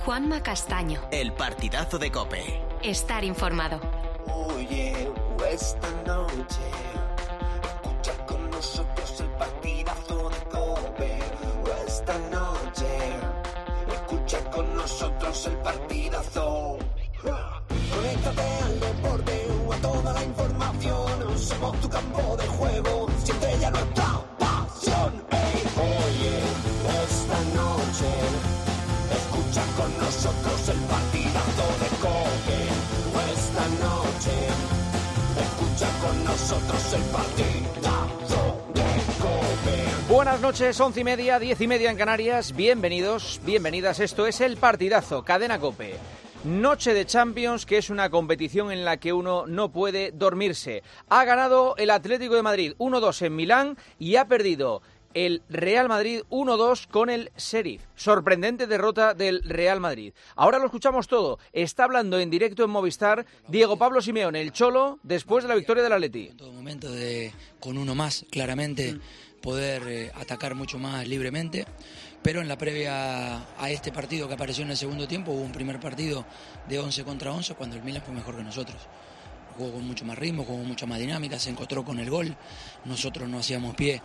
Juanma Castaño. El partidazo de COPE. Estar informado. Oye, esta noche escucha con nosotros el partidazo de COPE. Esta noche escucha con nosotros el partidazo. Conéctate al deporte o a toda la información. Somos tu campo de juego, siente ya nuestra pasión. Hey, oye, esta noche escucha con nosotros el partidazo de COPE. Esta noche escucha con nosotros el partidazo de COPE. Buenas noches, 11:30, 10:30 en Canarias. Bienvenidos, bienvenidas. Esto es el partidazo, Cadena COPE. Noche de Champions, que es una competición en la que uno no puede dormirse. Ha ganado el Atlético de Madrid 1-2 en Milán y ha perdido el Real Madrid 1-2 con el Sheriff. Sorprendente derrota del Real Madrid. Ahora lo escuchamos todo. Está hablando en directo en Movistar Diego Pablo Simeone, el Cholo, después de la victoria del Atleti. En todo momento, con uno más, claramente, poder atacar mucho más libremente. Pero en la previa a este partido que apareció en el segundo tiempo, hubo un primer partido de 11 contra 11 cuando el Milan fue mejor que nosotros. Jugó con mucho más ritmo, jugó con mucha más dinámica, se encontró con el gol. Nosotros no hacíamos pie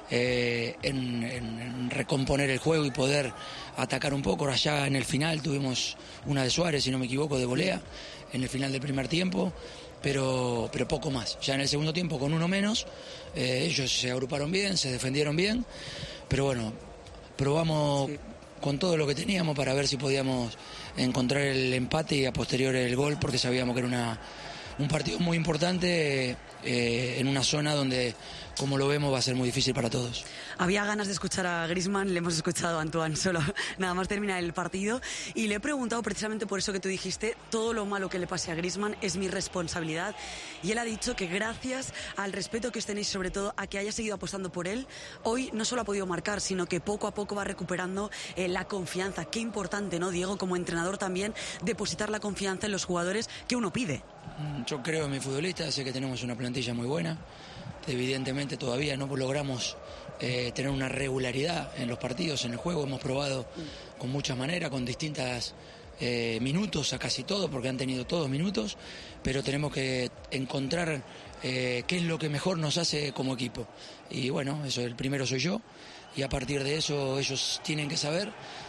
en recomponer el juego y poder atacar un poco. Allá en el final tuvimos una de Suárez, si no me equivoco, de volea, en el final del primer tiempo, pero poco más. Ya en el segundo tiempo, con uno menos, ellos se agruparon bien, se defendieron bien, pero bueno, probamos con todo lo que teníamos para ver si podíamos encontrar el empate y a posteriori el gol, porque sabíamos que era un partido muy importante en una zona donde, como lo vemos, va a ser muy difícil para todos. Había ganas de escuchar a Griezmann, le hemos escuchado a Antoine solo nada más terminar el partido y le he preguntado precisamente por eso que tú dijiste, todo lo malo que le pase a Griezmann es mi responsabilidad, y él ha dicho que gracias al respeto que os tenéis, sobre todo a que haya seguido apostando por él, hoy no solo ha podido marcar, sino que poco a poco va recuperando la confianza. Qué importante, ¿no, Diego, como entrenador también, depositar la confianza en los jugadores que uno pide? Yo creo en mi futbolista, sé que tenemos una plantilla muy buena. Evidentemente todavía no logramos tener una regularidad en los partidos, en el juego. Hemos probado con muchas maneras, con distintas minutos a casi todo, porque han tenido todos minutos, pero tenemos que encontrar qué es lo que mejor nos hace como equipo. Y bueno, eso, el primero soy yo, y a partir de eso ellos tienen que saber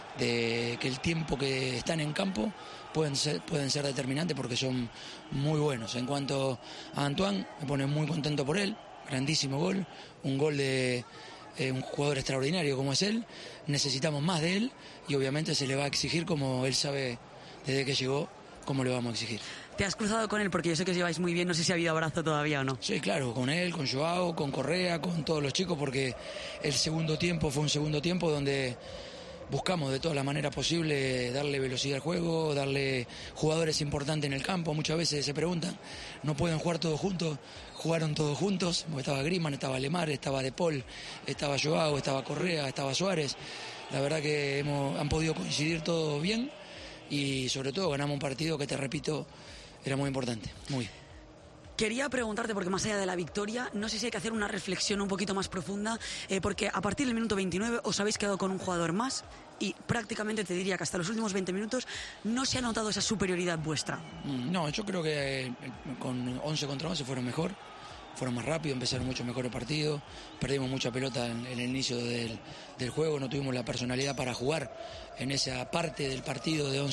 de que el tiempo que están en campo pueden ser determinantes, porque son muy buenos. En cuanto a Antoine, me pone muy contento por él. Grandísimo gol, un gol de un jugador extraordinario como es él. Necesitamos más de él y obviamente se le va a exigir, como él sabe desde que llegó, cómo le vamos a exigir. ¿Te has cruzado con él? Porque yo sé que os lleváis muy bien, no sé si ha habido abrazo todavía o no. Sí, claro, con él, con Joao, con Correa, con todos los chicos, porque el segundo tiempo fue un segundo tiempo donde buscamos de todas las maneras posibles darle velocidad al juego, darle jugadores importantes en el campo. Muchas veces se preguntan, ¿no pueden jugar todos juntos? Jugaron todos juntos, porque estaba Griezmann, estaba Lemar, estaba De Paul, estaba Joao, estaba Correa, estaba Suárez. La verdad que han podido coincidir todo bien y sobre todo ganamos un partido que, te repito, era muy importante, muy. Quería preguntarte, porque más allá de la victoria, no sé si hay que hacer una reflexión un poquito más profunda, porque a partir del minuto 29 os habéis quedado con un jugador más y prácticamente te diría que hasta los últimos 20 minutos no se ha notado esa superioridad vuestra. No, yo creo que con 11 contra 11 fueron mejor, fueron más rápidos, empezaron mucho mejor el partido, perdimos mucha pelota en el inicio del juego, no tuvimos la personalidad para jugar en esa parte del partido de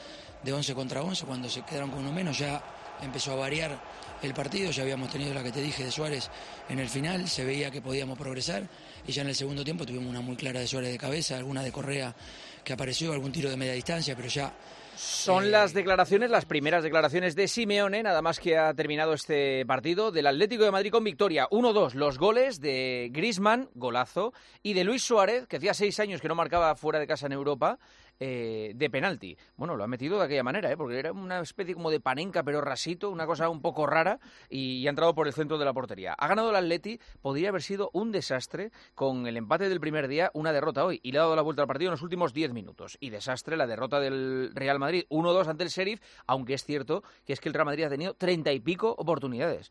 11 contra 11, cuando se quedaron con uno menos ya empezó a variar el partido. Ya habíamos tenido la que te dije de Suárez en el final, se veía que podíamos progresar y ya en el segundo tiempo tuvimos una muy clara de Suárez de cabeza, alguna de Correa que apareció, algún tiro de media distancia, pero ya... Son las primeras declaraciones de Simeone, nada más que ha terminado este partido del Atlético de Madrid con victoria 1-2. Los goles de Griezmann, golazo, y de Luis Suárez, que hacía 6 años que no marcaba fuera de casa en Europa, de penalti. Bueno, lo ha metido de aquella manera, porque era una especie como de panenca, pero rasito, una cosa un poco rara, y ha entrado por el centro de la portería. Ha ganado el Atleti, podría haber sido un desastre con el empate del primer día, una derrota hoy, y le ha dado la vuelta al partido en los últimos 10 minutos. Y desastre la derrota del Real Madrid, 1-2 ante el Sheriff, aunque es cierto que es que el Real Madrid ha tenido 30 y pico oportunidades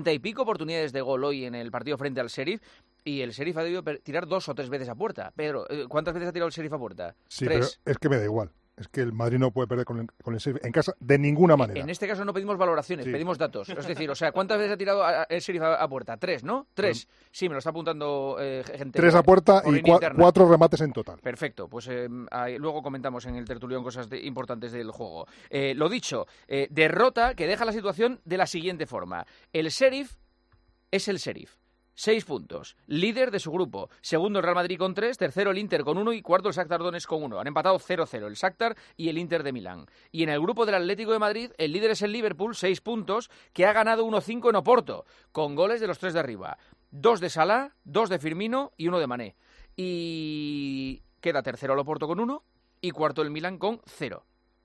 de gol hoy en el partido frente al Sheriff, y el Sheriff ha debido tirar 2 o 3 veces a puerta. Pedro, ¿cuántas veces ha tirado el Sheriff a puerta? Sí, 3. pero es que me da igual. es que el Madrid no puede perder con el Sheriff en casa de ninguna manera. En este caso no pedimos valoraciones, pedimos datos. Es decir, o sea, ¿cuántas veces ha tirado el Sheriff a puerta? 3, ¿no? 3. Sí, me lo está apuntando gente. 3 a puerta y 4 remates en total. Perfecto, pues luego comentamos en el tertulión cosas importantes del juego. Lo dicho, derrota que deja la situación de la siguiente forma. El Sheriff es el Sheriff. 6 puntos, líder de su grupo, segundo el Real Madrid con 3, tercero el Inter con 1 y cuarto el Shakhtar Donetsk con 1. Han empatado 0-0 el Shakhtar y el Inter de Milán. Y en el grupo del Atlético de Madrid, el líder es el Liverpool, 6 puntos, que ha ganado 1-5 en Oporto, con goles de los 3 de arriba. 2 de Salah, 2 de Firmino y 1 de Mané. Y queda tercero el Oporto con 1 y cuarto el Milán con 0.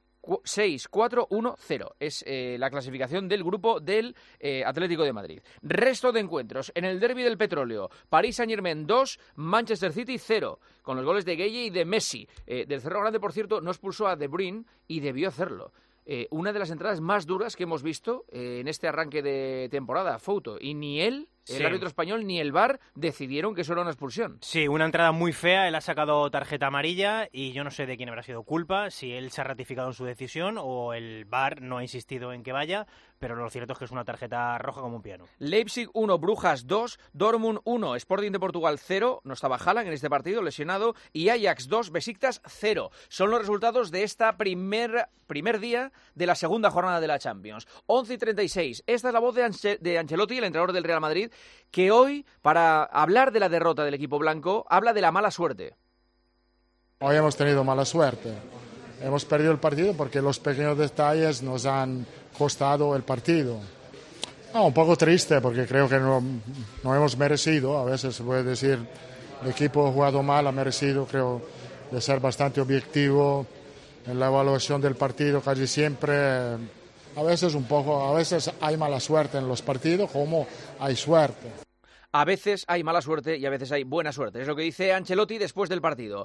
6-4-1-0 es la clasificación del grupo del Atlético de Madrid. Resto de encuentros. En el derbi del petróleo, París Saint-Germain 2, Manchester City 0, con los goles de Gueye y de Messi. Del Cerro Grande, por cierto, no expulsó a De Bruyne y debió hacerlo. Una de las entradas más duras que hemos visto en este arranque de temporada, Fouto, y ni él, el árbitro español, ni el VAR decidieron que eso era una expulsión. Sí, una entrada muy fea, él ha sacado tarjeta amarilla y yo no sé de quién habrá sido culpa, si él se ha ratificado en su decisión o el VAR no ha insistido en que vaya, pero lo cierto es que es una tarjeta roja como un piano. Leipzig 1, Brujas 2, Dortmund 1, Sporting de Portugal 0, no estaba Haaland en este partido, lesionado, y Ajax 2, Besiktas 0. Son los resultados de esta primer día de la segunda jornada de la Champions. 11:36, esta es la voz de Ancelotti, el entrenador del Real Madrid, que hoy, para hablar de la derrota del equipo blanco, habla de la mala suerte. Hoy hemos tenido mala suerte. Hemos perdido el partido porque los pequeños detalles nos han costado el partido. Un poco triste porque creo que no hemos merecido. A veces se puede decir el equipo ha jugado mal, ha merecido, creo, de ser bastante objetivo en la evaluación del partido casi siempre. A veces hay mala suerte en los partidos como hay suerte. A veces hay mala suerte y a veces hay buena suerte. Es lo que dice Ancelotti después del partido.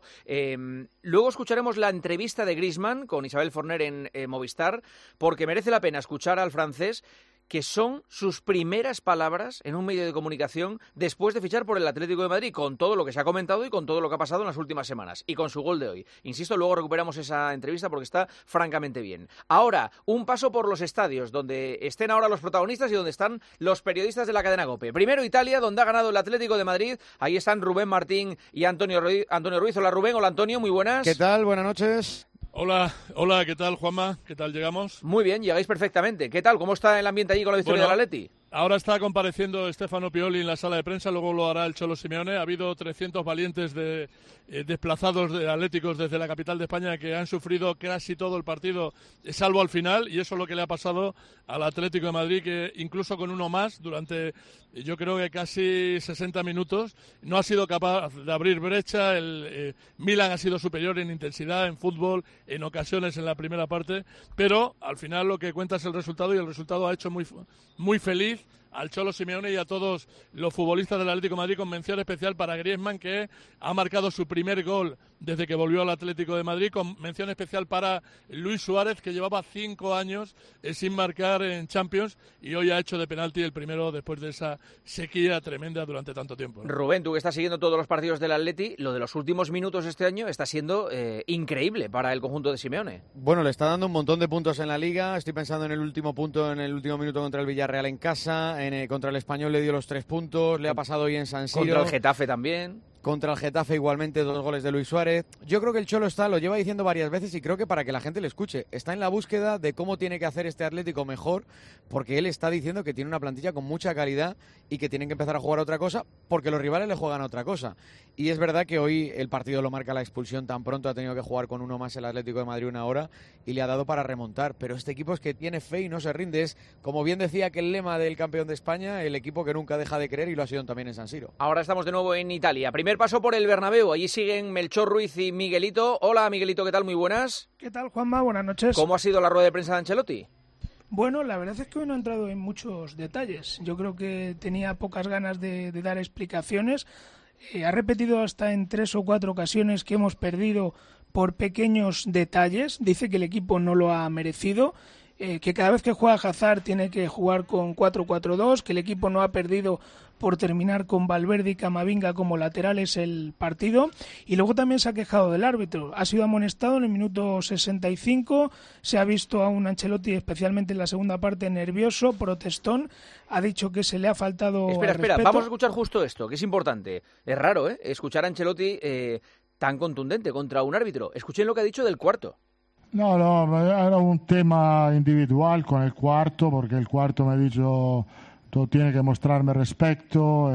Luego escucharemos la entrevista de Griezmann con Isabel Forner en Movistar, porque merece la pena escuchar al francés, que son sus primeras palabras en un medio de comunicación después de fichar por el Atlético de Madrid, con todo lo que se ha comentado y con todo lo que ha pasado en las últimas semanas, y con su gol de hoy. Insisto, luego recuperamos esa entrevista porque está francamente bien. Ahora, un paso por los estadios, donde estén ahora los protagonistas y donde están los periodistas de la cadena COPE. Primero Italia, donde ha ganado el Atlético de Madrid. Ahí están Rubén Martín y Antonio Ruiz. Hola Rubén, hola Antonio, muy buenas. ¿Qué tal? Buenas noches. Hola, ¿qué tal, Juanma? ¿Qué tal llegamos? Muy bien, llegáis perfectamente. ¿Qué tal? ¿Cómo está el ambiente allí con la victoria del Atleti? Ahora está compareciendo Stefano Pioli en la sala de prensa, luego lo hará el Cholo Simeone. Ha habido 300 valientes desplazados de atléticos desde la capital de España que han sufrido casi todo el partido, salvo al final, y eso es lo que le ha pasado al Atlético de Madrid, que incluso con uno más, durante yo creo que casi 60 minutos, no ha sido capaz de abrir brecha. El Milan ha sido superior en intensidad, en fútbol, en ocasiones en la primera parte, pero al final lo que cuenta es el resultado, y el resultado ha hecho muy feliz al Cholo Simeone y a todos los futbolistas del Atlético de Madrid, con mención especial para Griezmann, que ha marcado su primer gol desde que volvió al Atlético de Madrid, con mención especial para Luis Suárez, que llevaba 5 años sin marcar en Champions y hoy ha hecho de penalti el primero después de esa sequía tremenda durante tanto tiempo, ¿no? Rubén, tú que estás siguiendo todos los partidos del Atleti, lo de los últimos minutos este año está siendo increíble para el conjunto de Simeone. Bueno, le está dando un montón de puntos en la Liga. Estoy pensando en el último minuto contra el Villarreal en casa. Contra el Español le dio los 3 puntos, le ha pasado hoy en San Siro. Contra el Getafe también. Contra el Getafe igualmente 2 goles de Luis Suárez. Yo creo que el Cholo lo lleva diciendo varias veces, y creo que para que la gente le escuche, está en la búsqueda de cómo tiene que hacer este Atlético mejor, porque él está diciendo que tiene una plantilla con mucha calidad y que tienen que empezar a jugar a otra cosa porque los rivales le juegan a otra cosa. Y es verdad que hoy el partido lo marca la expulsión, tan pronto ha tenido que jugar con uno más el Atlético de Madrid una hora y le ha dado para remontar. Pero este equipo es que tiene fe y no se rinde. Es, como bien decía que el lema del campeón de España, el equipo que nunca deja de creer, y lo ha sido también en San Siro. Ahora estamos de nuevo en Italia. Primer paso por el Bernabéu. Allí siguen Melchor Ruiz y Miguelito. Hola Miguelito, ¿qué tal? Muy buenas. ¿Qué tal, Juanma? Buenas noches. ¿Cómo ha sido la rueda de prensa de Ancelotti? Bueno, la verdad es que hoy no ha entrado en muchos detalles. Yo creo que tenía pocas ganas de dar explicaciones. Ha repetido hasta en 3 o 4 ocasiones que hemos perdido por pequeños detalles. Dice que el equipo no lo ha merecido. que cada vez que juega Hazard tiene que jugar con 4-4-2, que el equipo no ha perdido por terminar con Valverde y Camavinga como laterales el partido, y luego también se ha quejado del árbitro. Ha sido amonestado en el minuto 65, se ha visto a un Ancelotti, especialmente en la segunda parte, nervioso, protestón, ha dicho que se le ha faltado Espera, respeto. vamos a escuchar justo esto, que es importante. Es raro, escuchar a Ancelotti tan contundente contra un árbitro. Escuchen lo que ha dicho del cuarto. No, era un tema individual con el cuarto, porque el cuarto me ha dicho, tú tienes que mostrarme respeto.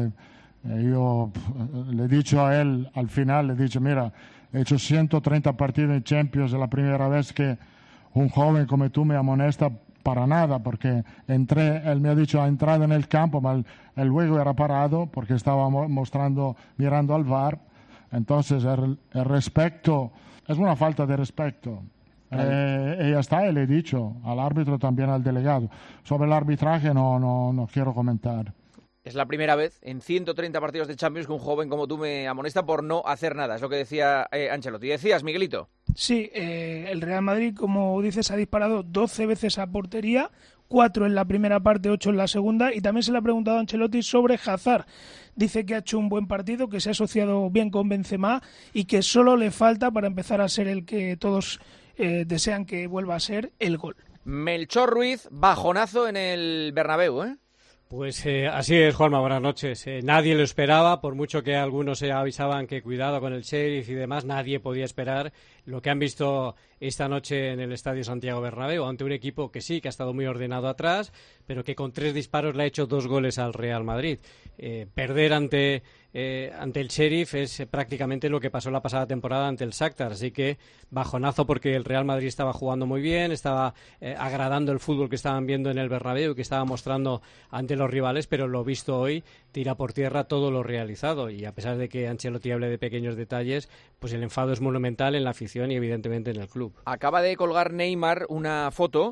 Yo le he dicho a él, al final, le he dicho, mira, he hecho 130 partidos en Champions, es la primera vez que un joven como tú me amonesta para nada, porque él me ha dicho, ha entrado en el campo, pero el juego era parado porque estaba mirando al VAR. Entonces, el respeto es una falta de respeto. Y ya está, y le he dicho al árbitro, también al delegado. Sobre el arbitraje no quiero comentar. Es la primera vez en 130 partidos de Champions que un joven como tú me amonesta por no hacer nada. Es lo que decía Ancelotti. ¿Decías, Miguelito? Sí, el Real Madrid, como dices, ha disparado 12 veces a portería, 4 en la primera parte, 8 en la segunda, y también se le ha preguntado a Ancelotti sobre Hazard. Dice que ha hecho un buen partido, que se ha asociado bien con Benzema y que solo le falta para empezar a ser el que todos desean que vuelva a ser, el gol. Melchor Ruiz, bajonazo en el Bernabéu, ¿eh? Pues así es, Juanma, buenas noches. Nadie lo esperaba, por mucho que algunos se avisaban que cuidado con el Sheriff y demás, nadie podía esperar lo que han visto esta noche en el Estadio Santiago Bernabéu, ante un equipo que sí, que ha estado muy ordenado atrás, pero que con 3 disparos le ha hecho 2 goles al Real Madrid. Perder ante el Sheriff es prácticamente lo que pasó la pasada temporada ante el Shakhtar, así que bajonazo porque el Real Madrid estaba jugando muy bien, estaba agradando el fútbol que estaban viendo en el Bernabéu, que estaba mostrando ante los rivales, pero lo visto hoy tira por tierra todo lo realizado, y a pesar de que Ancelotti hable de pequeños detalles, pues el enfado es monumental en la afición y evidentemente en el club. Acaba de colgar Neymar una foto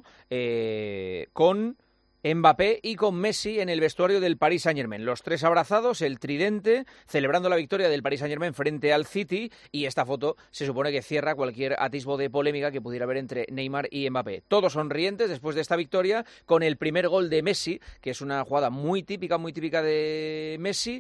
con Mbappé y con Messi en el vestuario del Paris Saint-Germain. Los 3 abrazados, el tridente, celebrando la victoria del Paris Saint-Germain frente al City, y esta foto se supone que cierra cualquier atisbo de polémica que pudiera haber entre Neymar y Mbappé. Todos sonrientes después de esta victoria, con el primer gol de Messi, que es una jugada muy típica de Messi,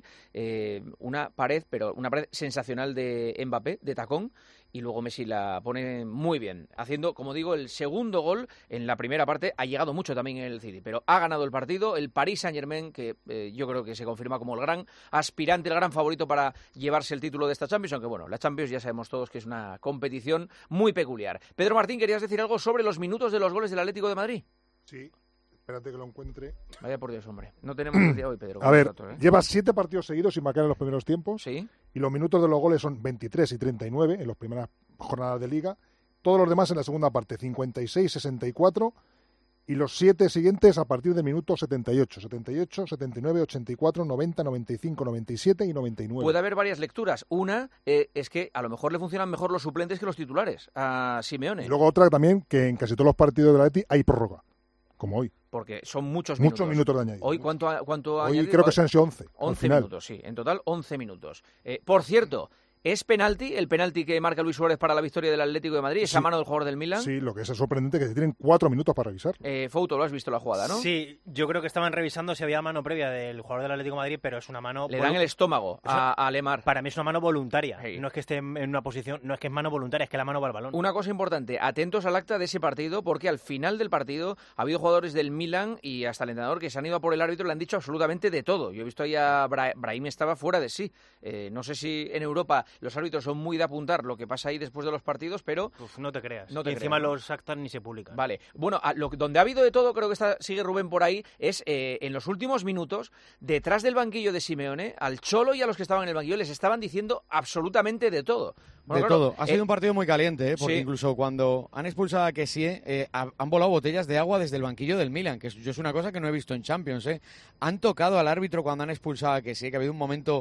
una pared sensacional de Mbappé, de tacón, y luego Messi la pone muy bien, haciendo, como digo, el segundo gol en la primera parte. Ha llegado mucho también el City, pero ha ganado el partido el Paris Saint-Germain, que yo creo que se confirma como el gran aspirante, el gran favorito para llevarse el título de esta Champions, aunque bueno, la Champions ya sabemos todos que es una competición muy peculiar. Pedro Martín, ¿querías decir algo sobre los minutos de los goles del Atlético de Madrid? Sí, espérate que lo encuentre. Vaya por Dios, hombre, no tenemos el día hoy, Pedro. A ver, lleva 7 partidos seguidos sin marcar en los primeros tiempos. Sí. Y los minutos de los goles son 23 y 39 en las primeras jornadas de Liga. Todos los demás en la segunda parte, 56, 64. Y los 7 siguientes a partir del minuto 78, 79, 84, 90, 95, 97 y 99. Puede haber varias lecturas. Una es que a lo mejor le funcionan mejor los suplentes que los titulares a Simeone. Y luego otra también, que en casi todos los partidos del Atleti hay prórroga, como hoy. Porque son muchos minutos. Muchos minutos de añadido. Hoy, ¿cuánto ha Hoy añadido? creo que se han sido 11. 11 minutos, sí. En total, 11 minutos. Por cierto, ¿es penalti el penalti que marca Luis Suárez para la victoria del Atlético de Madrid? ¿Esa mano del jugador del Milan? Sí, lo que es sorprendente es que se tienen 4 minutos para revisar. Fouto, lo has visto la jugada, ¿no? Sí, yo creo que estaban revisando si había mano previa del jugador del Atlético de Madrid, pero es una mano... Le dan el estómago a Lemar. Para mí es una mano voluntaria. Sí. No es que esté en una posición... No es que es mano voluntaria, es que la mano va al balón. Una cosa importante, atentos al acta de ese partido, porque al final del partido ha habido jugadores del Milan y hasta el entrenador que se han ido a por el árbitro y le han dicho absolutamente de todo. Yo he visto ahí a Brahim, estaba fuera de sí. No sé si en Europa los árbitros son muy de apuntar lo que pasa ahí después de los partidos, pero... no te creas. No te encima creas, ¿no? los actas ni se publican. Vale. Bueno, donde ha habido de todo, creo que sigue Rubén por ahí, es en los últimos minutos, detrás del banquillo de Simeone, al Cholo y a los que estaban en el banquillo les estaban diciendo absolutamente de todo. Bueno, de todo. Ha sido un partido muy caliente, porque sí. Incluso cuando han expulsado a Kessie, han volado botellas de agua desde el banquillo del Milan, que es una cosa que no he visto en Champions. Han tocado al árbitro cuando han expulsado a Kessie, que ha habido un momento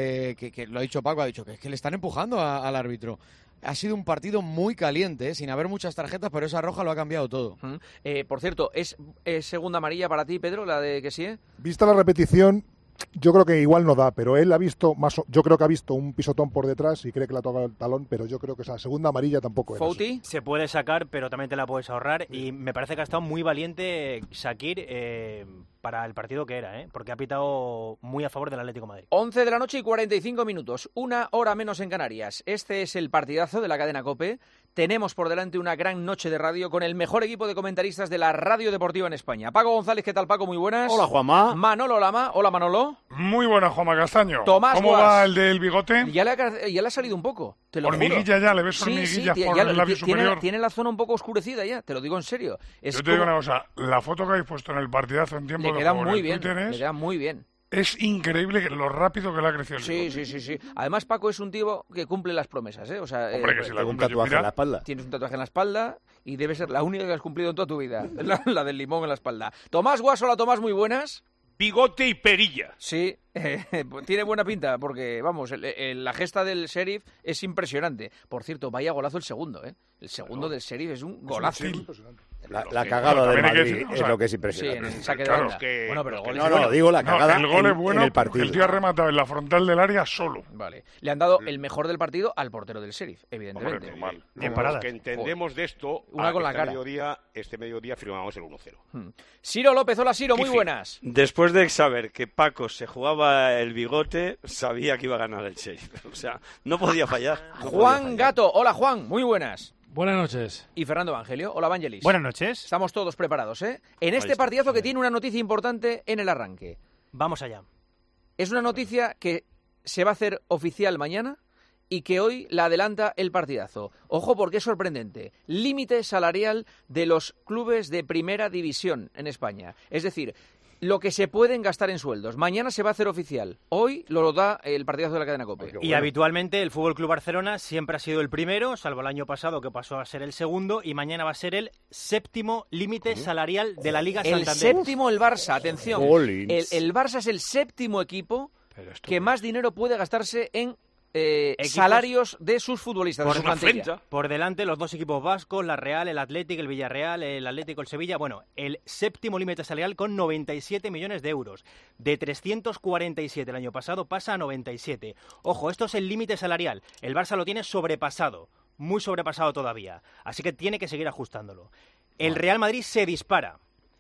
que lo ha dicho Paco, ha dicho que es que le están empujando al árbitro. Ha sido un partido muy caliente, sin haber muchas tarjetas, pero esa roja lo ha cambiado todo. Por cierto, ¿es segunda amarilla para ti, Pedro, la de Kessie? Vista la repetición, yo creo que igual no da, pero él ha visto yo creo que ha visto un pisotón por detrás y cree que le ha tocado el talón, pero yo creo que esa segunda amarilla tampoco era. ¿Fouti? Se puede sacar, pero también te la puedes ahorrar. Y me parece que ha estado muy valiente Shakir para el partido que era, porque ha pitado muy a favor del Atlético de Madrid. 11 de la noche y 45 minutos, 1 hora menos en Canarias. Este es el partidazo de la cadena COPE. Tenemos por delante una gran noche de radio con el mejor equipo de comentaristas de la radio deportiva en España. Paco González, ¿qué tal, Paco? Muy buenas. Hola, Juanma. Manolo Lama. Hola, Manolo. Muy buena, Juanma Castaño. Tomás ¿Cómo Guas. va el del bigote? Ya le ha salido un poco, te lo hormiguilla juro. ya, le ves hormiguillas por el labio superior. Tiene la zona un poco oscurecida ya, te lo digo en serio. Yo te digo una cosa, la foto que habéis puesto en el partidazo en tiempo le de queda juego muy en bien, Twitter le queda muy bien. Es increíble lo rápido que le ha crecido el bigote. Sí. Además, Paco es un tío que cumple las promesas, ¿eh? O sea, hombre, que si la un tatuaje en la espalda. Tienes un tatuaje en la espalda y debe ser la única que has cumplido en toda tu vida. La del limón en la espalda. Tomás Guas, hola Tomás, muy buenas. Bigote y perilla. Sí, tiene buena pinta, porque, vamos, la gesta del Sheriff es impresionante. Por cierto, vaya golazo el segundo, ¿eh? El segundo del Sheriff es un golazo. La cagada del Madrid es lo que es impresionante. Sí, en el saque de banda. Bueno, pero el gol es bueno. Digo la cagada el gol es bueno en el partido. El tío ha rematado en la frontal del área solo. Vale. Le han dado el mejor del partido al portero del Sheriff, evidentemente. Hombre, Los que entendemos de esto, una con la cara. Este mediodía firmamos el 1-0. Ciro López, hola Ciro, muy buenas. Después de saber que Paco se jugaba el bigote, sabía que iba a ganar el Sheriff. O sea, no podía fallar. Juan Gato, hola Juan, muy buenas. Buenas noches. Y Fernando Evangelio, hola Vangelis. Buenas noches. Estamos todos preparados, ¿eh? En este partidazo que tiene una noticia importante en el arranque. Vamos allá. Es una noticia que se va a hacer oficial mañana y que hoy la adelanta el partidazo. Ojo porque es sorprendente. Límite salarial de los clubes de primera división en España. Es decir, lo que se pueden gastar en sueldos. Mañana se va a hacer oficial. Hoy lo da el partidazo de la cadena COPE. Y habitualmente el FC Barcelona siempre ha sido el primero, salvo el año pasado que pasó a ser el segundo, y mañana va a ser el séptimo límite salarial de la Liga Santander. El séptimo el Barça, atención. El Barça es el séptimo equipo que más dinero puede gastarse en salarios de sus futbolistas, de su plantilla. Por delante los dos equipos vascos, la Real, el Athletic, el Villarreal, el Atlético, el Sevilla. Bueno, el séptimo límite salarial con 97 millones de euros. De 347 el año pasado pasa a 97. Ojo, esto es el límite salarial. El Barça lo tiene sobrepasado, muy sobrepasado todavía. Así que tiene que seguir ajustándolo. El Real Madrid se dispara.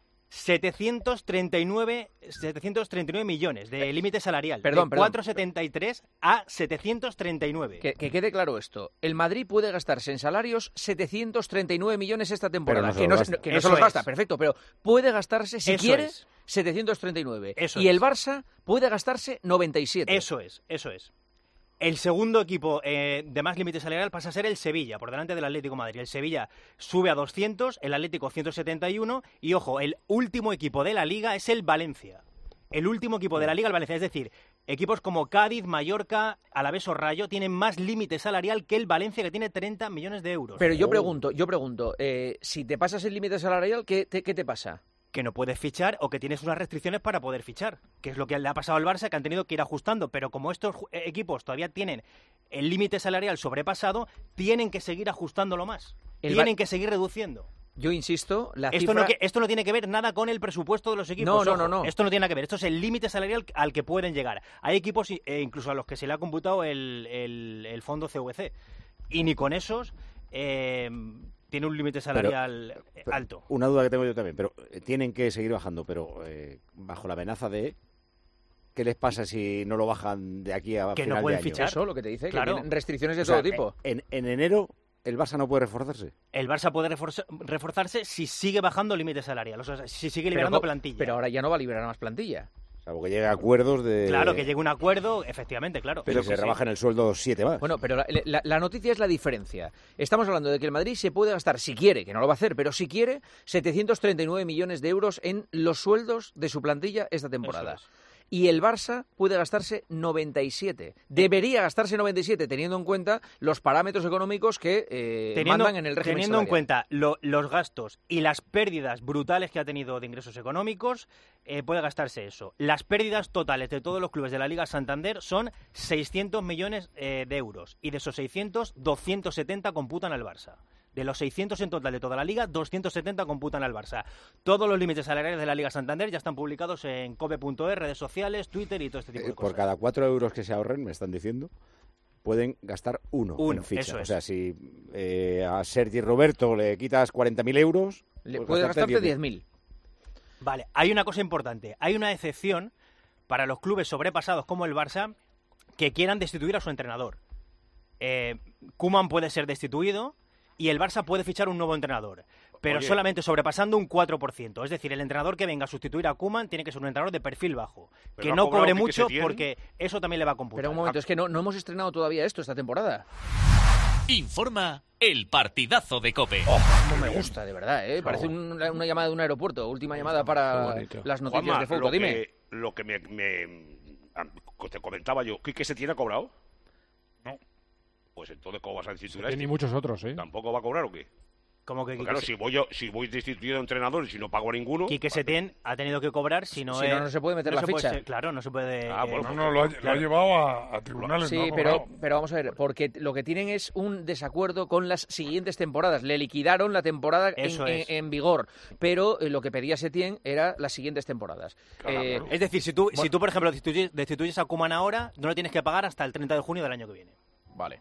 739 millones de límite salarial. Perdón. 473 a 739. Que quede claro esto. El Madrid puede gastarse en salarios 739 millones esta temporada. Pero no se los gasta, perfecto, pero puede gastarse, si Eso quiere, es. 739. Eso y es. el Barça puede gastarse 97. Eso es. El segundo equipo de más límite salarial pasa a ser el Sevilla, por delante del Atlético de Madrid. El Sevilla sube a 200, el Atlético 171 y, ojo, el último equipo de la Liga es el Valencia. El último equipo de la Liga, el Valencia. Es decir, equipos como Cádiz, Mallorca, Alavés o Rayo tienen más límite salarial que el Valencia, que tiene 30 millones de euros. Pero yo pregunto, si te pasas el límite salarial, ¿qué te pasa? Que no puedes fichar o que tienes unas restricciones para poder fichar, que es lo que le ha pasado al Barça, que han tenido que ir ajustando, pero como estos equipos todavía tienen el límite salarial sobrepasado, tienen que seguir ajustándolo más, tienen que seguir reduciendo. Yo insisto, Esto no tiene que ver nada con el presupuesto de los equipos. No. Esto no tiene nada que ver, esto es el límite salarial al que pueden llegar. Hay equipos incluso a los que se le ha computado el fondo CVC, y ni con esos... tiene un límite salarial alto. Una duda que tengo yo también, pero tienen que seguir bajando, pero bajo la amenaza de ¿qué les pasa si no lo bajan de aquí a que final no pueden de año? fichar. Eso, lo que te dice, claro. Que tienen restricciones de todo tipo. En enero el Barça no puede reforzarse. El Barça puede reforzarse si sigue bajando el límite salarial, o sea, si sigue liberando plantilla. Pero ahora ya no va a liberar más plantilla. Salvo que llegue a acuerdos de... Claro, que llegue un acuerdo, efectivamente, claro. Pero que se rebajen el sueldo 7 más. Bueno, pero la noticia es la diferencia. Estamos hablando de que el Madrid se puede gastar, si quiere, que no lo va a hacer, pero si quiere, 739 millones de euros en los sueldos de su plantilla esta temporada. Y el Barça puede gastarse 97. Debería gastarse 97, teniendo en cuenta los parámetros económicos que mandan en el régimen Teniendo en salarial. cuenta los gastos y las pérdidas brutales que ha tenido de ingresos económicos, puede gastarse eso. Las pérdidas totales de todos los clubes de la Liga Santander son 600 millones de euros. Y de esos 600, 270 computan al Barça. De los 600 en total de toda la Liga, 270 computan al Barça. Todos los límites salariales de la Liga Santander ya están publicados en cope.es, redes sociales, Twitter y todo este tipo de cosas. Por cada 4 euros que se ahorren, me están diciendo, pueden gastar uno en ficha. Eso es. O sea, si a Sergi Roberto le quitas 40.000 euros... Le puedes gastarte 10.000. Vale, hay una cosa importante. Hay una excepción para los clubes sobrepasados como el Barça que quieran destituir a su entrenador. Koeman puede ser destituido y el Barça puede fichar un nuevo entrenador, pero solamente sobrepasando un 4%. Es decir, el entrenador que venga a sustituir a Koeman tiene que ser un entrenador de perfil bajo, que no cobre mucho porque eso también le va a computar. Pero un momento, es que no hemos estrenado todavía esta temporada. Informa el partidazo de COPE. Cómo me gusta, de verdad, ¿eh? Parece una llamada de un aeropuerto. Última llamada para las noticias Juanma, de fútbol. Dime. Lo que te comentaba yo, ¿Quique Setién ha cobrado? No. Pues entonces, ¿cómo vas a destituir a este? Ni muchos otros, ¿eh? ¿Tampoco va a cobrar o qué? Como que claro, si voy destituido de entrenador y si no pago a ninguno... Quique Setién ha tenido que cobrar, si no se puede meter la ficha. Claro, no se puede... Lo ha llevado a tribunales. Sí, no pero vamos a ver, porque lo que tienen es un desacuerdo con las siguientes temporadas. Le liquidaron la temporada en vigor, pero lo que pedía Setién era las siguientes temporadas. Claro. Es decir, si tú, por ejemplo, destituyes a Koeman ahora, no lo tienes que pagar hasta el 30 de junio del año que viene. Vale.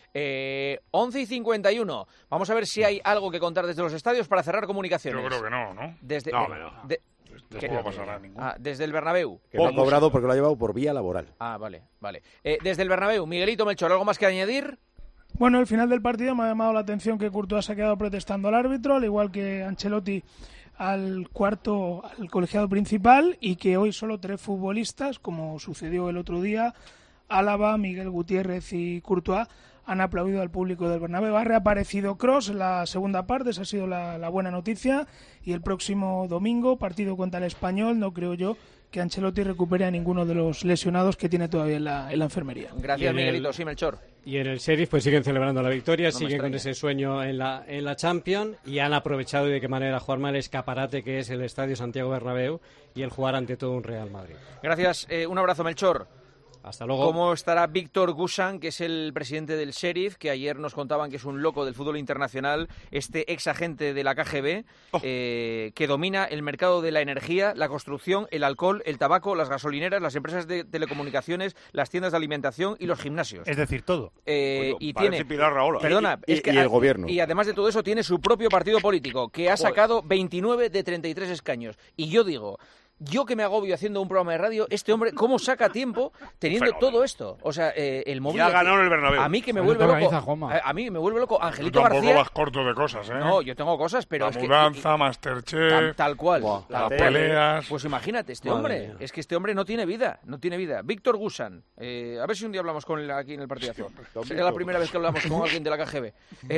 11:51. Vamos a ver si hay algo que contar desde los estadios para cerrar comunicaciones. Yo creo que no. No. No pasará ninguno. Desde el Bernabéu. Que no ha cobrado porque lo ha llevado por vía laboral. Vale. Desde el Bernabéu, Miguelito Melchor, ¿algo más que añadir? Bueno, al final del partido me ha llamado la atención que Courtois se ha quedado protestando al árbitro, al igual que Ancelotti al colegiado principal, y que hoy solo 3 futbolistas, como sucedió el otro día, Álava, Miguel Gutiérrez y Courtois, han aplaudido al público del Bernabéu. Ha reaparecido Kroos en la segunda parte, esa ha sido la buena noticia, y el próximo domingo, partido contra el Español, no creo yo que Ancelotti recupere a ninguno de los lesionados que tiene todavía en la enfermería. Gracias, Miguelito. Sí, Melchor. Y en el Sheriff pues siguen celebrando la victoria, siguen con ese sueño en la Champions, y han aprovechado de qué manera, Juanma, el escaparate que es el Estadio Santiago Bernabéu y el jugar ante todo un Real Madrid. Gracias. Un abrazo, Melchor. Hasta luego. ¿Cómo estará Víctor Gusan, que es el presidente del Sheriff, que ayer nos contaban que es un loco del fútbol internacional, este ex agente de la KGB, que domina el mercado de la energía, la construcción, el alcohol, el tabaco, las gasolineras, las empresas de telecomunicaciones, las tiendas de alimentación y los gimnasios? Es decir, todo. Y tiene... Pilar Rahola. Perdona, y el gobierno. Y además de todo eso tiene su propio partido político, que ha sacado 29 de 33 escaños. Y yo digo... Yo que me agobio haciendo un programa de radio, este hombre, ¿cómo saca tiempo teniendo todo esto? O sea, el móvil... Ya ha ganado el Bernabéu. A mí que me vuelve loco. A mí me vuelve loco. Angelito Tú tampoco García... vas corto de cosas, ¿eh? No, yo tengo cosas, pero la mudanza, Masterchef... Tal cual. Las peleas... Pues imagínate, este hombre. Es que este hombre no tiene vida. Víctor Gusan. A ver si un día hablamos con él aquí en el partidazo. Sería la primera vez que hablamos con alguien de la KGB.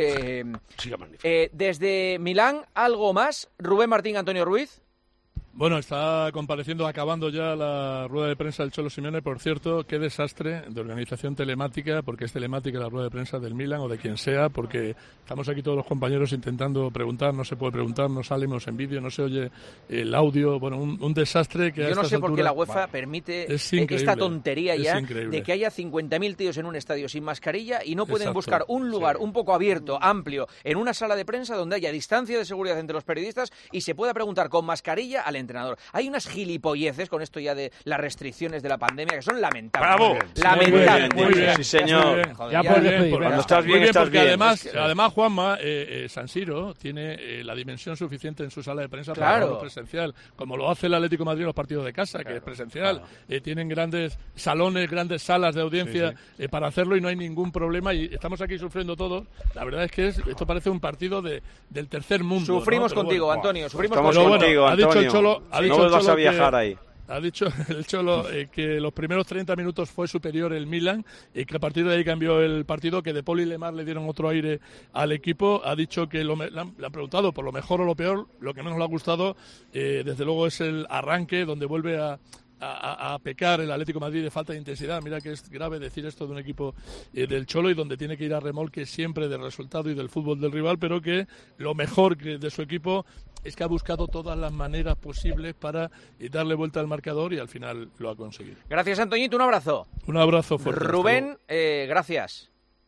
Desde Milán, ¿algo más? Rubén Martín, Antonio Ruiz. Bueno, está compareciendo, acabando ya la rueda de prensa del Cholo Simeone. Por cierto, qué desastre de organización telemática, porque es telemática la rueda de prensa del Milan o de quien sea, porque estamos aquí todos los compañeros intentando preguntar, no se puede preguntar, no salimos en vídeo, no se oye el audio. Bueno, un desastre que yo no sé por qué la UEFA permite esta tontería ya de que haya 50.000 tíos en un estadio sin mascarilla y no pueden buscar un lugar un poco abierto, amplio, en una sala de prensa donde haya distancia de seguridad entre los periodistas y se pueda preguntar con mascarilla al entrenador. Hay unas gilipolleces con esto ya de las restricciones de la pandemia que son lamentables. ¡Bravo! Lamentables. Muy bien, sí, señor. Ya puedes despedir. Cuando estás bien, estás porque bien. Además, Juanma, San Siro tiene la dimensión suficiente en su sala de prensa para hacerlo presencial, como lo hace el Atlético de Madrid en los partidos de casa, que es presencial. Tienen grandes salones, grandes salas de audiencia para hacerlo y no hay ningún problema. Y estamos aquí sufriendo todos. La verdad es que esto parece un partido del tercer mundo. Sufrimos contigo, Antonio. Sufrimos contigo, ha dicho el Cholo. No vuelvas a viajar ahí. Ha dicho el Cholo que los primeros 30 minutos fue superior el Milan y que a partir de ahí cambió el partido, que De Paul y Lemar le dieron otro aire al equipo. Ha dicho que le han preguntado por lo mejor o lo peor. Lo que menos le ha gustado, desde luego, es el arranque donde vuelve a pecar el Atlético de Madrid de falta de intensidad. Mira que es grave decir esto de un equipo del Cholo y donde tiene que ir a remolque siempre del resultado y del fútbol del rival, pero que lo mejor de su equipo es que ha buscado todas las maneras posibles para darle vuelta al marcador y al final lo ha conseguido. Gracias, Antoñito. Un abrazo. Un abrazo fuerte. Rubén, gracias.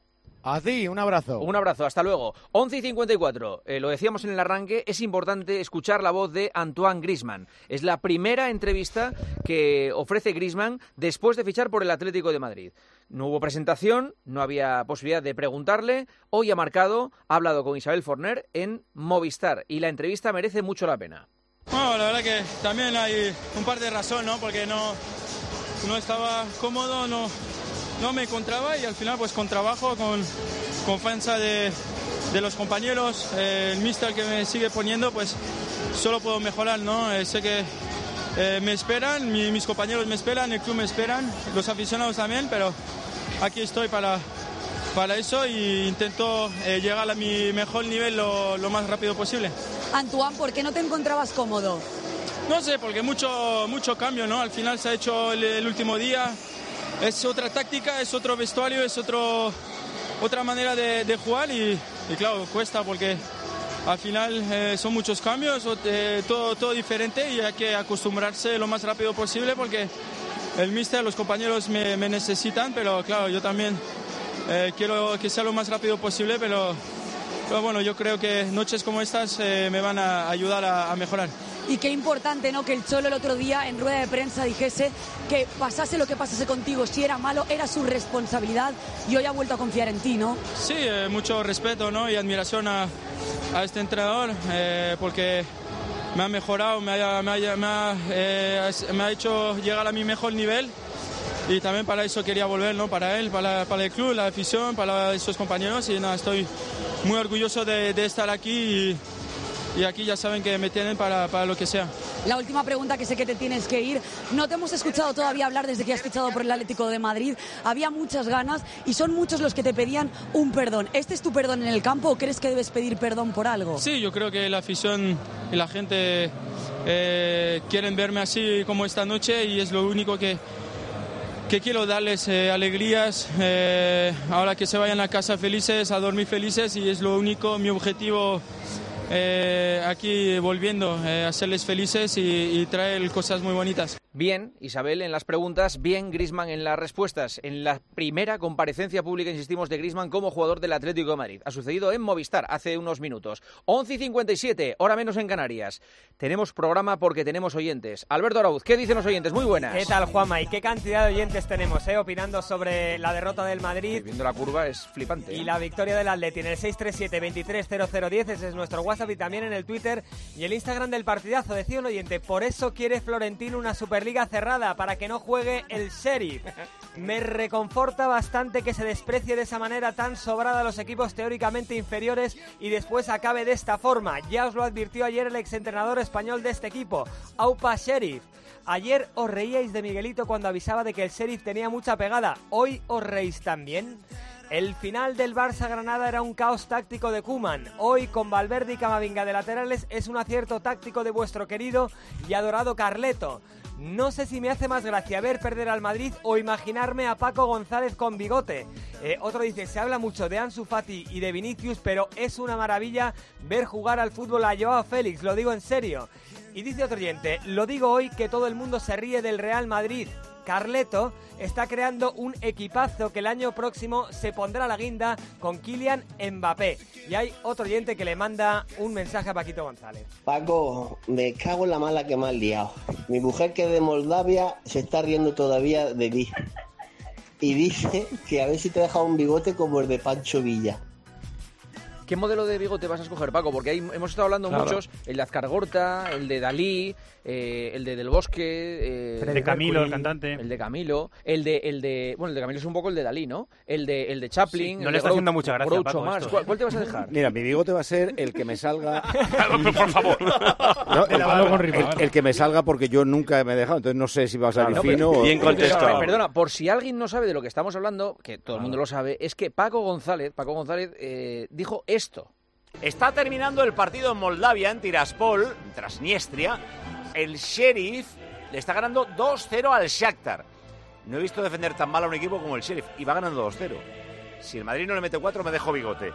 A ti, un abrazo. Un abrazo, hasta luego. 11:54, lo decíamos en el arranque, es importante escuchar la voz de Antoine Griezmann. Es la primera entrevista que ofrece Griezmann después de fichar por el Atlético de Madrid. No hubo presentación, no había posibilidad de preguntarle. Hoy ha marcado, ha hablado con Isabel Forner en Movistar y la entrevista merece mucho la pena. Bueno, la verdad que también hay un par de razones, ¿no? Porque no estaba cómodo, no me encontraba y al final pues con trabajo, con confianza de los compañeros, el míster que me sigue poniendo, pues solo puedo mejorar, ¿no? Sé que me esperan, mis compañeros me esperan, el club me esperan, los aficionados también, pero aquí estoy para eso e intento llegar a mi mejor nivel lo más rápido posible. Antoine, ¿por qué no te encontrabas cómodo? No sé, porque mucho cambio, ¿no? Al final se ha hecho el último día, es otra táctica, es otro vestuario, es otra manera de jugar y claro, cuesta porque al final son muchos cambios, todo diferente y hay que acostumbrarse lo más rápido posible porque el míster, los compañeros me necesitan, pero claro, yo también quiero que sea lo más rápido posible, pero bueno, yo creo que noches como estas me van a ayudar a mejorar. Y qué importante, ¿no?, que el Cholo el otro día en rueda de prensa dijese que pasase lo que pasase contigo, si era malo, era su responsabilidad y hoy ha vuelto a confiar en ti, ¿no? Sí, mucho respeto, ¿no?, y admiración a este entrenador porque me ha mejorado, me ha hecho llegar a mi mejor nivel y también para eso quería volver, ¿no?, para él, para el club, la afición, para sus compañeros y nada, estoy muy orgulloso de estar aquí y aquí ya saben que me tienen para lo que sea. La última pregunta, que sé que te tienes que ir. No te hemos escuchado todavía hablar desde que has fichado por el Atlético de Madrid. Había muchas ganas y son muchos los que te pedían un perdón. ¿Este es tu perdón en el campo o crees que debes pedir perdón por algo? Sí, yo creo que la afición y la gente quieren verme así como esta noche y es lo único que quiero darles alegrías, ahora que se vayan a casa felices, a dormir felices y es lo único, mi objetivo aquí volviendo, hacerles felices y traer cosas muy bonitas. Bien, Isabel en las preguntas, bien Griezmann en las respuestas. En la primera comparecencia pública, insistimos, de Griezmann como jugador del Atlético de Madrid. Ha sucedido en Movistar hace unos minutos. 11:57, hora menos en Canarias. Tenemos programa porque tenemos oyentes. Alberto Arauz, ¿qué dicen los oyentes? Muy buenas. ¿Qué tal, Juanma? ¿Y qué cantidad de oyentes tenemos, opinando sobre la derrota del Madrid? Viendo la curva es flipante. Y la victoria del Atleti en el 637-230010, ese es nuestro WhatsApp y también en el Twitter y el Instagram del partidazo. Decía un oyente, por eso quiere Florentino una Superliga cerrada, para que no juegue el Sheriff. Me reconforta bastante que se desprecie de esa manera tan sobrada a los equipos teóricamente inferiores y después acabe de esta forma. Ya os lo advirtió ayer el exentrenador español de este equipo, Aupa Sheriff. Ayer os reíais de Miguelito cuando avisaba de que el Sheriff tenía mucha pegada. ¿Hoy os reís también? El final del Barça-Granada era un caos táctico de Koeman. Hoy, con Valverde y Camavinga de laterales, es un acierto táctico de vuestro querido y adorado Carleto. No sé si me hace más gracia ver perder al Madrid o imaginarme a Paco González con bigote. Otro dice, se habla mucho de Ansu Fati y de Vinicius, pero es una maravilla ver jugar al fútbol a Joao Félix, lo digo en serio. Y dice otro oyente, lo digo hoy que todo el mundo se ríe del Real Madrid. Carleto está creando un equipazo que el año próximo se pondrá a la guinda con Kylian Mbappé. Y hay otro oyente que le manda un mensaje a Paquito González. Paco, me cago en la mala que me has liado. Mi mujer, que es de Moldavia, se está riendo todavía de mí. Y dice que a ver si te deja un bigote como el de Pancho Villa. ¿Qué modelo de bigote vas a escoger, Paco? Porque ahí hemos estado hablando muchos, el de Azcargorta, el de Dalí, el de Del Bosque, el de Camilo, el cantante, el de Camilo, el de Camilo es un poco el de Dalí, ¿no? El de Chaplin, sí, no le está haciendo mucha gracia, Paco, ¿Cuál te vas a dejar? Mira, mi bigote va a ser el que me salga. Por favor. No, el que me salga, porque yo nunca me he dejado, entonces no sé si va a salir fino o... Bien contestado. Perdona, por si alguien no sabe de lo que estamos hablando, que todo el mundo lo sabe, es que Paco González dijo esto. Está terminando el partido en Moldavia, en Tiraspol, Transnistria. El Sheriff le está ganando 2-0 al Shakhtar. No he visto defender tan mal a un equipo como el Sheriff. Y va ganando 2-0. Si el Madrid no le mete 4, me dejo bigote.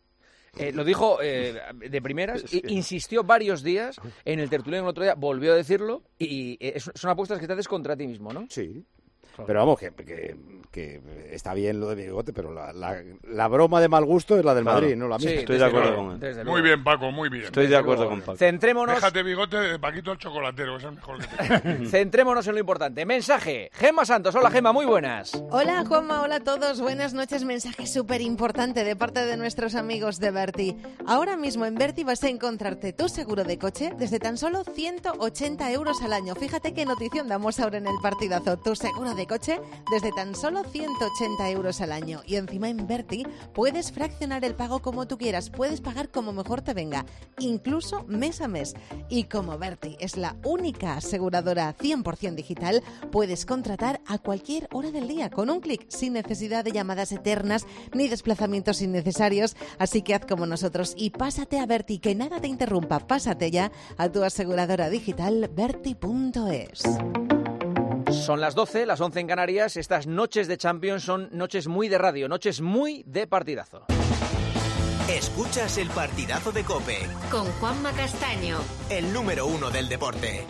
Lo dijo de primeras, insistió varios días en el tertuliano el otro día, volvió a decirlo y son apuestas que te haces contra ti mismo, ¿no? Sí. Pero vamos, que está bien lo de Bigote, pero la broma de mal gusto es la del Madrid, no la mía. Sí, estoy de acuerdo con él. Muy bien, Paco, muy bien. Estoy de acuerdo con Paco. Centrémonos. Déjate Bigote de Paquito el chocolatero, es el mejor que te Centrémonos en lo importante. Mensaje. Gemma Santos. Hola, Gemma, muy buenas. Hola, Juanma, hola a todos. Buenas noches. Mensaje súper importante de parte de nuestros amigos de Berti. Ahora mismo en Berti vas a encontrarte tu seguro de coche desde tan solo 180 euros al año. Fíjate qué notición damos ahora en el partidazo. Tu seguro de coche desde tan solo 180 euros al año. Y encima en Berti puedes fraccionar el pago como tú quieras. Puedes pagar como mejor te venga, incluso mes a mes. Y como Berti es la única aseguradora 100% digital, puedes contratar a cualquier hora del día con un clic, sin necesidad de llamadas eternas ni desplazamientos innecesarios. Así que haz como nosotros y pásate a Berti, que nada te interrumpa. Pásate ya a tu aseguradora digital berti.es. Son las 12, las 11 en Canarias. Estas noches de Champions son noches muy de radio, noches muy de partidazo. Escuchas el partidazo de COPE. Con Juanma Castaño. El número 1 del deporte.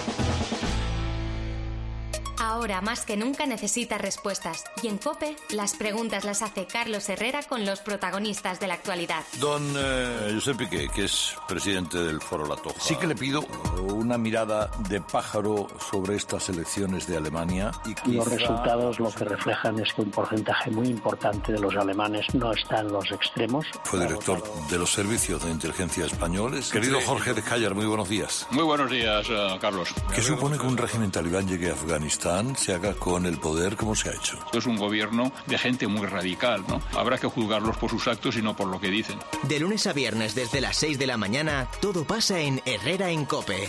Ahora más que nunca necesitas respuestas. Y en COPE, las preguntas las hace Carlos Herrera con los protagonistas de la actualidad. Don Josep Piqué, que es presidente del Foro La Toja. Sí que le pido una mirada de pájaro sobre estas elecciones de Alemania. Y Los resultados lo que reflejan es que un porcentaje muy importante de los alemanes no está en los extremos. Fue director de los servicios de inteligencia españoles. Querido Jorge de Callar, muy buenos días. Muy buenos días, Carlos. ¿Qué supone que un régimen talibán llegue a Afganistán, se haga con el poder como se ha hecho? Es un gobierno de gente muy radical, ¿no? Habrá que juzgarlos por sus actos y no por lo que dicen. De lunes a viernes desde las 6 de la mañana, todo pasa en Herrera en COPE.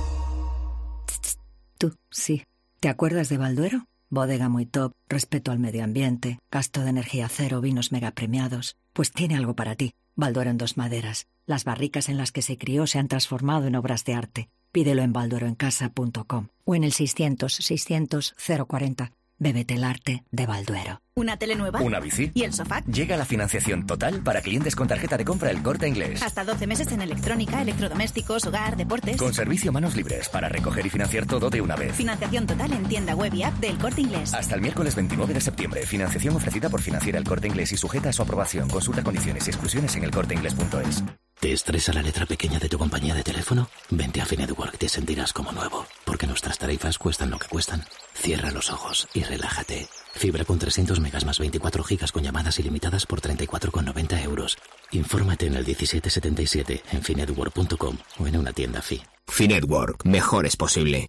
Tú, sí. ¿Te acuerdas de Balduero? Bodega muy top, respeto al medio ambiente, gasto de energía cero, vinos mega premiados. Pues tiene algo para ti. Balduero en 2 maderas. Las barricas en las que se crió se han transformado en obras de arte. Pídelo en baldueroencasa.com o en el 600-600-040. Bébete el arte de Balduero. ¿Una tele nueva? ¿Una bici? ¿Y el sofá? Llega la financiación total para clientes con tarjeta de compra El Corte Inglés. Hasta 12 meses en electrónica, electrodomésticos, hogar, deportes. Con servicio manos libres para recoger y financiar todo de una vez. Financiación total en tienda web y app del Corte Inglés. Hasta el miércoles 29 de septiembre. Financiación ofrecida por Financiera El Corte Inglés y sujeta a su aprobación. Consulta condiciones y exclusiones en elcorteinglés.es. ¿Te estresa la letra pequeña de tu compañía de teléfono? Vente a Finetwork, te sentirás como nuevo, porque nuestras tarifas cuestan lo que cuestan. Cierra los ojos y relájate. Fibra con 300 megas más 24 gigas con llamadas ilimitadas por 34,90 euros. Infórmate en el 1777 en finetwork.com o en una tienda Fi. Finetwork, mejor es posible.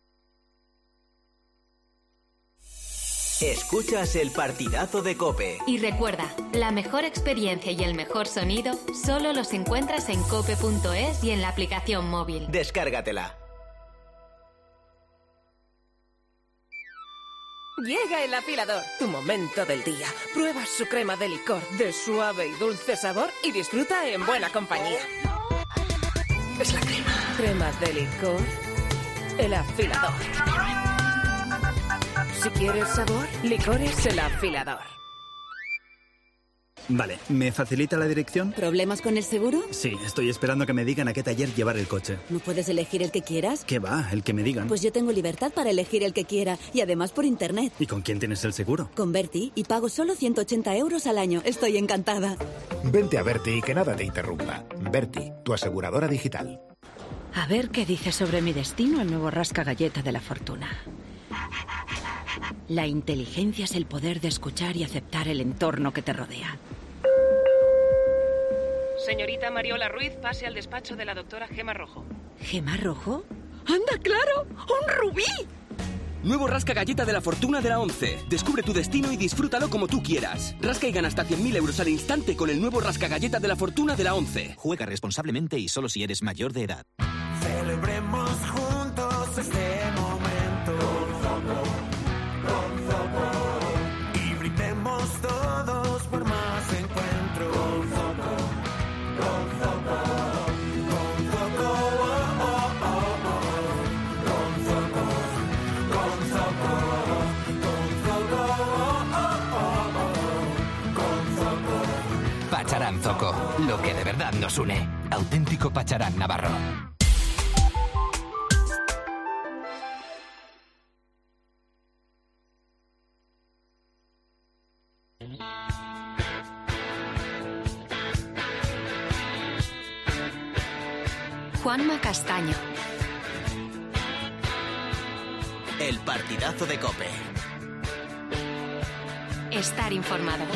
Escuchas el partidazo de COPE. Y recuerda, la mejor experiencia y el mejor sonido solo los encuentras en cope.es y en la aplicación móvil. Descárgatela. Llega el afilador, tu momento del día. Prueba su crema de licor de suave y dulce sabor y disfruta en buena compañía. Es la crema. Crema de licor. El afilador. Si quieres sabor, licores El Afilador. Vale, ¿me facilita la dirección? ¿Problemas con el seguro? Sí, estoy esperando que me digan a qué taller llevar el coche. ¿No puedes elegir el que quieras? ¿Qué va? El que me digan. Pues yo tengo libertad para elegir el que quiera y además por internet. ¿Y con quién tienes el seguro? Con Berti y pago solo 180 euros al año. Estoy encantada. Vente a Berti y que nada te interrumpa. Berti, tu aseguradora digital. A ver qué dice sobre mi destino el nuevo rasca galleta de la fortuna. La inteligencia es el poder de escuchar y aceptar el entorno que te rodea. Señorita Mariola Ruiz, pase al despacho de la doctora Gemma Rojo. ¿Gemma Rojo? ¡Anda, claro! ¡Un rubí! Nuevo rasca galleta de la fortuna de la 11. Descubre tu destino y disfrútalo como tú quieras. Rasca y gana hasta 100.000 euros al instante con el nuevo rasca galleta de la fortuna de la 11. Juega responsablemente y solo si eres mayor de edad. Celebremos juntos este momento. Y brindemos todos por más encuentros. Pacharán Zoco, lo que de verdad nos une. Auténtico Pacharán navarro. Juanma Castaño. El partidazo de COPE. Estar informado.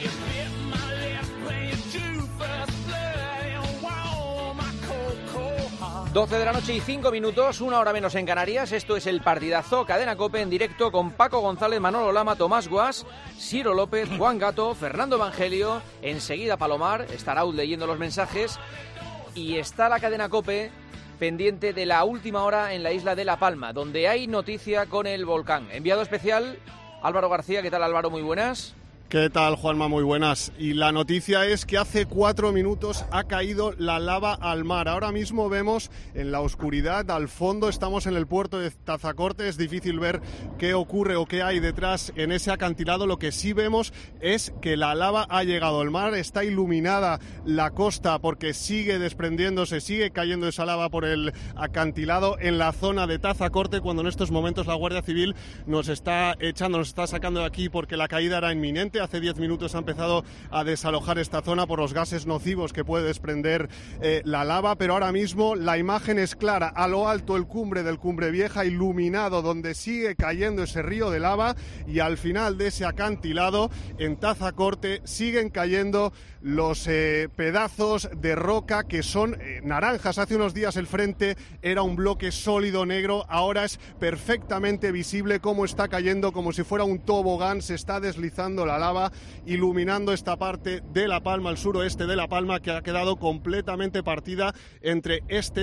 12 de la noche y 5 minutos, 1 hora menos en Canarias. Esto es el partidazo, Cadena COPE en directo con Paco González, Manolo Lama, Tomás Guas, Ciro López, Juan Gato, Fernando Evangelio. Enseguida Palomar estará leyendo los mensajes y está la Cadena COPE pendiente de la última hora en la isla de La Palma, donde hay noticia con el volcán. Enviado especial Álvaro García. ¿Qué tal, Álvaro? Muy buenas. ¿Qué tal, Juanma? Muy buenas. Y la noticia es que hace 4 minutos ha caído la lava al mar. Ahora mismo vemos en la oscuridad, al fondo, estamos en el puerto de Tazacorte. Es difícil ver qué ocurre o qué hay detrás en ese acantilado. Lo que sí vemos es que la lava ha llegado al mar. Está iluminada la costa porque sigue desprendiéndose, sigue cayendo esa lava por el acantilado en la zona de Tazacorte, cuando en estos momentos la Guardia Civil nos está sacando de aquí porque la caída era inminente. Hace 10 minutos ha empezado a desalojar esta zona por los gases nocivos que puede desprender la lava, pero ahora mismo la imagen es clara. A lo alto el cumbre del Cumbre Vieja, iluminado, donde sigue cayendo ese río de lava, y al final de ese acantilado, en Tazacorte, siguen cayendo los pedazos de roca que son naranjas. Hace unos días el frente era un bloque sólido negro, ahora es perfectamente visible cómo está cayendo, como si fuera un tobogán. Se está deslizando la lava, iluminando esta parte de La Palma, el suroeste de La Palma, que ha quedado completamente partida entre este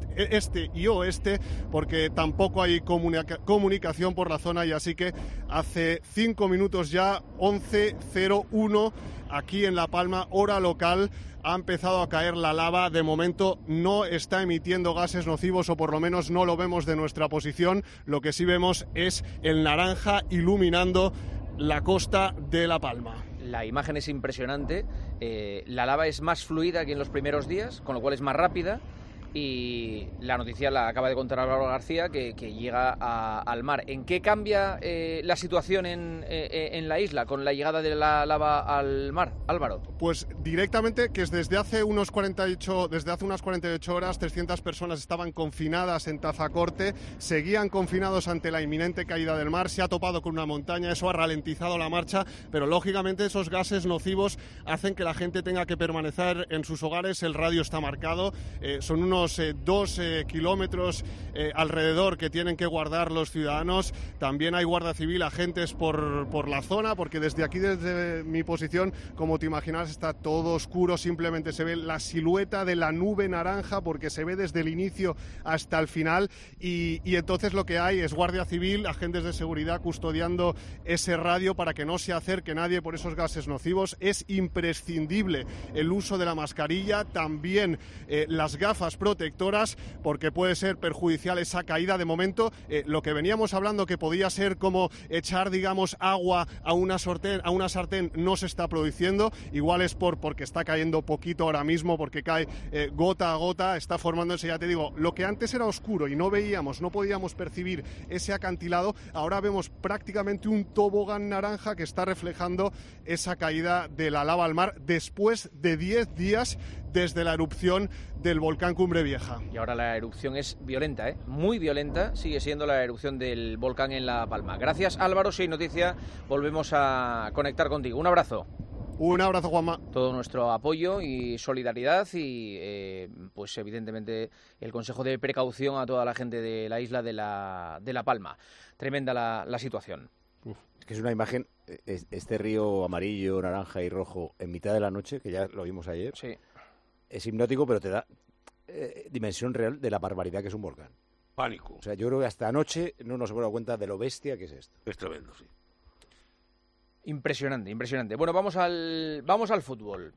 y oeste, porque tampoco hay comunicación por la zona, y así que hace 5 minutos ya, 11:01, aquí en La Palma, hora local, ha empezado a caer la lava. De momento no está emitiendo gases nocivos, o por lo menos no lo vemos de nuestra posición. Lo que sí vemos es el naranja iluminando la costa de La Palma. La imagen es impresionante. La lava es más fluida que en los primeros días, con lo cual es más rápida. Y la noticia la acaba de contar Álvaro García, que llega al mar. ¿En qué cambia la situación en la isla con la llegada de la lava al mar, Álvaro? Pues directamente, que es desde hace unas 48 horas, 300 personas estaban confinadas en Tazacorte, seguían confinados ante la inminente caída del mar. Se ha topado con una montaña, eso ha ralentizado la marcha, pero lógicamente esos gases nocivos hacen que la gente tenga que permanecer en sus hogares. El radio está marcado, son unos 2 kilómetros alrededor que tienen que guardar los ciudadanos. También hay Guardia Civil, agentes por la zona, porque desde aquí, desde mi posición, como te imaginas, está todo oscuro. Simplemente se ve la silueta de la nube naranja, porque se ve desde el inicio hasta el final, y entonces lo que hay es Guardia Civil, agentes de seguridad custodiando ese radio para que no se acerque nadie por esos gases nocivos. Es imprescindible el uso de la mascarilla, también las gafas protectoras, porque puede ser perjudicial esa caída. De momento, lo que veníamos hablando, que podía ser como echar, digamos, agua a una sartén, no se está produciendo. Igual es porque está cayendo poquito ahora mismo, porque cae gota a gota, está formándose, ya te digo, lo que antes era oscuro y no podíamos percibir ese acantilado, ahora vemos prácticamente un tobogán naranja que está reflejando esa caída de la lava al mar después de 10 días desde la erupción del volcán Cumbre Vieja. Y ahora la erupción es violenta, muy violenta, sigue siendo la erupción del volcán en La Palma. Gracias, Álvaro. Si hay noticia, volvemos a conectar contigo. Un abrazo. Un abrazo, Juanma. Todo nuestro apoyo y solidaridad y, pues evidentemente, el consejo de precaución a toda la gente de la isla de La Palma. Tremenda la situación. Es que es una imagen, este río amarillo, naranja y rojo en mitad de la noche, que ya lo vimos ayer. Sí. Es hipnótico, pero te da dimensión real de la barbaridad que es un volcán. Pánico. O sea, yo creo que hasta anoche no nos hemos dado cuenta de lo bestia que es esto. Es tremendo, sí. Impresionante. Bueno, vamos al fútbol.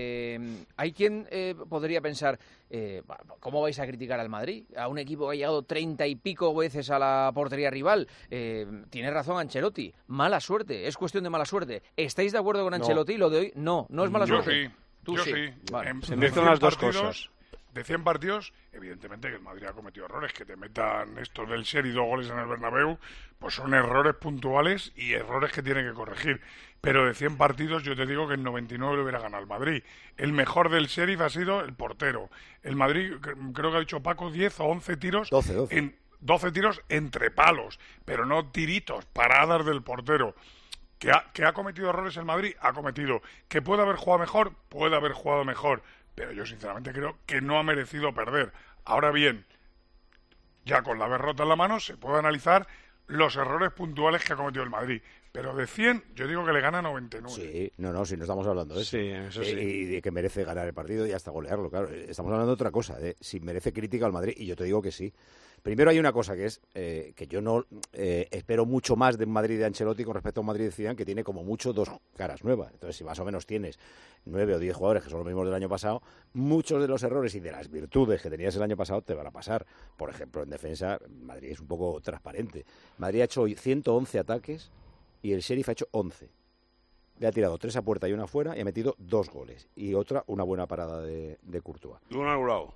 Hay quien podría pensar, ¿cómo vais a criticar al Madrid? A un equipo que ha llegado 30 y pico veces a la portería rival. Tiene razón Ancelotti. Mala suerte, es cuestión de mala suerte. ¿Estáis de acuerdo con Ancelotti? Lo de hoy, no es mala suerte. Yo sí. Vale. Se mezclan las dos cosas. de 100 partidos, evidentemente que el Madrid ha cometido errores. Que te metan estos del Sheriff 2 goles en el Bernabéu, pues son errores puntuales y errores que tiene que corregir. Pero de 100 partidos yo te digo que en 99 le hubiera ganado el Madrid. El mejor del Sheriff ha sido el portero. El Madrid, creo que ha dicho Paco, 10 o 11 tiros. 12 tiros entre palos, pero no tiritos, paradas del portero. ¿Que ha cometido errores el Madrid? Ha cometido. ¿Que puede haber jugado mejor? Puede haber jugado mejor. Pero yo sinceramente creo que no ha merecido perder. Ahora bien, ya con la derrota en la mano se puede analizar los errores puntuales que ha cometido el Madrid. Pero de 100, yo digo que le gana 99. Sí, si no estamos hablando de eso. Sí, eso sí. Y de que merece ganar el partido y hasta golearlo, claro. Estamos hablando de otra cosa, de si merece crítica al Madrid, y yo te digo que sí. Primero hay una cosa que es que yo no espero mucho más de un Madrid de Ancelotti con respecto a un Madrid de Zidane, que tiene como mucho 2 caras nuevas. Entonces, si más o menos tienes 9 o 10 jugadores que son los mismos del año pasado, muchos de los errores y de las virtudes que tenías el año pasado te van a pasar. Por ejemplo, en defensa, Madrid es un poco transparente. Madrid ha hecho hoy 111 ataques y el Sheriff ha hecho 11. Le ha tirado 3 a puerta y 1 afuera y ha metido 2 goles. Y una buena parada de Courtois. Y un anulado.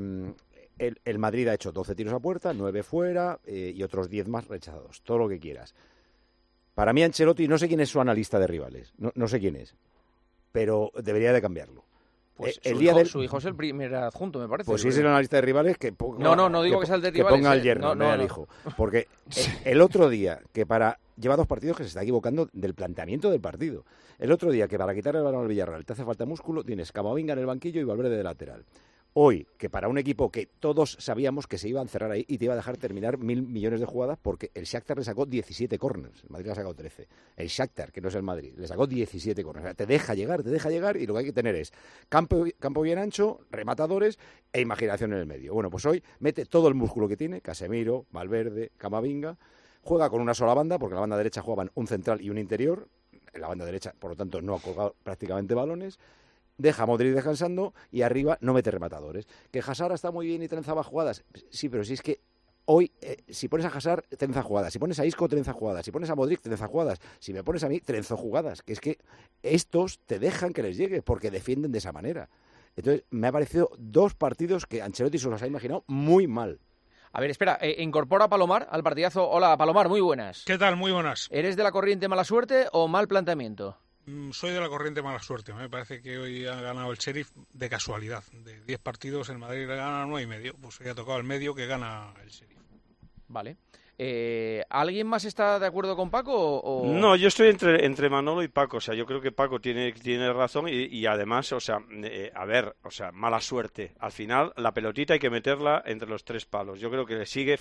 El Madrid ha hecho 12 tiros a puerta, 9 fuera y otros 10 más rechazados. Todo lo que quieras. Para mí Ancelotti, no sé quién es su analista de rivales, no sé quién es, pero debería de cambiarlo. Pues su hijo es el primer adjunto, me parece. Pues si es el analista de rivales, que ponga, no digo que sea el de rivales. Que ponga al yerno, no al hijo. Porque el otro día, lleva 2 partidos que se está equivocando del planteamiento del partido. El otro día, que para quitar el balón al Villarreal te hace falta músculo, tienes Camavinga en el banquillo y Valverde de lateral. Hoy, que para un equipo que todos sabíamos que se iba a encerrar ahí y te iba a dejar terminar 1.000 millones de jugadas, porque el Shakhtar le sacó 17 córners, el Madrid le ha sacado 13. El Shakhtar, que no es el Madrid, le sacó 17 córners. O sea, te deja llegar y lo que hay que tener es campo bien ancho, rematadores e imaginación en el medio. Bueno, pues hoy mete todo el músculo que tiene, Casemiro, Valverde, Camavinga, juega con una sola banda, porque en la banda derecha jugaban un central y un interior, en la banda derecha, por lo tanto, no ha colgado prácticamente balones. Deja a Modric descansando y arriba no mete rematadores. Que Hazard está muy bien y trenzaba jugadas. Sí, pero si es que hoy, si pones a Hazard, trenza jugadas. Si pones a Isco, trenza jugadas. Si pones a Modric, trenza jugadas. Si me pones a mí, trenzo jugadas. Que es que estos te dejan que les llegue porque defienden de esa manera. Entonces, me ha parecido 2 partidos que Ancelotti se los ha imaginado muy mal. A ver, espera, incorpora a Palomar al partidazo. Hola, Palomar, muy buenas. ¿Qué tal? Muy buenas. ¿Eres de la corriente mala suerte o mal planteamiento? Soy de la corriente mala suerte. Me parece que hoy ha ganado el Sheriff de casualidad. De 10 partidos, el Madrid le gana 9,5. Pues hoy ha tocado el medio que gana el Sheriff. Vale. ¿Alguien más está de acuerdo con Paco? O... No, yo estoy entre Manolo y Paco. O sea, yo creo que Paco tiene razón y además, o sea, mala suerte. Al final, la pelotita hay que meterla entre los 3 palos. Yo creo que le sigue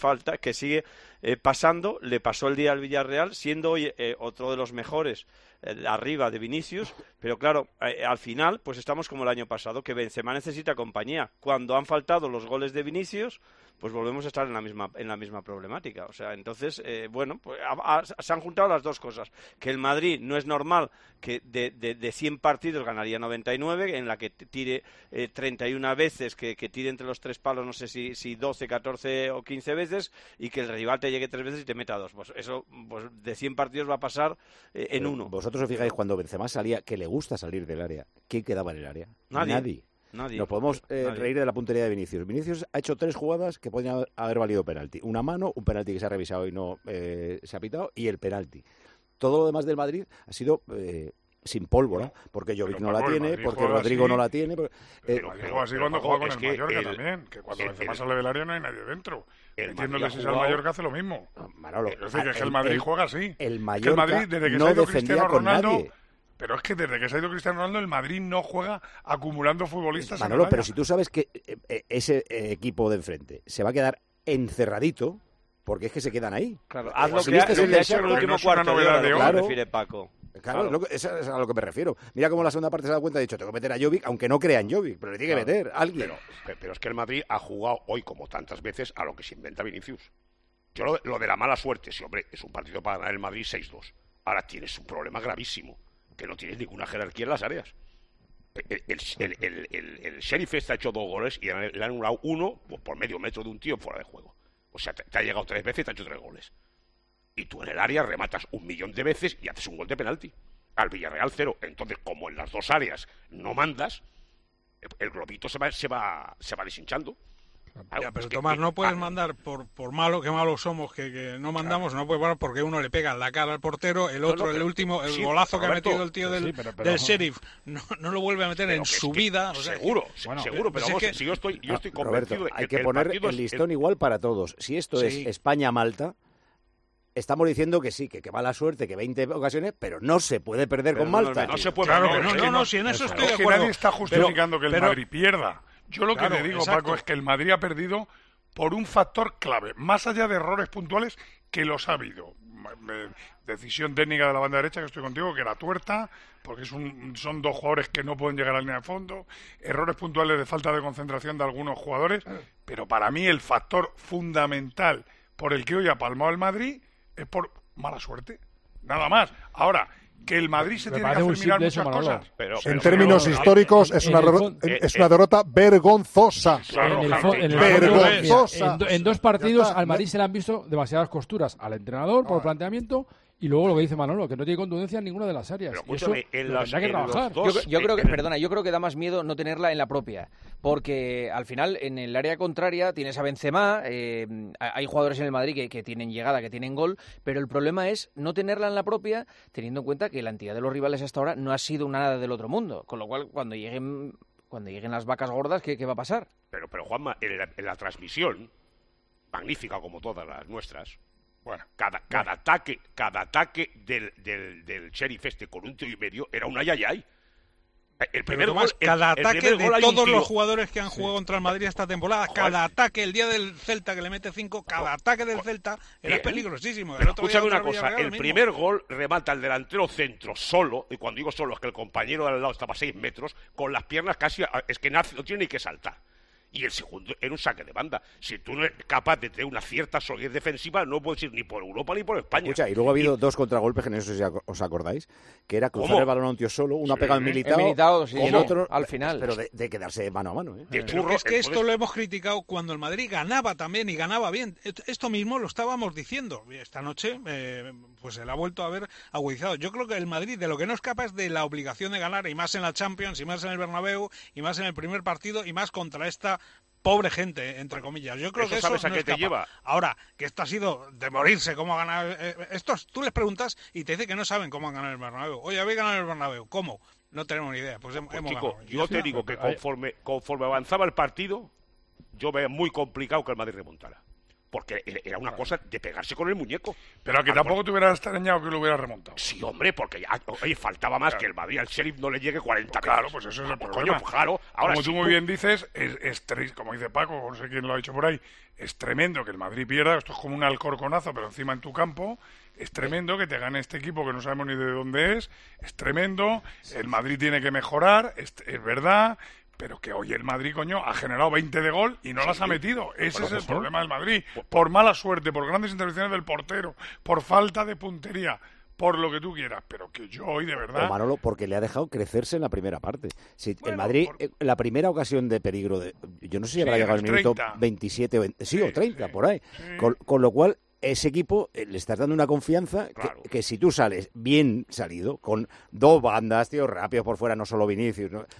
pasando. Le pasó el día al Villarreal, siendo hoy otro de los mejores arriba de Vinicius, pero claro, al final pues estamos como el año pasado, que Benzema necesita compañía. Cuando han faltado los goles de Vinicius, pues volvemos a estar en la misma problemática. O sea, entonces, pues se han juntado las 2 cosas. Que el Madrid no es normal que de 100 partidos ganaría 99, en la que tire 31 veces, que tire entre los 3 palos, no sé si 12, 14 o 15 veces, y que el rival te llegue 3 veces y te meta 2. Pues eso, pues de 100 partidos va a pasar en 1. Vosotros os fijáis, cuando Benzema salía, que le gusta salir del área, ¿quién quedaba en el área? Nadie. Nos podemos reír de la puntería de Vinicius. Vinicius ha hecho 3 jugadas que podrían haber valido penalti. Una mano, un penalti que se ha revisado y no se ha pitado, y el penalti. Todo lo demás del Madrid ha sido sin pólvora, porque Jovic no la tiene, porque Rodrigo no la tiene. Pero así cuando juega con el Mallorca también, que cuando Benzema sale del área no hay nadie dentro. Entiéndole si es el Mallorca hace lo mismo. Manolo, es decir, que el Madrid juega así. El Mallorca desde que no se ha ido defendía Cristiano con Ronaldo, nadie. Pero es que desde que se ha ido Cristiano Ronaldo, el Madrid no juega acumulando futbolistas. Manolo, pero si tú sabes que ese equipo de enfrente se va a quedar encerradito, porque es que se quedan ahí. Claro, haz lo que ha hecho en el último cuarto de hora, lo que refiere Paco. Claro. Eso es a lo que me refiero. Mira cómo la segunda parte se da cuenta, ha dicho, tengo que meter a Jovic, aunque no crea en Jovic, pero le tiene que meter a alguien. Pero es que el Madrid ha jugado hoy, como tantas veces, a lo que se inventa Vinicius. Yo lo de la mala suerte, sí, hombre, es un partido para ganar el Madrid 6-2. Ahora tienes un problema gravísimo, que no tienes ninguna jerarquía en las áreas. El Sheriff ha hecho 2 goles y le han anulado 1 por medio metro de un tío fuera de juego. O sea, te ha llegado 3 veces y te ha hecho 3 goles. Y tú en el área rematas 1.000.000 de veces y haces un gol de penalti. Al Villarreal 0. Entonces, como en las 2 áreas no mandas, el globito se va deshinchando. Ya, pero Tomás, no puedes mandar por malo, que malos somos, que no mandamos, no puedes mandar porque uno le pega en la cara al portero, el otro, el último, el golazo que ha metido el tío del Sheriff, no lo vuelve a meter en su vida. O sea, seguro, pero vamos, si yo estoy convencido Roberto, de que hay que poner el listón igual para todos. Si esto es España-Malta, estamos diciendo que sí, que mala suerte, que 20 ocasiones, pero no se puede perder con Malta. No se puede. Claro, no, si en eso estoy de acuerdo. Nadie está justificando que el Madrid pierda. Yo lo que te digo, exacto. Paco, es que el Madrid ha perdido por un factor clave, más allá de errores puntuales que los ha habido. Decisión técnica de la banda derecha, que estoy contigo, que era tuerta, porque son dos jugadores que no pueden llegar a la línea de fondo, errores puntuales de falta de concentración de algunos jugadores, pero para mí el factor fundamental por el que hoy ha palmado el Madrid es por mala suerte, nada más. Ahora, que el Madrid se tiene que hacer mirar muchas cosas. En términos históricos es una derrota vergonzosa. Vergonzosa. En 2 partidos al Madrid se le han visto demasiadas costuras al entrenador por el planteamiento y luego lo que dice Manolo, que no tiene contundencia en ninguna de las áreas. Pero escúchame, tendrá que trabajar. Yo creo que da más miedo no tenerla en la propia, porque al final en el área contraria tienes a Benzema, hay jugadores en el Madrid que tienen llegada, que tienen gol, pero el problema es no tenerla en la propia, teniendo en cuenta que la entidad de los rivales hasta ahora no ha sido nada del otro mundo, con lo cual cuando lleguen las vacas gordas, ¿qué va a pasar? Pero Juanma, en la transmisión, magnífica como todas las nuestras, bueno, cada ataque del Sheriff con un tiro y medio era un ayayay. El primer gol, cada ataque de todos los jugadores que han jugado contra el Madrid esta temporada, cada ataque, el día del Celta que le mete 5, cada ataque del Celta era peligrosísimo. Pero escúchame una cosa, el primer gol remata el delantero centro solo, y cuando digo solo es que el compañero de al lado estaba a 6 metros, con las piernas casi, es que no tiene ni que saltar. Y el segundo era un saque de banda. Si tú no eres capaz de tener una cierta solidez defensiva, no puedes ir ni por Europa ni por España. Escucha, y luego ha habido 2 contragolpes, que no sé si os acordáis, que era cruzar el balón a un tío solo, uno ha pegado en Militao, sí, y el otro al final. Pero de quedarse mano a mano. Pero es que esto lo hemos criticado cuando el Madrid ganaba también y ganaba bien. Esto mismo lo estábamos diciendo. Esta noche pues se le ha vuelto a ver agudizado. Yo creo que el Madrid de lo que no escapa es de la obligación de ganar, y más en la Champions, y más en el Bernabéu, y más en el primer partido, y más contra esta pobre gente, entre comillas. Yo creo que eso sabes a no qué escapa. te lleva. Ahora, que esto ha sido de morirse, cómo ha ganado... estos, tú les preguntas y te dicen que no saben cómo han ganado el Bernabéu. Oye, habéis ganado el Bernabéu, ¿cómo? No tenemos ni idea. Pues hemos chico, ganado. yo te digo que conforme avanzaba el partido, yo veía muy complicado que el Madrid remontara. Porque era una cosa de pegarse con el muñeco. Pero que tampoco te hubieras extrañado que lo hubiera remontado. Sí, hombre, porque faltaba más que el Madrid al Sheriff no le llegue 40 Claro, veces. pues eso es el Coño, problema. claro. Ahora, como tú muy bien dices, es como dice Paco, no sé quién lo ha dicho por ahí, es tremendo que el Madrid pierda. Esto es como un alcorconazo, pero encima en tu campo. Es tremendo que te gane este equipo que no sabemos ni de dónde es tremendo. El Madrid tiene que mejorar, es verdad. Pero que hoy el Madrid, coño, ha generado 20 de gol y no las ha metido. Ese es el problema del Madrid. Por mala suerte, por grandes intervenciones del portero, por falta de puntería, por lo que tú quieras. Pero que yo hoy, de verdad... O Manolo, porque le ha dejado crecerse en la primera parte. Si el Madrid, la primera ocasión de peligro, yo no sé si habrá llegado al minuto 27 o 20, o 30, por ahí. Sí. Con lo cual... ese equipo le estás dando una confianza que si tú sales bien salido, con 2 bandas, tío, rápidos por fuera, no solo Vinicius, ¿no?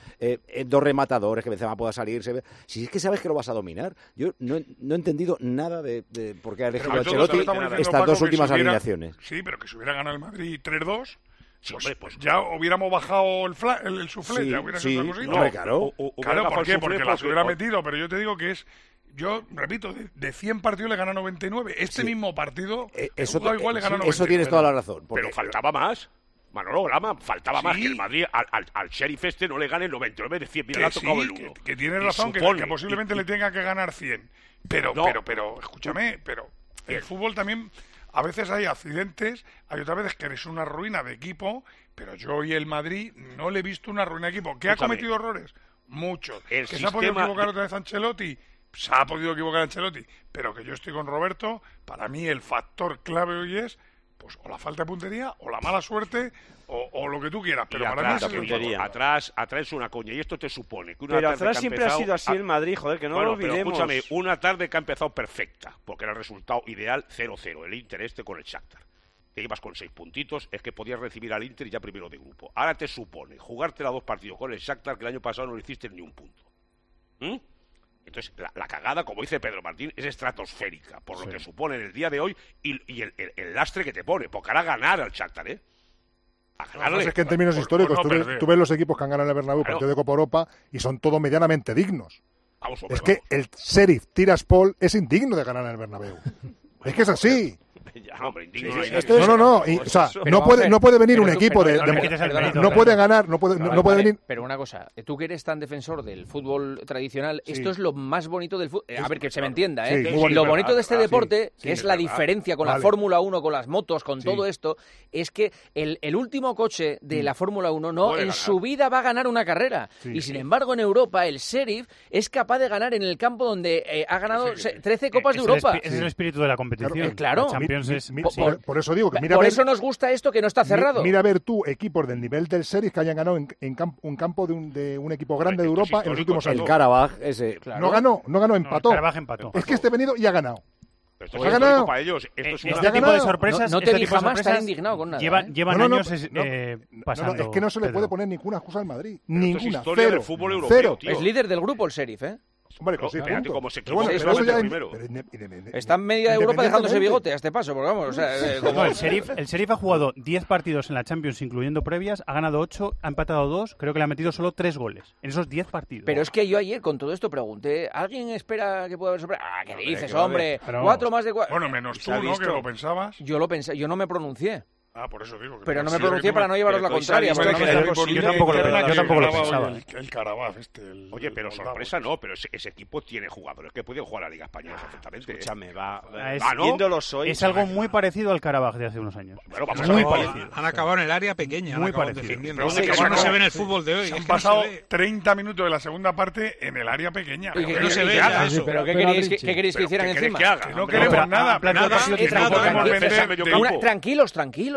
2 rematadores, que Benzema pueda salir, si es que sabes que lo vas a dominar. Yo no he entendido nada de por qué ha elegido Ancelotti estas 2 últimas alineaciones. Sí, pero que si hubiera ganado el Madrid 3-2... Sí, hombre, pues ya hubiéramos bajado el suflé, ya hubiera sido otra cosita. No, claro. Claro, ¿por qué? Porque las hubiera metido, pero yo te digo que es... Yo, repito, de 100 partidos le gana 99. Este mismo partido, eso igual le gana 99. Eso tienes toda la razón. Pero faltaba más. Manolo Grama, faltaba más que el Madrid al Sheriff no le gane 99 de 100. Mira, le ha tocado el 1. Que tienes razón, que posiblemente le tenga que ganar 100. Pero, escúchame, el fútbol también... A veces hay accidentes, hay otras veces que eres una ruina de equipo, pero yo hoy el Madrid no le he visto una ruina de equipo. ¿Que ha cometido errores? Muchos. ¿Que se ha podido equivocar otra vez Ancelotti? Se ha podido equivocar Ancelotti. Pero que yo estoy con Roberto, para mí el factor clave hoy es pues o la falta de puntería, o la mala suerte, o lo que tú quieras. Pero para mí atrás es una coña. Y esto te supone que una pero tarde atrás que siempre ha sido así el Madrid, joder, que no lo olvidemos. Pero escúchame, una tarde que ha empezado perfecta, porque era el resultado ideal 0-0, el Inter con el Shakhtar. te ibas con 6 puntitos, es que podías recibir al Inter ya primero de grupo. Ahora te supone jugártela 2 partidos con el Shakhtar, que el año pasado no le hiciste ni un punto. Entonces, la cagada, como dice Pedro Martín, es estratosférica, por lo que supone en el día de hoy y el lastre que te pone, porque hará ganar al Shakhtar, ¿eh? Es que en términos históricos, tú ves los equipos que han ganado en el Bernabéu, partido de Copa Europa, y son todos medianamente dignos. Es que el Sheriff Tiraspol es indigno de ganar en el Bernabéu. Es que es así. No puede venir un equipo no puede ganar, no puede venir. Pero una cosa, tú que eres tan defensor del fútbol tradicional, esto es lo más bonito del fútbol. A ver, que se me entienda, lo bonito de este deporte, que es la diferencia con la Fórmula 1, con las motos, con todo esto, es que el último coche de la Fórmula 1 en su vida va a ganar una carrera. Y sin embargo, en Europa, el Sheriff es capaz de ganar en el campo donde ha ganado 13 Copas de Europa. Ese es el espíritu de la competición. Claro. Por eso digo que por eso nos gusta esto que no está cerrado. Mira a ver tú equipos del nivel del Sheriff que hayan ganado en un campo de un equipo grande de Europa en los últimos años. El Karabaj, ese. No ganó, empató. El Karabaj empató. Es que este venido y ha ganado. Esto es histórico para ellos. Este tipo de sorpresas. No te vi jamás tan indignado con nada. Llevan años pasando. Es que no se le puede poner ninguna excusa al Madrid. Ninguna. Es historia del fútbol europeo, tío. Es líder del grupo el Sheriff, ¿eh? Hombre, con 6 puntos. Como se equivoca, primero. Está en media de Europa dejándose bigote a este paso, porque vamos, el Sheriff ha jugado 10 partidos en la Champions, incluyendo previas, ha ganado 8, ha empatado 2, creo que le ha metido solo 3 goles en esos 10 partidos. Pero es que yo ayer con todo esto pregunté, ¿alguien espera que pueda haber sorpresa? ¿Qué dices, hombre? 4 más de 4. Bueno, menos tú, ¿no? Que lo pensabas. Yo lo pensé, yo no me pronuncié. Por eso digo. Pero no me pronuncié para no llevaros la contraria. Yo tampoco lo pensaba. El Karabaj Oye, pero sorpresa no, pero ese equipo tiene jugadores que pueden jugar a la Liga Española perfectamente. Escúchame, Es algo muy parecido al Karabaj de hace unos años. Muy parecido. Han acabado en el área pequeña. Muy parecido. Defendiendo. Eso no se ve en el fútbol de hoy. Han pasado 30 minutos de la segunda parte en el área pequeña. No se ve eso. ¿Pero qué queréis que hicieran encima? No queremos nada. Tranquilos.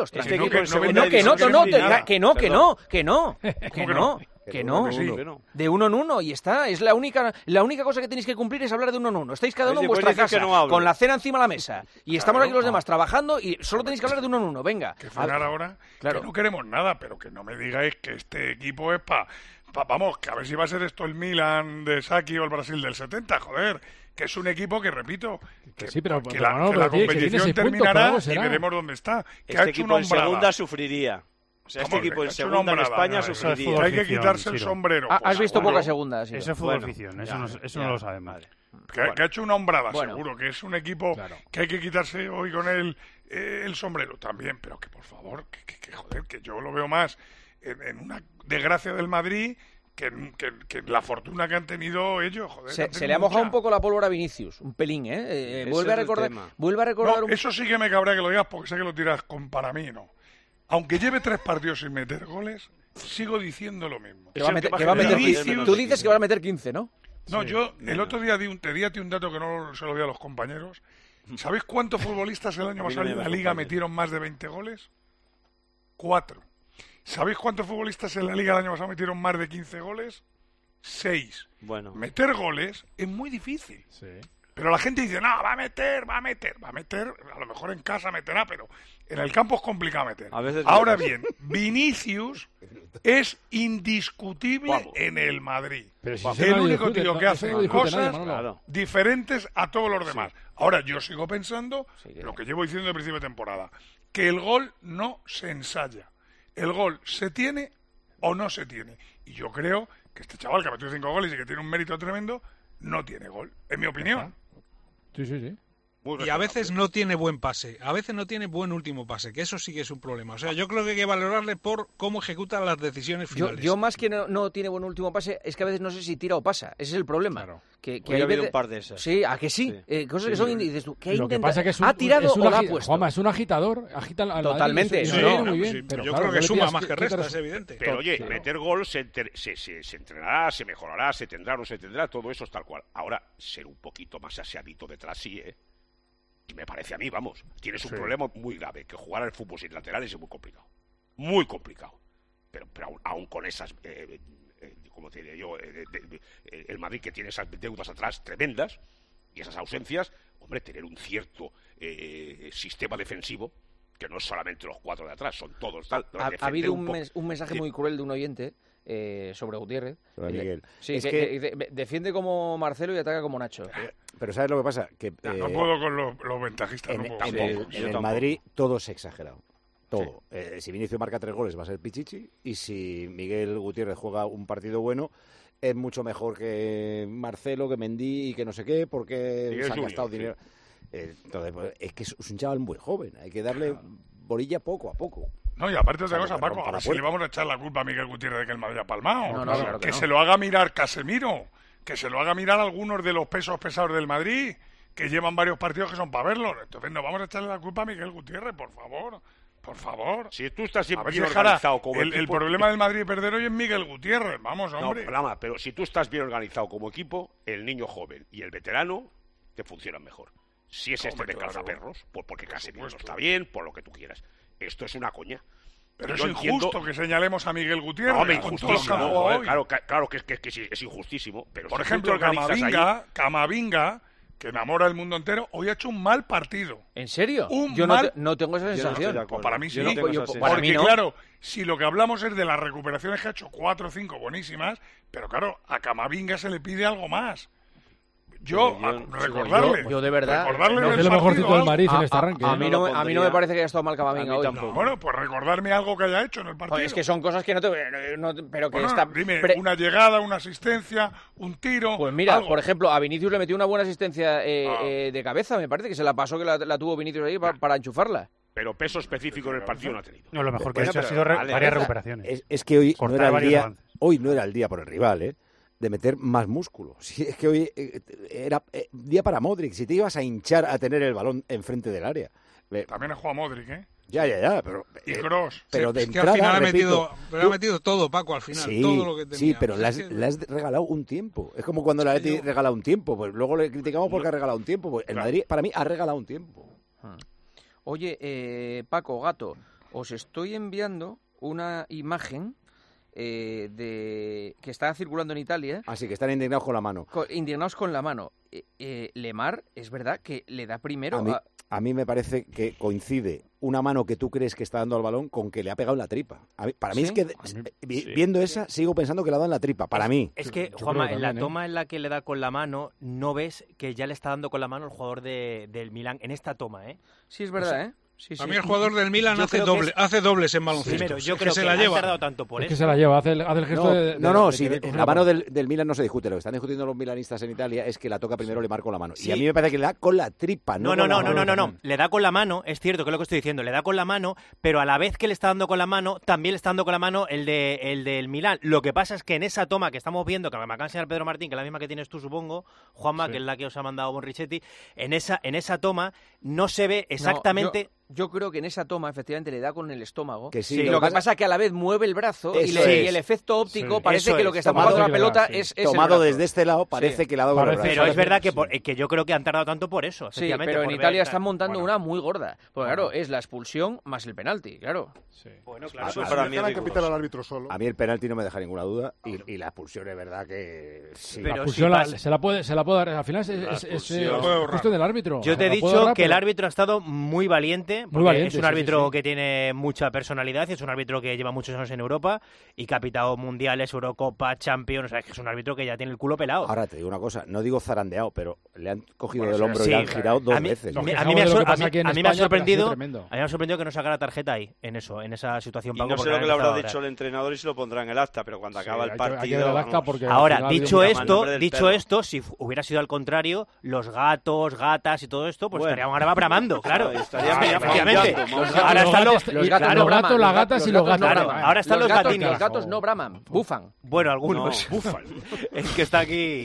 Que no. De 1 en 1 y está. Es la única cosa que tenéis que cumplir es hablar de 1 en 1. Estáis cada uno en vuestra casa, con la cena encima de la mesa. Y estamos aquí los demás trabajando y solo tenéis que hablar de 1 en 1. Venga. Que frenar ahora. Claro. Que no queremos nada, pero que no me digáis que este equipo es vamos, que a ver si va a ser esto el Milan de Saki o el Brasil del 70, joder. Que es un equipo que, repito, que la competición terminará y veremos dónde está. Que este equipo en segunda sufriría. O sea, este equipo en segunda en España sufriría. Hay que quitarse el sombrero. Has visto pocas segundas. Eso es fútbol ficción, eso no lo sabemos. Que ha hecho una hombrada, seguro. Que es un equipo que hay que quitarse hoy con el sombrero también. Pero que, por favor, joder, que yo lo veo más en una desgracia del Madrid... Que la fortuna que han tenido ellos, joder. Se le ha mojado un poco la pólvora a Vinicius, un pelín, vuelve a recordar. Eso sí que me cabrea que lo digas porque sé que lo tiras para mí, no. Aunque lleve 3 partidos sin meter goles, sigo diciendo lo mismo. Tú dices que va a meter 15, ¿no? No, yo el otro día te di un dato que no se lo di a los compañeros. ¿Sabéis cuántos futbolistas el año pasado en la Liga metieron más de 20 goles? 4. ¿Sabéis cuántos futbolistas en la Liga el año pasado metieron más de 15 goles? 6. Bueno. Meter goles es muy difícil. Sí. Pero la gente dice, no, va a meter. A lo mejor en casa meterá, pero en el campo es complicado meter. Ahora bien, Vinicius es indiscutible en el Madrid. El único tío que hace cosas diferentes a todos los demás. Ahora, yo sigo pensando, lo que llevo diciendo de principio de temporada, que el gol no se ensaya. El gol se tiene o no se tiene. Y yo creo que este chaval que ha metido 5 goles y que tiene un mérito tremendo, no tiene gol, en mi opinión. Sí. Y a veces no tiene buen pase, a veces no tiene buen último pase, que eso sí que es un problema. O sea, yo creo que hay que valorarle por cómo ejecuta las decisiones finales. Yo más que no tiene buen último pase, es que a veces no sé si tira o pasa. Ese es el problema. Claro. Que hay habido un par de esas. Sí, ¿a que sí? Cosas que son... Dices tú, ¿qué lo que pasa es que ¿ha tirado o la ha puesto? Juanma, es un agitador. Agita totalmente. Muy bien, pero yo creo que suma más que resta, es evidente. Pero oye, meter gol se entrenará, se mejorará, se tendrá o no se tendrá, todo eso es tal cual. Ahora, ser un poquito más aseadito detrás sí, Y me parece a mí, vamos, tienes un problema muy grave, que jugar al fútbol sin laterales es muy complicado. Muy complicado. Pero aún con esas, como te diré yo, el Madrid que tiene esas deudas atrás tremendas y esas ausencias, hombre, tener un cierto sistema defensivo que no es solamente los 4 de atrás, son todos. Tal, ha habido un mensaje muy cruel de un oyente sobre Gutiérrez. Sobre Miguel. Sí, que defiende como Marcelo y ataca como Nacho. Pero ¿sabes lo que pasa? Que no puedo con los ventajistas. En el Madrid todo es exagerado. Todo. Sí. Si Vinicius marca 3 goles va a ser Pichichi, y si Miguel Gutiérrez juega un partido bueno es mucho mejor que Marcelo, que Mendy y que no sé qué, porque se han gastado dinero. Entonces, pues, es que es un chaval muy joven, hay que darle bolilla poco a poco. No, y aparte de otra cosa, Paco, a ver si le vamos a echar la culpa a Miguel Gutiérrez de que el Madrid ha palmado. Claro que se lo haga mirar Casemiro, que se lo haga mirar algunos de los pesos pesados del Madrid, que llevan varios partidos que son para verlos. Entonces no vamos a echarle la culpa a Miguel Gutiérrez, por favor. Por favor. Si tú estás siempre bien organizado como equipo... El problema del Madrid perder hoy es Miguel Gutiérrez, vamos, hombre. No, pero si tú estás bien organizado como equipo, el niño joven y el veterano te funcionan mejor. Si es de calzaperros, pues porque Casemiro no está bien, por lo que tú quieras. Esto es una coña. Pero es injusto que señalemos a Miguel Gutiérrez. No, injustísimo. Claro que es injustísimo. Pero por ejemplo, Camavinga, que enamora al mundo entero, hoy ha hecho un mal partido. ¿En serio? Yo no tengo esa sensación. Para mí sí. Porque claro, si lo que hablamos es de las recuperaciones que ha hecho, 4 o 5 buenísimas, pero claro, a Camavinga se le pide algo más. Yo de verdad no es lo mejorcito del Madrid en este arranque. A mí no me parece que haya estado mal Camavinga hoy. Bueno, pues recordarme algo que haya hecho en el partido. Es que son cosas que pero que está... Dime, una llegada, una asistencia, un tiro... Pues mira, algo. Por ejemplo, a Vinicius le metió una buena asistencia de cabeza, me parece que se la pasó, que la tuvo Vinicius ahí para enchufarla. Pero peso específico en el partido no ha tenido. No, lo mejor que ha hecho ha sido varias recuperaciones. Es que hoy no era el día por el rival, de meter más músculo. Si es que hoy era día para Modric. Si te ibas a hinchar a tener el balón enfrente del área. También ha jugado Modric, Ya, pero... Y Kroos. Pero de entrada, que al final ha metido todo, Paco, al final. Todo lo que tenía. Sí, pero le has regalado un tiempo. Es como cuando la Atleti regala un tiempo. Pues luego le criticamos porque ha regalado un tiempo. Pues el Madrid, para mí, ha regalado un tiempo. Oye, Paco, Gato, os estoy enviando una imagen... que está circulando en Italia. Así que están indignados con la mano. Indignados con la mano. Lemar, es verdad que le da primero... A mí me parece que coincide una mano que tú crees que está dando al balón con que le ha pegado en la tripa. Para mí es que, viendo esa, sigo pensando que le ha dado en la tripa. Para mí. Es que, Juanma, en la toma en la que le da con la mano, no ves que ya le está dando con la mano el jugador del Milán. En esta toma, Sí, es verdad, Sí, a mí el jugador del Milan hace dobles en baloncesto. Primero, yo creo que se la lleva. Ha tardado tanto por eso. Que se la lleva, hace el gesto la mano del Milan no se discute. Lo que están discutiendo los milanistas en Italia es que la toca primero, le marca la mano. Sí. Y a mí me parece que le da con la tripa. No. Le da con la mano, es cierto que es lo que estoy diciendo. Le da con la mano, pero a la vez que le está dando con la mano, también le está dando con la mano el del Milan. Lo que pasa es que en esa toma que estamos viendo, que me acaba de enseñar Pedro Martín, que es la misma que tienes tú, supongo, Juanma, que es la que os ha mandado Bonrichetti, en esa toma no se ve exactamente... Yo creo que en esa toma efectivamente le da con el estómago. Lo que pasa es que a la vez mueve el brazo y el efecto óptico parece que lo que está tomando la pelota es tomado desde este lado, parece que le ha dado con el brazo. Pero es verdad que yo creo que han tardado tanto por eso. Sí, pero en Italia están montando una muy gorda. Porque claro, es la expulsión más el penalti, claro. Bueno, claro. Para mí al árbitro solo. A mí el penalti no me deja ninguna duda y la expulsión es verdad que sí. La expulsión se la puede dar. Al final es cuestión del árbitro. Yo te he dicho que el árbitro ha estado muy valiente. Es un árbitro que tiene mucha personalidad y es un árbitro que lleva muchos años en Europa y que ha pitado mundiales, Eurocopa, Champions. O sea, es que es un árbitro que ya tiene el culo pelado. Ahora te digo una cosa, no digo zarandeado, pero le han cogido del hombro y le han girado dos veces. A mí me ha sorprendido que no sacara la tarjeta ahí, en esa situación. Y no sé lo que le habrá dicho el entrenador y se lo pondrá en el acta, pero cuando acaba el partido... Ahora, dicho esto, si hubiera sido al contrario, los gatos, gatas y todo esto, pues estaríamos ahora bramando, claro. Efectivamente. Ahora están los gatos, las gatas y los gatos. Ahora están los gatinos. Los gatos no braman, bufan. Bueno, algunos. Bufan. Es que está aquí...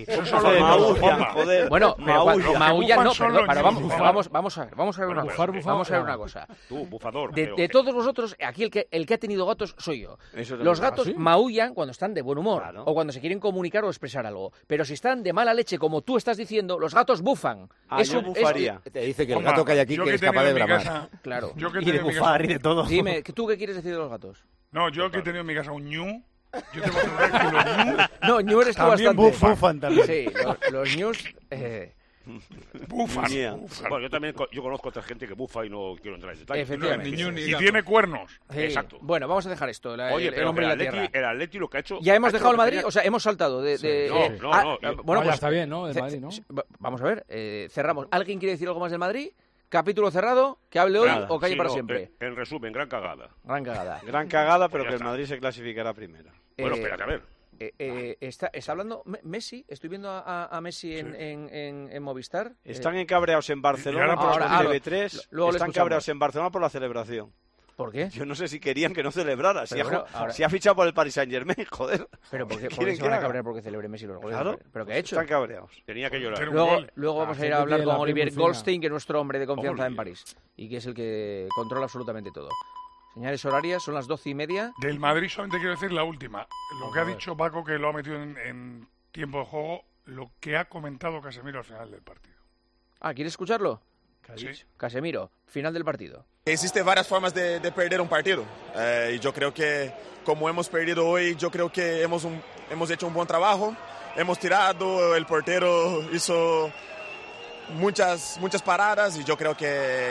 Bueno, maullan no, pero vamos a ver una cosa. Tú, bufador. De todos vosotros, aquí el que ha tenido gatos soy yo. Los gatos maullan cuando están de buen humor o cuando se quieren comunicar o expresar algo. Pero si están de mala leche, como tú estás diciendo, los gatos bufan. Yo bufaría. Te dice que el gato que hay aquí que es capaz de bramar. Claro. Y de bufar y de todo. Dime, ¿tú qué quieres decir de los gatos? No, yo que he tenido en mi casa un ñu. Yo tengo que ver que los ñu... No, ñu eres tú bastante. Bufan también. Sí, los ñus... Bufan. Bueno, yo también conozco a otra gente que bufa y no quiero entrar en detalle. Efectivamente. Y tiene cuernos. Sí. Exacto. Bueno, vamos a dejar esto. Oye, pero el Atleti lo que ha hecho... ¿Ya hemos dejado el Madrid? O sea, hemos saltado de... No. Bueno, pues está bien, ¿no? El Madrid, ¿no? Vamos a ver, cerramos. ¿Alguien quiere decir algo más del Madrid? Capítulo cerrado, que hable hoy o calle para siempre. En resumen, gran cagada. Gran cagada. Gran cagada, pero que el Madrid se clasificará primero. Bueno, espérate, a ver. Está hablando Messi, estoy viendo a Messi en Movistar. Están encabreados en Barcelona por la TV3, están cabreados en Barcelona por la celebración. ¿Por qué? Yo no sé si querían que no celebrara. Pero si ha fichado por el Paris Saint-Germain, joder. Pero ¿por qué se van a cabrear porque celebre Messi los goles? Claro. ¿Pero qué ha hecho? Están cabreados. Tenía que llorar. Luego vamos a ir a hablar con Olivier Goldstein, que es nuestro hombre de confianza en París y que es el que controla absolutamente todo. Señales horarias, son las 12:30. Del Madrid solamente quiero decir la última. Lo que ha dicho Paco, que lo ha metido en tiempo de juego, lo que ha comentado Casemiro al final del partido. ¿Quieres escucharlo? Sí. Casemiro, final del partido. Existen varias formas de perder un partido y yo creo que como hemos perdido hoy, yo creo que hemos hecho un buen trabajo, hemos tirado, el portero hizo muchas paradas y yo creo que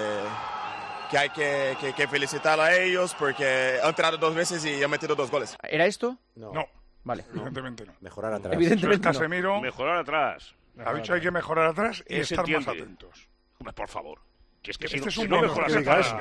hay que felicitar a ellos porque han tirado 2 veces y han metido 2 goles. ¿Era esto? No. Vale. Evidentemente no. Mejorar atrás. Evidentemente no. Casemiro mejorar atrás. Ha dicho hay que mejorar atrás y estar más atentos. Hombre, por favor. Que es que este si no mejoras atrás...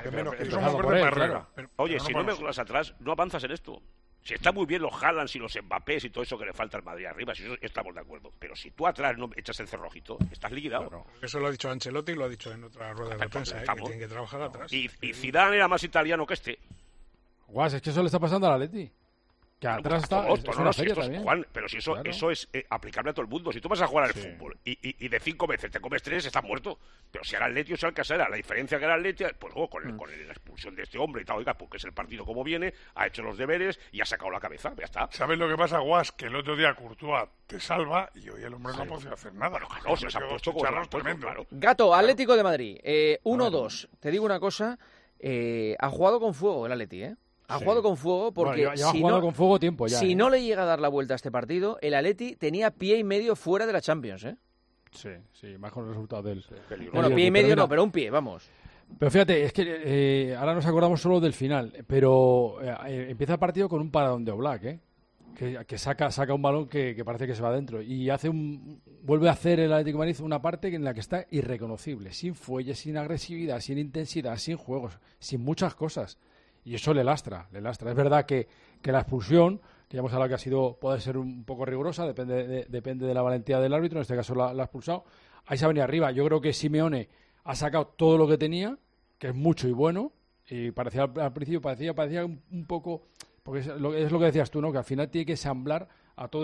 Oye, si no mejoras atrás, no avanzas en esto. Si está muy bien los Haalands y los Mbappés y todo eso que le falta al Madrid arriba, si eso estamos de acuerdo. Pero si tú atrás no echas el cerrojito, estás liquidado. Claro. Eso lo ha dicho Ancelotti y lo ha dicho en otra rueda de prensa, que tienen que trabajar atrás. Y Zidane era más italiano que este. Guas, es que eso le está pasando al Atleti. Que atrás está, es una feria también. Juan, pero si eso, Claro. eso es aplicable a todo el mundo. Si tú vas a jugar al fútbol y de 5 veces te comes 3, estás muerto. Pero si al Atleti o sea el Casera, la diferencia que era el Atleti, pues luego con la expulsión de este hombre y tal, oiga, porque es el partido como viene, ha hecho los deberes y ha sacado la cabeza, ya está. ¿Sabes lo que pasa, Guas? Que el otro día Courtois te salva y hoy el hombre no puede hacer nada. Bueno, claro, se ha puesto como tremendo. Claro. Gato, Atlético de Madrid, 1-2. Te digo una cosa, ha jugado con fuego el Atleti, ¿eh? Ha jugado con fuego porque lleva jugando con fuego tiempo ya. Si no le llega a dar la vuelta a este partido, el Atleti tenía pie y medio fuera de la Champions, ¿eh? Sí, más con el resultado del... Bueno, pie y medio no, pero un pie, vamos. Pero fíjate, es que ahora nos acordamos solo del final, pero empieza el partido con un paradón de Oblak, ¿eh? Que saca un balón que parece que se va adentro y vuelve a hacer el Atlético de Madrid una parte en la que está irreconocible, sin fuelle, sin agresividad, sin intensidad, sin juegos, sin muchas cosas. Y eso le lastra. Es verdad que la expulsión, que ya hemos hablado que puede ser un poco rigurosa, depende de la valentía del árbitro, en este caso la ha expulsado. Ahí se ha venido arriba. Yo creo que Simeone ha sacado todo lo que tenía, que es mucho y bueno, y parecía al principio parecía un poco, porque es lo que decías tú, ¿no? Que al final tiene que ensamblar a todo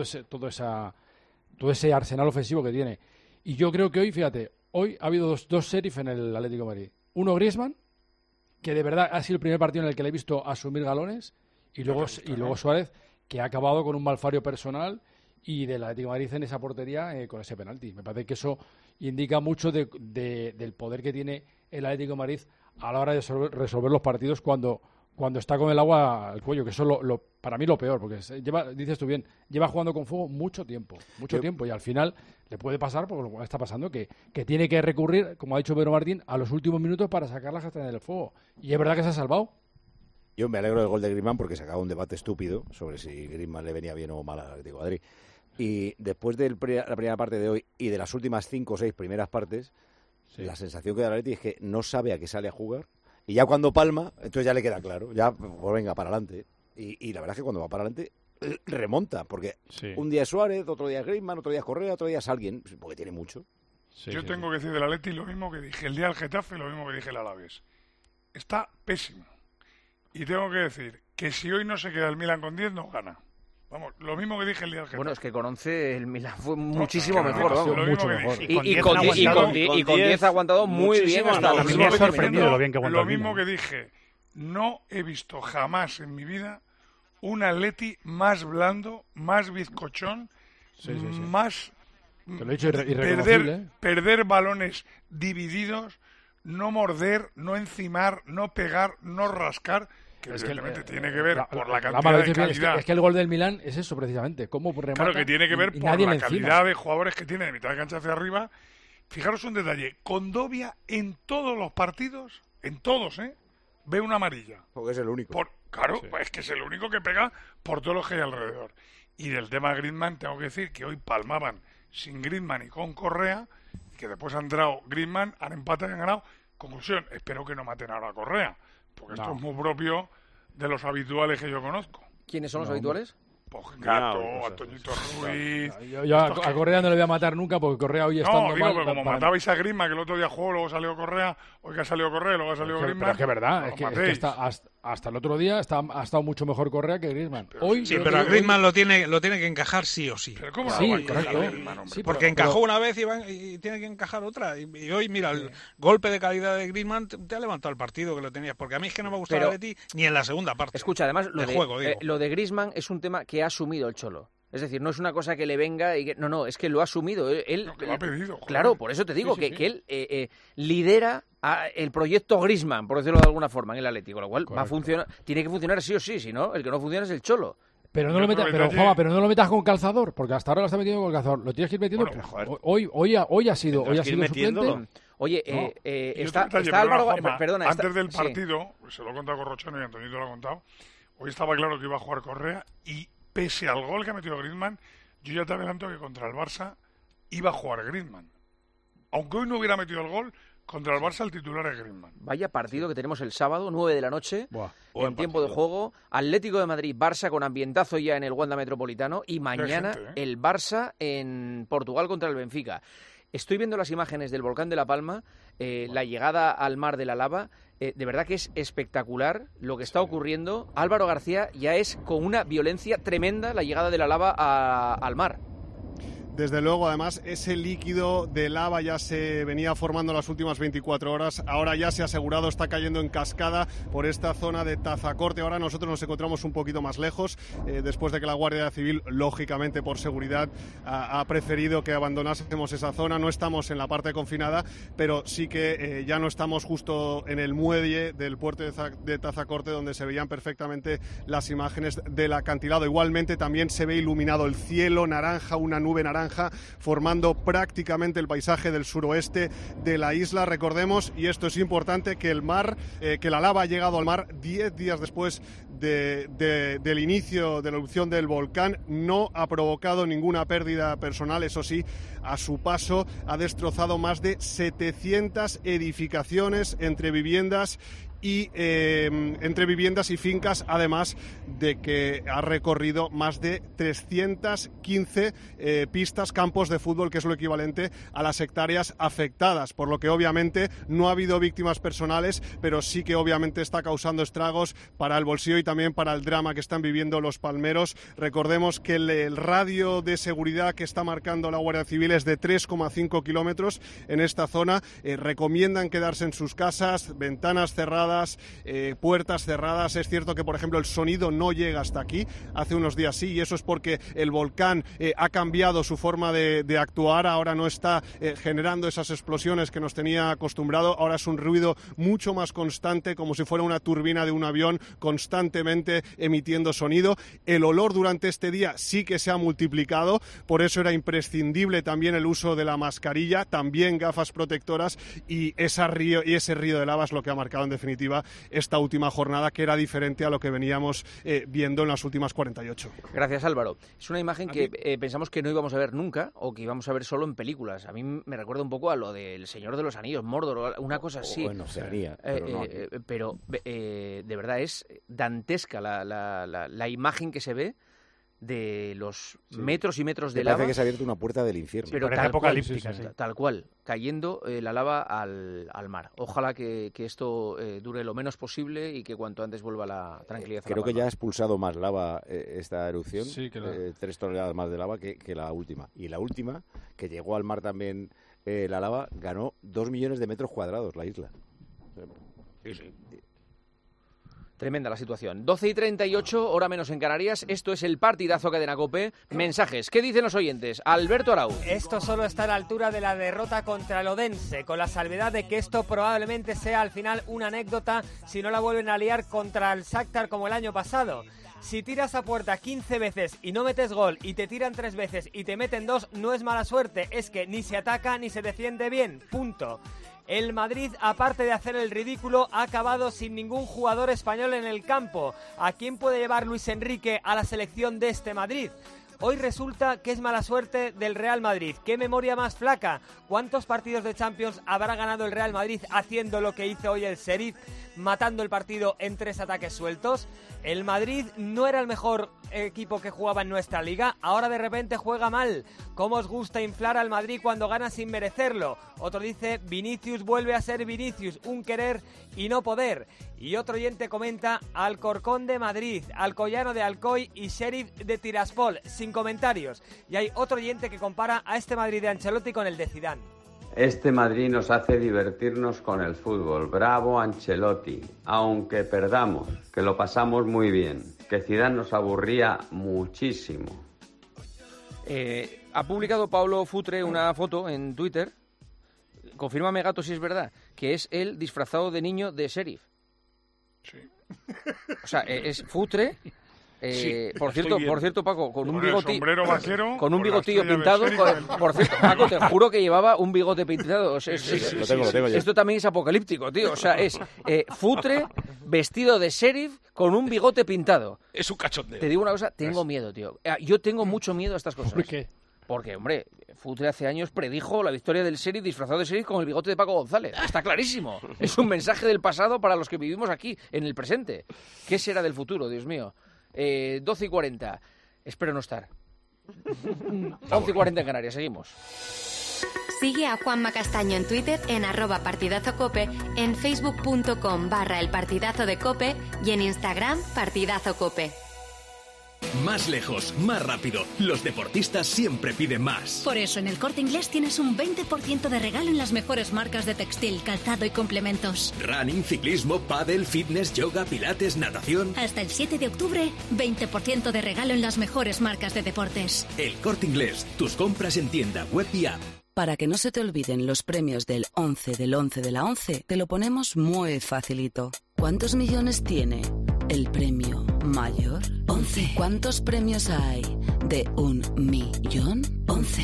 ese arsenal ofensivo que tiene. Y yo creo que hoy ha habido dos sheriff en el Atlético de Madrid. Uno, Griezmann, que de verdad ha sido el primer partido en el que le he visto asumir galones, y luego Suárez, que ha acabado con un malfario personal y del Atlético de Madrid en esa portería con ese penalti. Me parece que eso indica mucho del poder que tiene el Atlético de Madrid a la hora de resolver los partidos cuando está con el agua al cuello, que eso es para mí lo peor, porque dices tú bien, lleva jugando con fuego mucho tiempo, y al final le puede pasar, porque lo que está pasando, que tiene que recurrir, como ha dicho Pedro Martín, a los últimos minutos para sacar las castañas del fuego. Y es verdad que se ha salvado. Yo me alegro del gol de Griezmann porque se acaba un debate estúpido sobre si Griezmann le venía bien o mal al Atlético de Madrid. Y después de la primera parte de hoy y de las últimas 5 o 6 primeras partes, la sensación que da el Atlético es que no sabe a qué sale a jugar. Y ya cuando palma, entonces ya le queda claro. Ya, pues venga, para adelante. Y la verdad es que cuando va para adelante, remonta. Porque un día es Suárez, otro día es Griezmann, otro día es Correa, otro día es alguien. Porque tiene mucho. Yo tengo que decir del Atleti lo mismo que dije el día del Getafe, lo mismo que dije el Alavés. Está pésimo. Y tengo que decir que si hoy no se queda el Milan con 10, no gana. Vamos, lo mismo que dije el día del Getafe. Bueno, es que con 11 el Milan fue muchísimo mejor, vamos. Mucho mejor. Y con 10 ha aguantado muy bien hasta la misma sorprendido lo bien que aguantó. Lo mismo que dije, no he visto jamás en mi vida un Atleti más blando, más bizcochón, más te lo he dicho, irreconocible, perder balones divididos, no morder, no encimar, no pegar, no rascar. Que evidentemente tiene que ver por la cantidad de calidad. Es que el gol del Milán es eso precisamente. Cómo remata. Claro, que tiene que ver por la calidad de jugadores que tiene de mitad de cancha hacia arriba fijaros un detalle, Condovia en todos los partidos, en todos, ve una amarilla. Porque es el único. Claro, es que es el único que pega por todos los que hay alrededor. Y del tema Griezmann tengo que decir que hoy palmaban sin Griezmann y con Correa, y que después han entrado Griezmann, han empatado y han ganado. Conclusión, espero que no maten ahora a Correa, porque esto es muy propio de los habituales que yo conozco. ¿Quiénes son los habituales? Pues Gato, Antoñito Ruiz... Yo a Correa no le voy a matar nunca, porque Correa hoy está mal. No, como matabais a Griezmann, que el otro día jugó, luego salió Correa, hoy que ha salido Correa, luego ha salido Griezmann... Pero es que es verdad, es que hasta el otro día ha estado mucho mejor Correa que Griezmann. Pero a Griezmann lo tiene que encajar sí o sí. ¿Pero cómo no? Sí, correcto. Porque encajó una vez y tiene que encajar otra. Y hoy, mira, el golpe de calidad de Griezmann te ha levantado el partido que lo tenías. Porque a mí es que no me gustaba de ti ni en la segunda parte. Escucha, además, juego, lo de Griezmann es un tema que ha asumido el Cholo. Es decir, no es una cosa que le venga y que... No, es que lo ha asumido. Él que lo ha pedido. Joder. Claro, por eso te digo que él lidera el proyecto Griezmann, por decirlo de alguna forma, en el Atlético, lo cual va a funcionar, tiene que funcionar sí o sí, si no, el que no funciona es el Cholo. Pero no lo metas con calzador, porque hasta ahora lo está metiendo con calzador. Lo tienes que ir metiendo. Bueno, hoy ha sido suplente. Oye, está Álvaro... Perdona. Antes del partido, se lo he contado Corrochano y Antonito lo ha contado, hoy estaba claro que iba a jugar Correa y pese al gol que ha metido Griezmann, yo ya te adelanto que contra el Barça iba a jugar Griezmann. Aunque hoy no hubiera metido el gol, contra el Barça el titular es Griezmann. Vaya partido que tenemos el sábado, 9 de la noche, en tiempo de juego. Atlético de Madrid, Barça con ambientazo ya en el Wanda Metropolitano y mañana el Barça en Portugal contra el Benfica. Estoy viendo las imágenes del volcán de La Palma, la llegada al mar de la lava. De verdad que es espectacular lo que está ocurriendo. Álvaro García, ya es con una violencia tremenda la llegada de la lava al mar. Desde luego, además, ese líquido de lava ya se venía formando las últimas 24 horas. Ahora ya se ha asegurado, está cayendo en cascada por esta zona de Tazacorte. Ahora nosotros nos encontramos un poquito más lejos, después de que la Guardia Civil, lógicamente por seguridad, ha preferido que abandonásemos esa zona. No estamos en la parte confinada, pero sí que ya no estamos justo en el muelle del puerto de Tazacorte, donde se veían perfectamente las imágenes del acantilado. Igualmente también se ve iluminado el cielo naranja, una nube naranja, formando prácticamente el paisaje del suroeste de la isla. Recordemos, y esto es importante, que el mar, que la lava ha llegado al mar 10 días después del inicio de la erupción del volcán. No ha provocado ninguna pérdida personal, eso sí, a su paso ha destrozado más de 700 edificaciones entre viviendas y fincas, además de que ha recorrido más de 315 pistas, campos de fútbol, que es lo equivalente a las hectáreas afectadas, por lo que obviamente no ha habido víctimas personales, pero sí que obviamente está causando estragos para el bolsillo y también para el drama que están viviendo los palmeros. Recordemos que el radio de seguridad que está marcando la Guardia Civil es de 3,5 kilómetros en esta zona. Recomiendan quedarse en sus casas, ventanas cerradas, puertas cerradas. Es cierto que, por ejemplo, el sonido no llega hasta aquí. Hace unos días sí, y eso es porque el volcán ha cambiado su forma de actuar. Ahora no está generando esas explosiones que nos tenía acostumbrado. Ahora es un ruido mucho más constante, como si fuera una turbina de un avión constantemente emitiendo sonido. El olor durante este día sí que se ha multiplicado, por eso era imprescindible también el uso de la mascarilla, también gafas protectoras, y ese río de lava es lo que ha marcado en definitiva esta última jornada, que era diferente a lo que veníamos viendo en las últimas 48. Gracias, Álvaro. Es una imagen que pensamos que no íbamos a ver nunca, o que íbamos a ver solo en películas. A mí me recuerda un poco a lo del Señor de los Anillos, Mordor, una cosa así. Bueno, sería, pero de verdad es dantesca la imagen que se ve de los metros y metros de lava. Parece que se ha abierto una puerta del infierno. Pero tal cual, cayendo la lava al mar. Ojalá que esto dure lo menos posible y que cuanto antes vuelva la tranquilidad. Creo que ya ha expulsado más lava esta erupción, sí, 3 toneladas más de lava que la última. Y la última, que llegó al mar también la lava, ganó 2 millones de metros cuadrados la isla. Sí. Tremenda la situación. 12:38, hora menos en Canarias. Esto es el partidazo Cadena COPE. Mensajes. ¿Qué dicen los oyentes? Alberto Arau. Esto solo está a la altura de la derrota contra el Odense, con la salvedad de que esto probablemente sea al final una anécdota si no la vuelven a liar contra el Shakhtar como el año pasado. Si tiras a puerta 15 veces y no metes gol y te tiran 3 veces y te meten 2, no es mala suerte, es que ni se ataca ni se defiende bien. Punto. El Madrid, aparte de hacer el ridículo, ha acabado sin ningún jugador español en el campo. ¿A quién puede llevar Luis Enrique a la selección de este Madrid? Hoy resulta que es mala suerte del Real Madrid. ¿Qué memoria más flaca? ¿Cuántos partidos de Champions habrá ganado el Real Madrid haciendo lo que hizo hoy el Sheriff, matando el partido en 3 ataques sueltos? El Madrid no era el mejor equipo que jugaba en nuestra liga, ahora de repente juega mal. ¿Cómo os gusta inflar al Madrid cuando gana sin merecerlo? Otro dice, Vinicius vuelve a ser Vinicius, un querer y no poder. Y otro oyente comenta, Alcorcón de Madrid, Alcoyano de Alcoy y Sheriff de Tiraspol, sin comentarios. Y hay otro oyente que compara a este Madrid de Ancelotti con el de Zidane. Este Madrid nos hace divertirnos con el fútbol. Bravo Ancelotti. Aunque perdamos, que lo pasamos muy bien. Que Zidane nos aburría muchísimo. Ha publicado Pablo Futre una foto en Twitter. Confírmame, Gato, si es verdad, que es él disfrazado de niño de Sheriff. Sí. O sea, es Futre... Sí, por cierto, Paco, con un bigotillo, con un bigotillo pintado. Por cierto, Paco, te juro que llevaba un bigote pintado. Lo tengo ya. Esto también es apocalíptico, tío. O sea, es Futre vestido de Sheriff con un bigote pintado. Es un cachondeo. Te digo una cosa, tengo miedo, tío. Yo tengo mucho miedo a estas cosas. ¿Por qué? Porque, hombre, Futre hace años predijo la victoria del Sheriff disfrazado de Sheriff con el bigote de Paco González. Está clarísimo. Es un mensaje del pasado para los que vivimos aquí, en el presente. ¿Qué será del futuro, Dios mío? 12:40. Espero no estar. 11:40 en Canarias. Seguimos. Sigue a Juanma Castaño en Twitter en @partidazocope, en facebook.com/elpartidazo de Cope y en Instagram partidazocope. Más lejos, más rápido. Los deportistas siempre piden más. Por eso en el Corte Inglés tienes un 20% de regalo en las mejores marcas de textil, calzado y complementos. Running, ciclismo, pádel, fitness, yoga, pilates, natación. Hasta el 7 de octubre, 20% de regalo en las mejores marcas de deportes. El Corte Inglés. Tus compras en tienda, web y app. Para que no se te olviden los premios del 11 del 11 de la 11, te lo ponemos muy facilito. ¿Cuántos millones tiene el premio mayor? 11. ¿Cuántos premios hay de 1 millón? 11.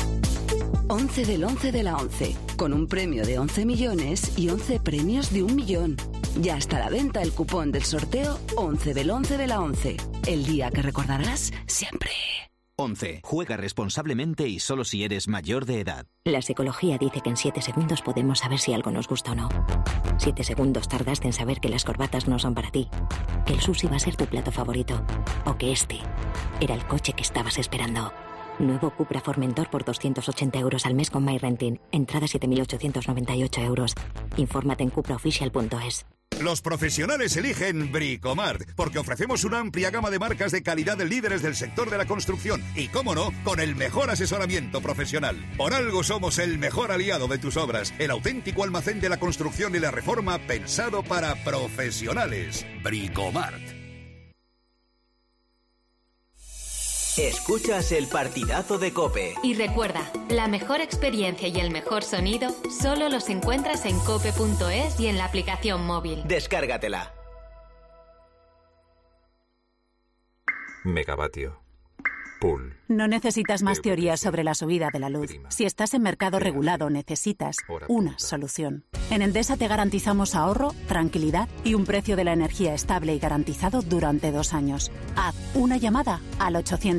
11 del 11 de la 11, con un premio de 11 millones y 11 premios de 1 millón. Ya está a la venta el cupón del sorteo 11 del 11 de la 11. El día que recordarás siempre. 11. Juega responsablemente y solo si eres mayor de edad. La psicología dice que en 7 segundos podemos saber si algo nos gusta o no. 7 segundos tardaste en saber que las corbatas no son para ti, que el sushi va a ser tu plato favorito, o que este era el coche que estabas esperando. Nuevo Cupra Formentor por 280 euros al mes con MyRenting. Entrada 7.898 euros. Infórmate en cupraofficial.es. Los profesionales eligen Bricomart, porque ofrecemos una amplia gama de marcas de calidad de líderes del sector de la construcción y, cómo no, con el mejor asesoramiento profesional. Por algo somos el mejor aliado de tus obras, el auténtico almacén de la construcción y la reforma pensado para profesionales. Bricomart. Escuchas el partidazo de COPE. Y recuerda, la mejor experiencia y el mejor sonido solo los encuentras en cope.es y en la aplicación móvil. Descárgatela. Megavatio. Pool. No necesitas más teorías sobre la subida de la luz. Si estás en mercado regulado, necesitas una solución. En Endesa te garantizamos ahorro, tranquilidad y un precio de la energía estable y garantizado durante 2 años. Haz una llamada al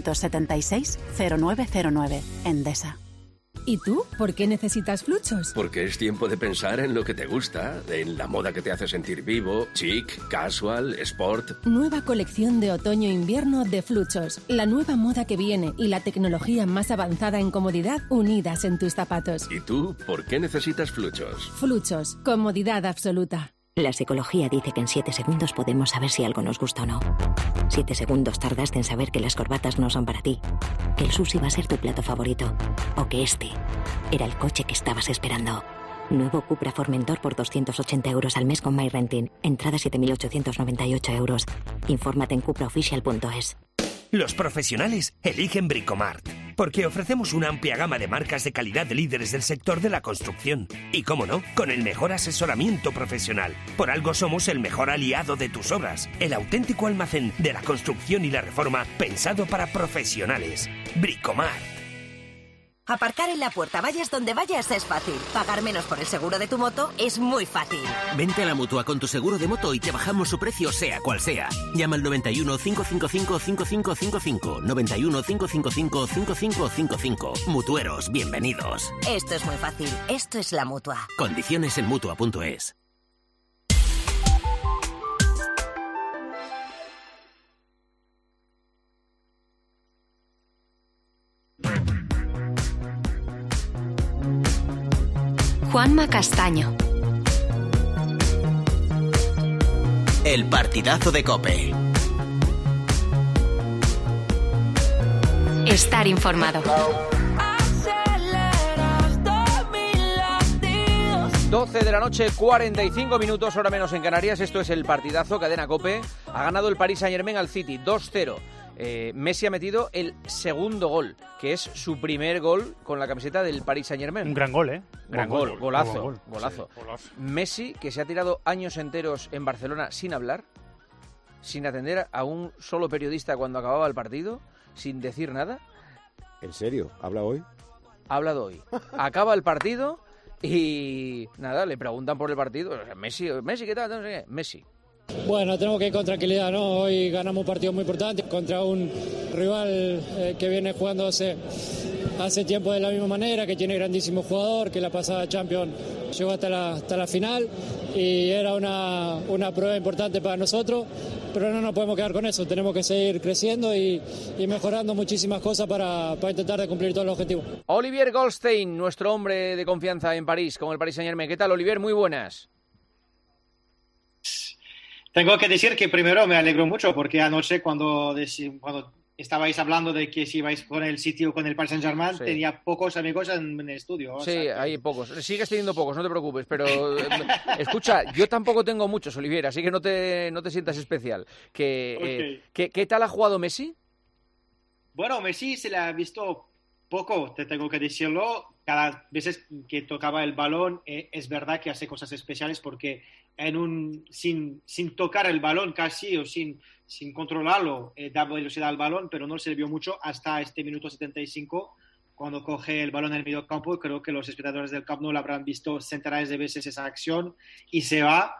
876-0909. Endesa. ¿Y tú? ¿Por qué necesitas Fluchos? Porque es tiempo de pensar en lo que te gusta, en la moda que te hace sentir vivo, chic, casual, sport. Nueva colección de otoño-invierno de Fluchos. La nueva moda que viene y la tecnología más avanzada en comodidad unidas en tus zapatos. ¿Y tú? ¿Por qué necesitas Fluchos? Fluchos. Comodidad absoluta. La psicología dice que en 7 segundos podemos saber si algo nos gusta o no. 7 segundos tardaste en saber que las corbatas no son para ti, que el sushi va a ser tu plato favorito, o que este era el coche que estabas esperando. Nuevo Cupra Formentor por 280 euros al mes con MyRenting. Entrada 7.898 euros. Infórmate en cupraofficial.es. Los profesionales eligen Bricomart, porque ofrecemos una amplia gama de marcas de calidad de líderes del sector de la construcción. Y cómo no, con el mejor asesoramiento profesional. Por algo somos el mejor aliado de tus obras. El auténtico almacén de la construcción y la reforma pensado para profesionales. Bricomart. Aparcar en la puerta, vayas donde vayas, es fácil. Pagar menos por el seguro de tu moto es muy fácil. Vente a la Mutua con tu seguro de moto y te bajamos su precio sea cual sea. Llama al 91 555 5555. 91 555 5555. Mutueros, bienvenidos. Esto es muy fácil. Esto es la Mutua. Condiciones en Mutua.es. Juanma Castaño. El partidazo de COPE. Estar informado. 12 de la noche, 45 minutos, hora menos en Canarias. Esto es el partidazo, cadena COPE. Ha ganado el Paris Saint-Germain al City, 2-0. Messi ha metido el segundo gol, que es su primer gol con la camiseta del Paris Saint-Germain. Un gran gol, ¿eh? Gran gol, golazo. Sí, golazo. Messi, que se ha tirado años enteros en Barcelona sin hablar, sin atender a un solo periodista cuando acababa el partido, sin decir nada. ¿En serio? ¿Habla hoy? Ha hablado hoy. Acaba el partido y nada, le preguntan por el partido. Messi, ¿qué tal? No sé qué. Messi. Bueno, tenemos que ir con tranquilidad, ¿no? Hoy ganamos un partido muy importante contra un rival que viene jugando hace tiempo de la misma manera, que tiene grandísimo jugador, que la pasada Champions llegó hasta la final y era una prueba importante para nosotros, pero no nos podemos quedar con eso, tenemos que seguir creciendo y mejorando muchísimas cosas para intentar de cumplir todos los objetivos. Olivier Goldstein, nuestro hombre de confianza en París, con el Paris Saint-Germain. ¿Qué tal, Olivier? Muy buenas. Tengo que decir que primero me alegro mucho porque anoche cuando estabais hablando de que si ibais con el City o con el Paris Saint-Germain, sí, tenía pocos amigos en el estudio. Sí, hay pocos. Sigues teniendo pocos, no te preocupes, pero escucha, yo tampoco tengo muchos, Olivier, así que no te sientas especial. ¿Qué tal ha jugado Messi? Bueno, Messi se le ha visto poco, te tengo que decirlo. Cada vez que tocaba el balón, es verdad que hace cosas especiales porque sin tocar el balón casi o sin controlarlo, da velocidad al balón, pero no se vio mucho hasta este minuto 75 cuando coge el balón en el medio campo. Creo que los espectadores del Camp Nou lo habrán visto centenares de veces esa acción y se va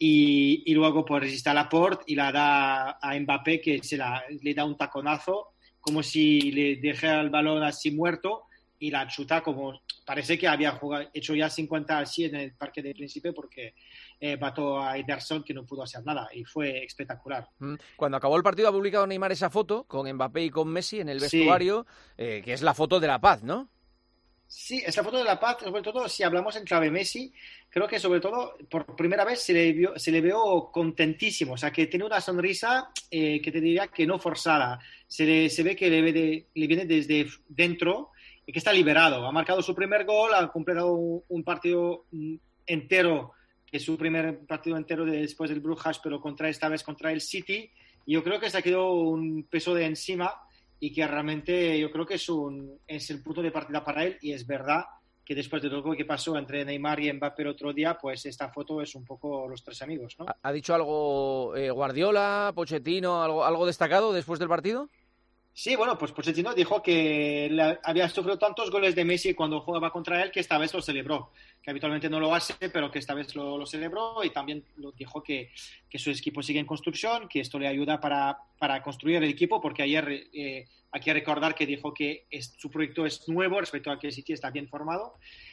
y luego pues resiste a Laporte y la da a Mbappé, que le da un taconazo como si le dejara el balón así muerto y la chuta como parece que había hecho ya 50 así en el Parque del Príncipe porque mató a Ederson, que no pudo hacer nada y fue espectacular. Cuando acabó el partido ha publicado Neymar esa foto con Mbappé y con Messi en el vestuario, sí, que es la foto de la paz, ¿no? Sí, es la foto de la paz, sobre todo si hablamos en clave Messi, creo que sobre todo por primera vez se le veo contentísimo, o sea que tiene una sonrisa que te diría que no forzada, se ve que le viene desde dentro y que está liberado. Ha marcado su primer gol, ha completado un partido entero, que es su primer partido entero después del Brujas, pero esta vez contra el City. Y yo creo que se ha quedado un peso de encima y que realmente yo creo que es el punto de partida para él. Y es verdad que después de todo lo que pasó entre Neymar y Mbappé el otro día, pues esta foto es un poco los tres amigos, ¿no? ¿Ha dicho algo Guardiola, Pochettino, algo destacado después del partido? Sí, bueno, pues Pochettino dijo que había sufrido tantos goles de Messi cuando jugaba contra él que esta vez lo celebró, que habitualmente no lo hace, pero que esta vez lo celebró y también dijo que su equipo sigue en construcción, que esto le ayuda para construir el equipo, porque ayer hay que recordar que dijo que su proyecto es nuevo respecto a que City está bien formado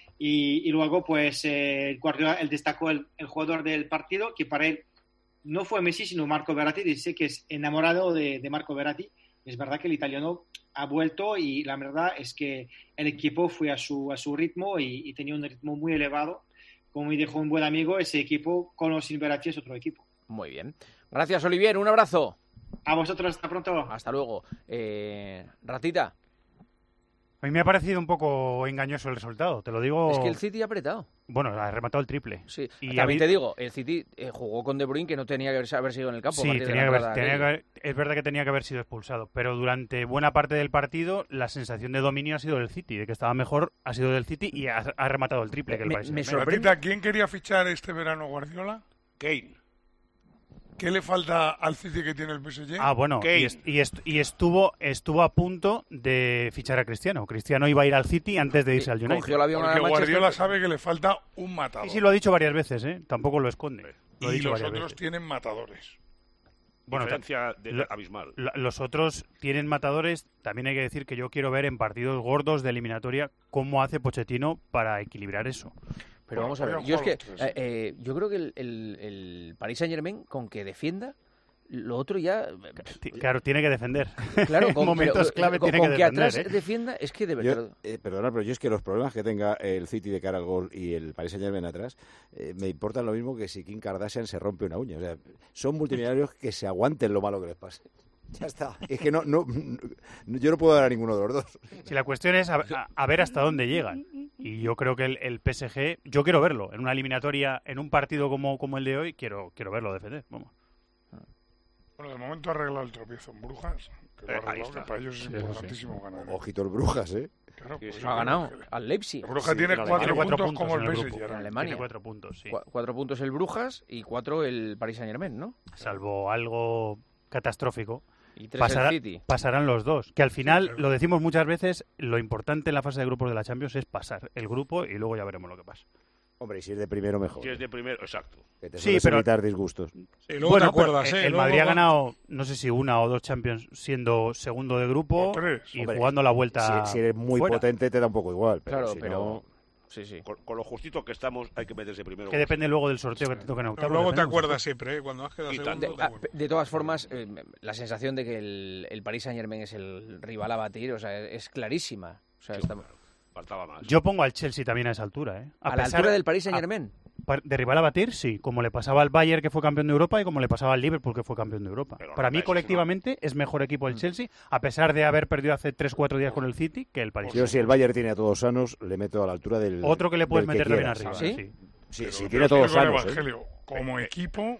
y luego pues Guardiola él destacó el jugador del partido, que para él no fue Messi sino Marco Verratti. Dice que es enamorado de Marco Verratti. Es verdad que el italiano ha vuelto y la verdad es que el equipo fue a su ritmo y tenía un ritmo muy elevado. Como me dijo un buen amigo, ese equipo con o sin Verratti es otro equipo. Muy bien. Gracias, Olivier. Un abrazo. A vosotros. Hasta pronto. Hasta luego. Ratita. A mí me ha parecido un poco engañoso el resultado, te lo digo... Es que el City ha apretado. Bueno, ha rematado el triple. Sí, y también te digo, el City jugó con De Bruyne que no tenía que haber sido en el campo. Sí, es verdad que tenía que haber sido expulsado, pero durante buena parte del partido la sensación de dominio ha sido del City, de que estaba mejor ha sido del City y ha rematado el triple que el Paris Saint-Germain. Me sorprende. ¿Quién quería fichar este verano Guardiola? Kane. ¿Qué le falta al City que tiene el PSG? Ah, bueno, y estuvo a punto de fichar a Cristiano. Cristiano iba a ir al City antes de irse al United. Porque Guardiola sabe que le falta un matador. Sí, lo ha dicho varias veces, tampoco lo esconde. Y los otros tienen matadores. Bueno, diferencia abismal. Los otros tienen matadores. También hay que decir que yo quiero ver en partidos gordos de eliminatoria cómo hace Pochettino para equilibrar eso. Pero vamos a ver, yo creo que el Paris Saint-Germain, con que defienda, lo otro ya... Claro, tiene que defender. Claro, en momentos clave tiene que defender. Atrás defienda, es que de verdad... Perdona, pero yo es que los problemas que tenga el City de cara al gol y el Paris Saint-Germain atrás me importan lo mismo que si Kim Kardashian se rompe una uña. O sea, son multimillonarios que se aguanten lo malo que les pase. Ya está. Es que yo no puedo dar a ninguno de los dos. Si la cuestión es a ver hasta dónde llegan. Y yo creo que el PSG, yo quiero verlo en una eliminatoria, en un partido como el de hoy, quiero verlo defender. Vamos. Bueno, de momento ha arreglado el tropiezo en Brujas, que lo ha arreglado, que para ellos es importantísimo ganar. Ojito el Brujas, Claro, pues ha ganado al Leipzig. El Brujas tiene 4 puntos como el PSG. En Alemania. Tiene 4 puntos, sí. 4 puntos el Brujas y 4 el Paris Saint-Germain, ¿no? Salvo algo catastrófico. Y 3 el City. Pasarán los dos. Que al final, lo decimos muchas veces, lo importante en la fase de grupos de la Champions es pasar el grupo y luego ya veremos lo que pasa. Hombre, y si es de primero, mejor. Si es de primero, exacto. Que te sueles evitar disgustos. Y luego te acuerdas, el Madrid ha ganado, no sé si 1 o 2 Champions siendo segundo de grupo y Hombre, jugando la vuelta. Si eres muy potente, te da un poco igual. Pero claro, si pero... no... Sí. Con lo justito que estamos, hay que meterse primero. Que depende luego del sorteo que te toque en octavos. Pero luego te acuerdas siempre, cuando has quedado segundo. De todas formas, la sensación de que el Paris Saint-Germain es el rival a batir, o sea, es clarísima. O sea, faltaba más. Yo pongo al Chelsea también a esa altura, ¿A la altura del Paris Saint-Germain? De rival a batir, sí. Como le pasaba al Bayern, que fue campeón de Europa, y como le pasaba al Liverpool, que fue campeón de Europa. Pero para mí, colectivamente, es mejor equipo el Chelsea, a pesar de haber perdido hace 3-4 días con el City, que el Paris. Yo, si el Bayern tiene a todos sanos, le meto a la altura del... Otro que le puedes meter también arriba. ¿Sí? Sí, tiene a todos sanos. Evangelio, como equipo,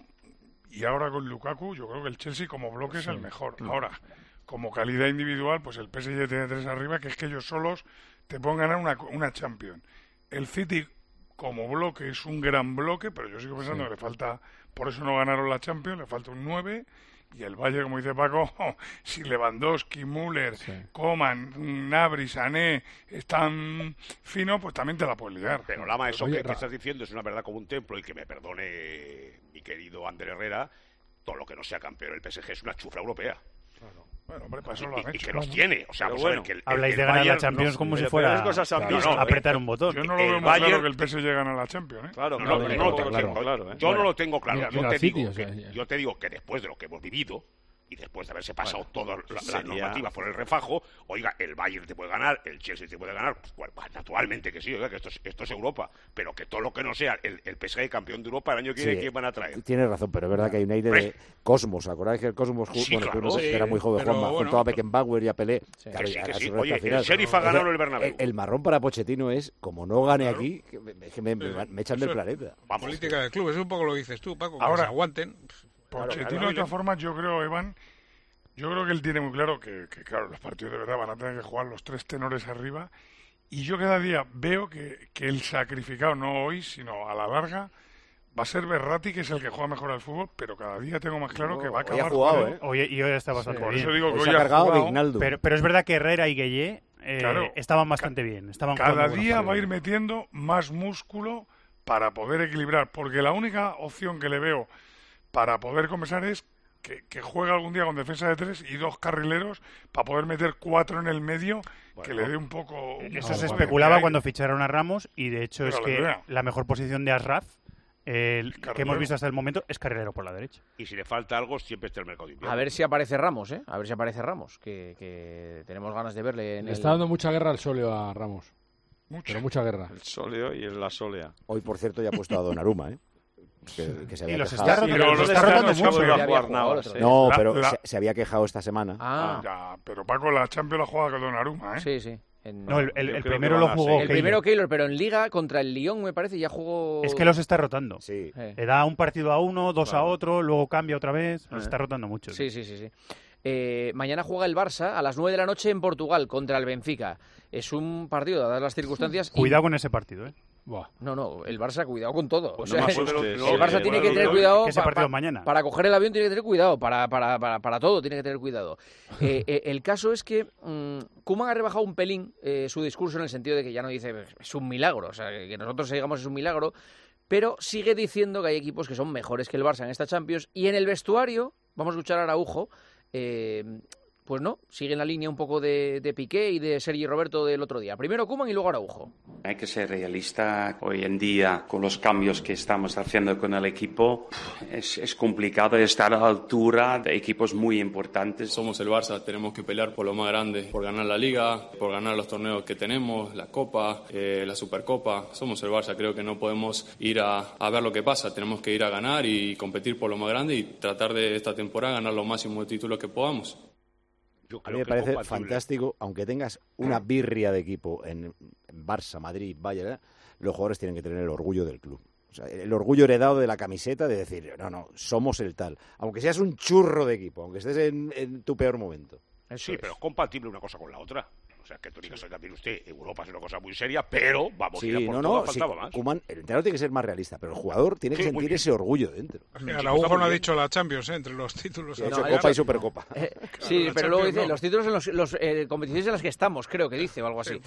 y ahora con Lukaku, yo creo que el Chelsea como bloque es el mejor. Ahora, como calidad individual, pues el PSG tiene 3 arriba, que es que ellos solos te pueden ganar una Champions. El City como bloque es un gran bloque, pero yo sigo pensando que le falta, por eso no ganaron la Champions, le falta un 9, y el Bayern, como dice Paco, si Lewandowski, Müller, Coman, Gnabry, Sané están finos, pues también te la puedes liar. Pero Lama, eso que estás diciendo es una verdad como un templo, y que me perdone mi querido Ander Herrera, todo lo que no sea campeón el PSG es una chufla europea. Claro. Bueno, hombre, para eso lo han hecho. Y que los tiene. O sea, vamos a ver que habláis de ganar la Champions como si fuera apretar un botón. Yo no lo veo muy claro que el PSG gana la Champions. Claro, yo no lo tengo claro. Yo te digo que después de lo que hemos vivido, y después de haberse pasado toda la normativa por el refajo, oiga, el Bayern te puede ganar, el Chelsea te puede ganar, pues naturalmente que sí, oiga, que esto es Europa, pero que todo lo que no sea el PSG campeón de Europa el año que viene, ¿quién van a traer? Tienes razón, pero es verdad que hay un aire de Cosmos. ¿Acordáis que el Cosmos, era muy joven, Juanma, junto a Beckenbauer y a Pelé? Oye, el Sheriff ha ganado el Bernabéu. El marrón para Pochettino es, como no gane aquí, que me echan del planeta. Política del club, es un poco lo que dices tú, Paco, que se aguanten. Pochettino, de todas formas, yo creo que él tiene muy claro que claro, los partidos de verdad van a tener que jugar los 3 tenores arriba, y yo cada día veo que el sacrificado, no hoy, sino a la larga, va a ser Verratti, que es el que juega mejor al fútbol, pero cada día tengo más claro que va a acabar jugado, hoy está bastante bien. Por eso digo que hoy ha cargado Vignaldo. Pero es verdad que Herrera y Gueye estaban bastante bien. Cada día va a ir metiendo más músculo para poder equilibrar, porque la única opción que le veo para poder compensar es que juegue algún día con defensa de 3 y 2 carrileros para poder meter 4 en el medio, que le dé un poco... Eso se especulaba cuando ficharon a Ramos, y de hecho es que la mejor posición de Ashraf, que hemos visto hasta el momento, es carrilero por la derecha. Y si le falta algo, siempre está el mercado de invierno. A ver si aparece Ramos, A ver si aparece Ramos, que tenemos ganas de verle en Le está dando mucha guerra al sóleo a Ramos. Mucha. Pero mucha guerra. El sóleo y la sólea. Hoy, por cierto, ya ha puesto a Donnarumma, que se había los quejado. está rotando mucho. No, pero se había quejado esta semana. Ya, pero Paco, la Champions la juega con Donnarumma, ¿eh? Sí. No, el primero lo jugó el primero Keylor, pero en Liga contra el Lyon, me parece, ya jugó... Es que los está rotando. Sí. Le da un partido a uno, dos a otro, luego cambia otra vez. Los está rotando mucho. Sí. Mañana juega el Barça a las 9 de la noche en Portugal contra el Benfica. Es un partido, dadas las circunstancias... Cuidado con ese partido, ¿eh? No, el Barça, cuidado con todo. Pues el Barça tiene que tener cuidado mañana. Para coger el avión, tiene que tener cuidado. Para todo tiene que tener cuidado. El caso es que Koeman ha rebajado un pelín su discurso en el sentido de que ya no dice es un milagro, o sea, que nosotros digamos es un milagro, pero sigue diciendo que hay equipos que son mejores que el Barça en esta Champions, y en el vestuario, vamos a escuchar a Araujo, pues no, sigue en la línea un poco de Piqué y de Sergi Roberto del otro día. Primero Koeman y luego Araujo. Hay que ser realista. Hoy en día, con los cambios que estamos haciendo con el equipo, es complicado estar a la altura de equipos muy importantes. Somos el Barça, tenemos que pelear por lo más grande, por ganar la Liga, por ganar los torneos que tenemos, la Copa, la Supercopa. Somos el Barça, creo que no podemos ir a ver lo que pasa. Tenemos que ir a ganar y competir por lo más grande y tratar de esta temporada ganar los máximos títulos que podamos. A mí me parece fantástico, aunque tengas una birria de equipo en Barça, Madrid, Bayern, los jugadores tienen que tener el orgullo del club. O sea, el orgullo heredado de la camiseta de decir, no, somos el tal. Aunque seas un churro de equipo, aunque estés en tu peor momento. Sí, pero es compatible una cosa con la otra. O sea, que tú digas también usted, Europa es una cosa muy seria, pero vamos a ir a por todo, faltaba más. Koeman, el entrenador tiene que ser más realista, pero el jugador tiene que sentir ese orgullo dentro. Araujo no ha dicho la Champions, entre los títulos. Ha dicho Copa y Supercopa. Sí, pero luego dice los títulos en las competiciones en las que estamos, creo que dice, o algo así.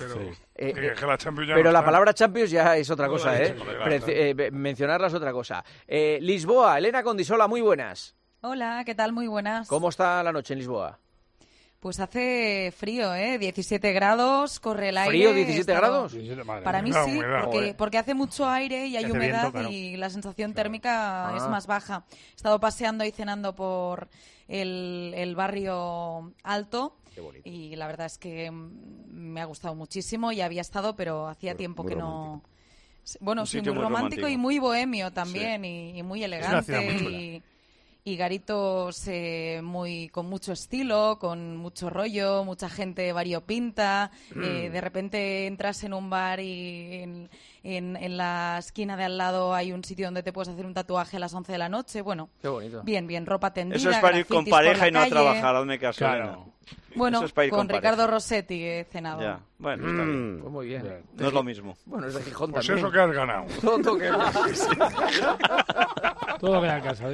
Pero la palabra Champions ya es otra cosa, mencionarla es otra cosa. Lisboa, Elena Condisola, muy buenas. Hola, ¿qué tal? Muy buenas. ¿Cómo está la noche en Lisboa? Pues hace frío, 17 grados, corre el aire. ¿Frío, 17 grados? Para mí sí, porque hace mucho aire y hay humedad y la sensación térmica es más baja. He estado paseando y cenando por el barrio alto y la verdad es que me ha gustado muchísimo y había estado, pero hacía tiempo que no... Bueno, sí, muy romántico y muy bohemio también y muy elegante y garitos con mucho estilo, con mucho rollo, mucha gente variopinta. De repente entras en un bar y en la esquina de al lado hay un sitio donde te puedes hacer un tatuaje a las 11 de la noche. Bueno, qué bonito. Bien, ropa tendida. Eso es para ir con pareja y no a trabajar, hazme caso. Claro. Bueno, con Ricardo Rossetti he cenado. Ya. Bueno, está bien. Pues muy bien. No es lo mismo. Bueno, es de Gijón pues también. Eso que has ganado. Todo queda en casa.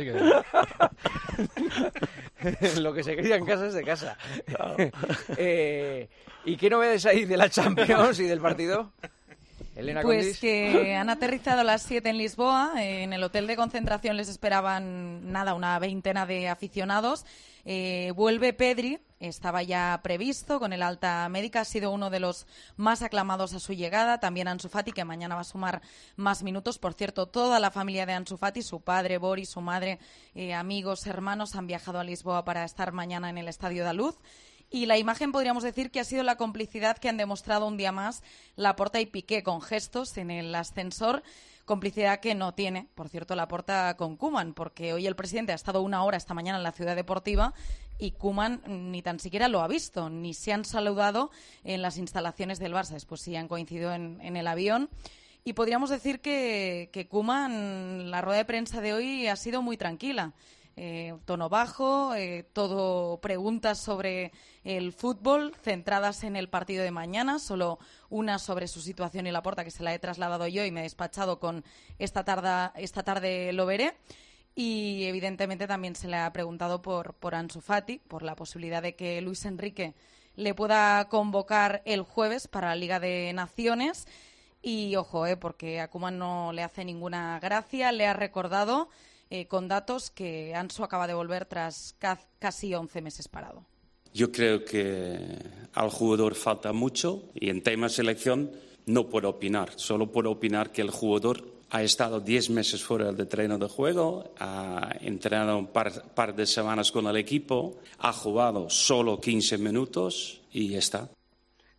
Lo que se queda en casa es de casa. Claro. ¿Y qué novedades hay de la Champions y del partido? Elena Pues Condis. Que han aterrizado a las 7 en Lisboa. En el hotel de concentración les esperaban una veintena de aficionados. Vuelve Pedri, estaba ya previsto con el alta médica, ha sido uno de los más aclamados a su llegada. También Ansu Fati, que mañana va a sumar más minutos. Por cierto, toda la familia de Ansu Fati, su padre Boris, su madre, amigos, hermanos, han viajado a Lisboa para estar mañana en el Estadio da Luz. Y la imagen podríamos decir que ha sido la complicidad que han demostrado un día más Laporta y Piqué con gestos en el ascensor. Complicidad que no tiene, por cierto, Laporta con Koeman, porque hoy el presidente ha estado 1 hora esta mañana en la Ciudad Deportiva y Koeman ni tan siquiera lo ha visto, ni se han saludado en las instalaciones del Barça. Después sí han coincidido en el avión. Y podríamos decir que Koeman, la rueda de prensa de hoy ha sido muy tranquila. Tono bajo, todo preguntas sobre el fútbol centradas en el partido de mañana, solo una sobre su situación y Laporta, que se la he trasladado yo y me he despachado con esta tarde lo veré. Y evidentemente también se le ha preguntado por Ansu Fati, por la posibilidad de que Luis Enrique le pueda convocar el jueves para la Liga de Naciones. Y ojo, porque a Koeman no le hace ninguna gracia, le ha recordado con datos que Ansu acaba de volver tras casi 11 meses parado. Yo creo que al jugador falta mucho y en tema selección no puedo opinar. Solo puedo opinar que el jugador ha estado 10 meses fuera del terreno de juego, ha entrenado un par de semanas con el equipo, ha jugado solo 15 minutos y ya está.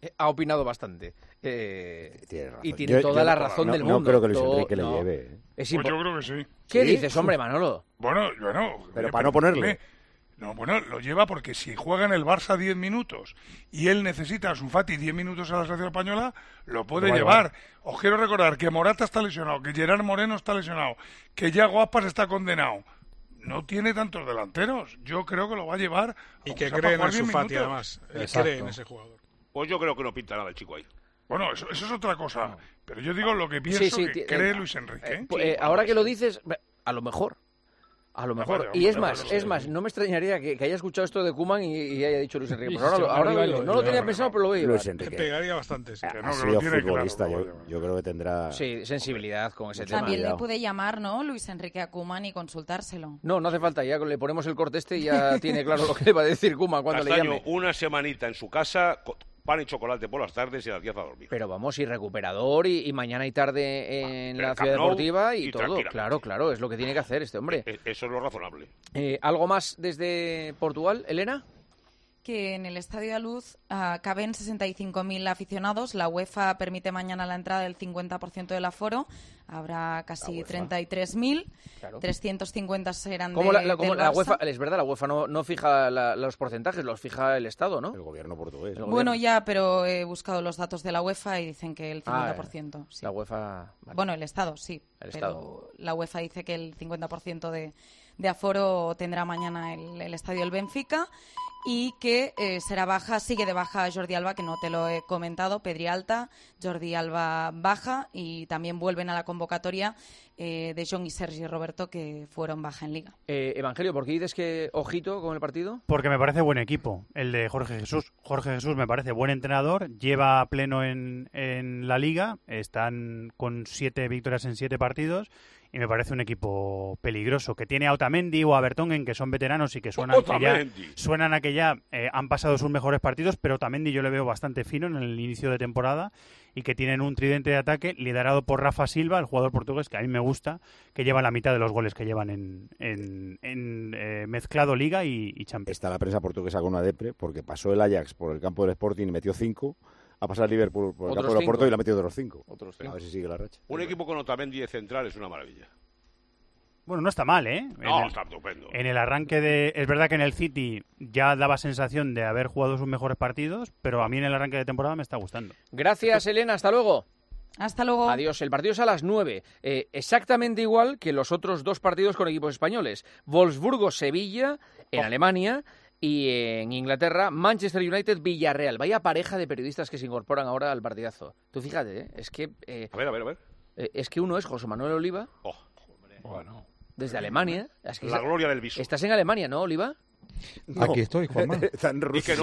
ha opinado bastante. Tiene razón. Y tiene toda la razón del mundo. No creo que Luis Enrique le lleve. Pues yo creo que sí. ¿Qué dices, hombre, Manolo? Bueno. Pero para no ponerle. No, bueno, lo lleva porque si juega en el Barça 10 minutos y él necesita a su Fati 10 minutos a la selección española, lo puede llevar. Os quiero recordar que Morata está lesionado, que Gerard Moreno está lesionado, que Yago Aspas está condenado. No tiene tantos delanteros. Yo creo que lo va a llevar. Y que cree en su Fati, además. Cree en ese jugador. Pues yo creo que no pinta nada el chico ahí. Bueno, eso es otra cosa. Pero yo digo lo que pienso que cree Luis Enrique. Ahora que lo dices, a lo mejor. Y es más, no me extrañaría que haya escuchado esto de Koeman y haya dicho Luis Enrique. Pues ahora lo digo. No lo tenía pensado, pero lo voy a llevar. Luis Enrique pegaría bastante. Sí. Ha sido futbolista, yo creo que tendrá... Sí, sensibilidad con ese tema. También le puede llamar, ¿no? Luis Enrique a Koeman y consultárselo. No hace falta, ya le ponemos el corte y ya tiene claro lo que le va a decir Koeman cuando le llame. Una semanita en su casa... Pan y chocolate por las tardes y a las 10 a dormir. Pero vamos, y recuperador y mañana y tarde en la Ciudad Deportiva y todo. Claro, es lo que tiene que hacer este hombre. Eso es lo razonable. ¿Algo más desde Portugal, Elena? Que en el Estadio de Luz caben 65.000 aficionados. La UEFA permite mañana la entrada del 50% del aforo. Habrá casi 33.000. Claro. 350 serán del UEFA, es verdad, la UEFA no fija los porcentajes, los fija el Estado, ¿no? El gobierno portugués. Bueno, ya, pero he buscado los datos de la UEFA y dicen que el 50%. Sí. La UEFA... Vale. Bueno, el Estado, sí. Pero la UEFA dice que el 50% de aforo tendrá mañana el Estadio del Benfica. Y que sigue de baja Jordi Alba, que no te lo he comentado, Pedri alta, Jordi Alba baja, y también vuelven a la convocatoria de Jong y Sergi Roberto, que fueron baja en Liga. Evangelio, ¿por qué dices que ojito con el partido? Porque me parece buen equipo, el de Jorge Jesús. Jorge Jesús me parece buen entrenador, lleva pleno en la Liga, están con 7 victorias en 7 partidos, y me parece un equipo peligroso, que tiene a Otamendi o a Vertonghen, que son veteranos y que suenan a que ya han pasado sus mejores partidos, pero Otamendi yo le veo bastante fino en el inicio de temporada, y que tienen un tridente de ataque liderado por Rafa Silva, el jugador portugués, que a mí me gusta, que lleva la mitad de los goles que llevan en mezclado Liga y Champions. Está la prensa portuguesa con una depre, porque pasó el Ajax por el campo del Sporting y metió 5, a pasar el Liverpool por el campo del Oporto y la ha metido de los 5. A ver si sigue la racha. Un equipo con Otamendi de central es una maravilla. Bueno, no está mal, ¿eh? Está estupendo. En el arranque es verdad que en el City ya daba sensación de haber jugado sus mejores partidos, pero a mí en el arranque de temporada me está gustando. Gracias, Elena. Hasta luego. Hasta luego. Adiós. El partido es a las 9. Exactamente igual que los otros 2 partidos con equipos españoles. Wolfsburgo-Sevilla en Alemania. Y en Inglaterra, Manchester United-Villarreal. Vaya pareja de periodistas que se incorporan ahora al partidazo. Tú fíjate, es que... A ver. Es que uno es José Manuel Oliva. Bueno. Desde Alemania. Es que la gloria del viso. ¿Estás en Alemania, no, Oliva? No. Aquí estoy, Juanma. Tan ruso.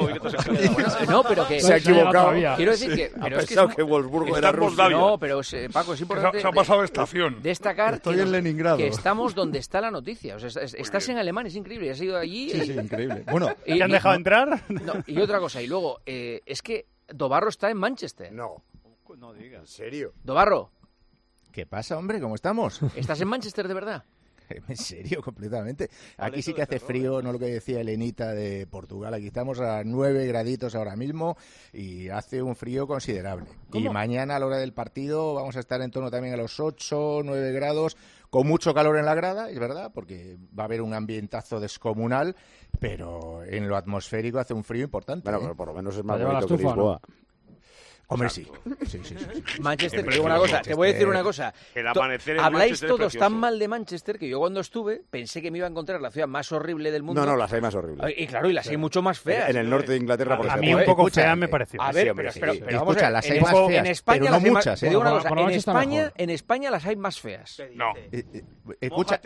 No, pero que... Se ha equivocado. Quiero decir que... Ha pensado que Wolfsburgo era ruso. No, pero Paco, es importante... Se ha pasado estación. Destacar estoy en Leningrado. Que estamos donde está la noticia. O sea, estás en Alemania, es increíble. Has ido allí... Sí, increíble. Bueno, ¿te han dejado entrar? No, y otra cosa. Y luego, es que Dobarro está en Manchester. No digas. ¿En serio? Dobarro. ¿Qué pasa, hombre? ¿Cómo estamos? ¿Estás en Manchester de verdad? En serio, completamente. Aquí sí que hace frío, no lo que decía Elenita de Portugal. Aquí estamos a 9 graditos ahora mismo y hace un frío considerable. ¿Cómo? Y mañana a la hora del partido vamos a estar en torno también a los 8, 9 grados, con mucho calor en la grada, es verdad, porque va a haber un ambientazo descomunal, pero en lo atmosférico hace un frío importante. Bueno, pero por lo menos es más bonito que Lisboa. Hombre, sí. Manchester, te digo una cosa, te voy a decir una cosa. El amanecer en Habláis Manchester todos es precioso. tan mal de Manchester que yo cuando estuve pensé que me iba a encontrar la ciudad más horrible del mundo. No, las hay más horribles. Y claro, y las hay mucho más feas. En el norte de Inglaterra, por ejemplo. A mí un poco fea me pareció. A ver, sí, hombre, pero sí. vamos Escucha, a ver, las hay más feas, en España pero no las hay muchas. Te digo una cosa, en España las hay más feas. No. Escucha,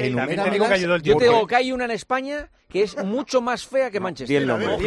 Yo te digo que hay una en España que es mucho más fea que Manchester. No lo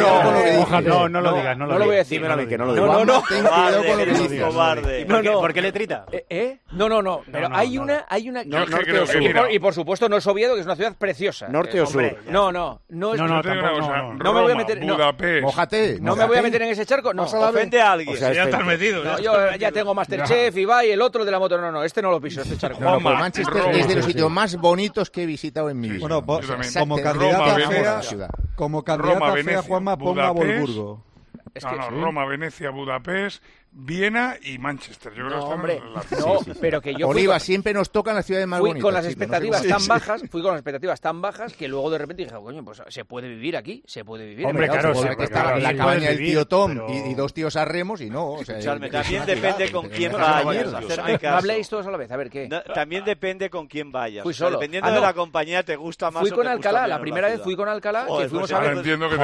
digas, no lo voy a decir. No, ten cuidado con lo que dices. Cobarde. ¿Por qué letrita? No. Pero hay una norte o sur. Y por supuesto no es Oviedo, que es una ciudad preciosa. ¿Norte o sur? No me voy a meter. Budapest. Mójate. No me voy a meter en ese charco. No, ofende a alguien. O sea, ya estás metido. No, yo ya tengo Masterchef, Ibai, el otro de la moto. No, este no lo piso, este charco. No, pues Manchester es de los sitios más bonitos que he visitado en mi vida. Bueno, como candidata fea, Juanma, ponga Wolfsburgo. Roma, Venecia, Budapest, Viena y Manchester. Yo creo que están pero que yo Oliva, siempre nos tocan las ciudades más bonitas. Fui con las expectativas tan bajas que luego de repente dije, coño, pues se puede vivir aquí, se puede vivir. Hombre, claro, que estaba la cabaña del tío Tom y dos tíos a remos y no. O sea, también depende con quién vayas. Habléis todos a la vez, a ver, ¿qué? También depende con quién vayas. Fui solo. Dependiendo de la compañía, te gusta más. Fui con Alcalá, la primera vez fui con Alcalá, que fuimos a ver. Entiendo que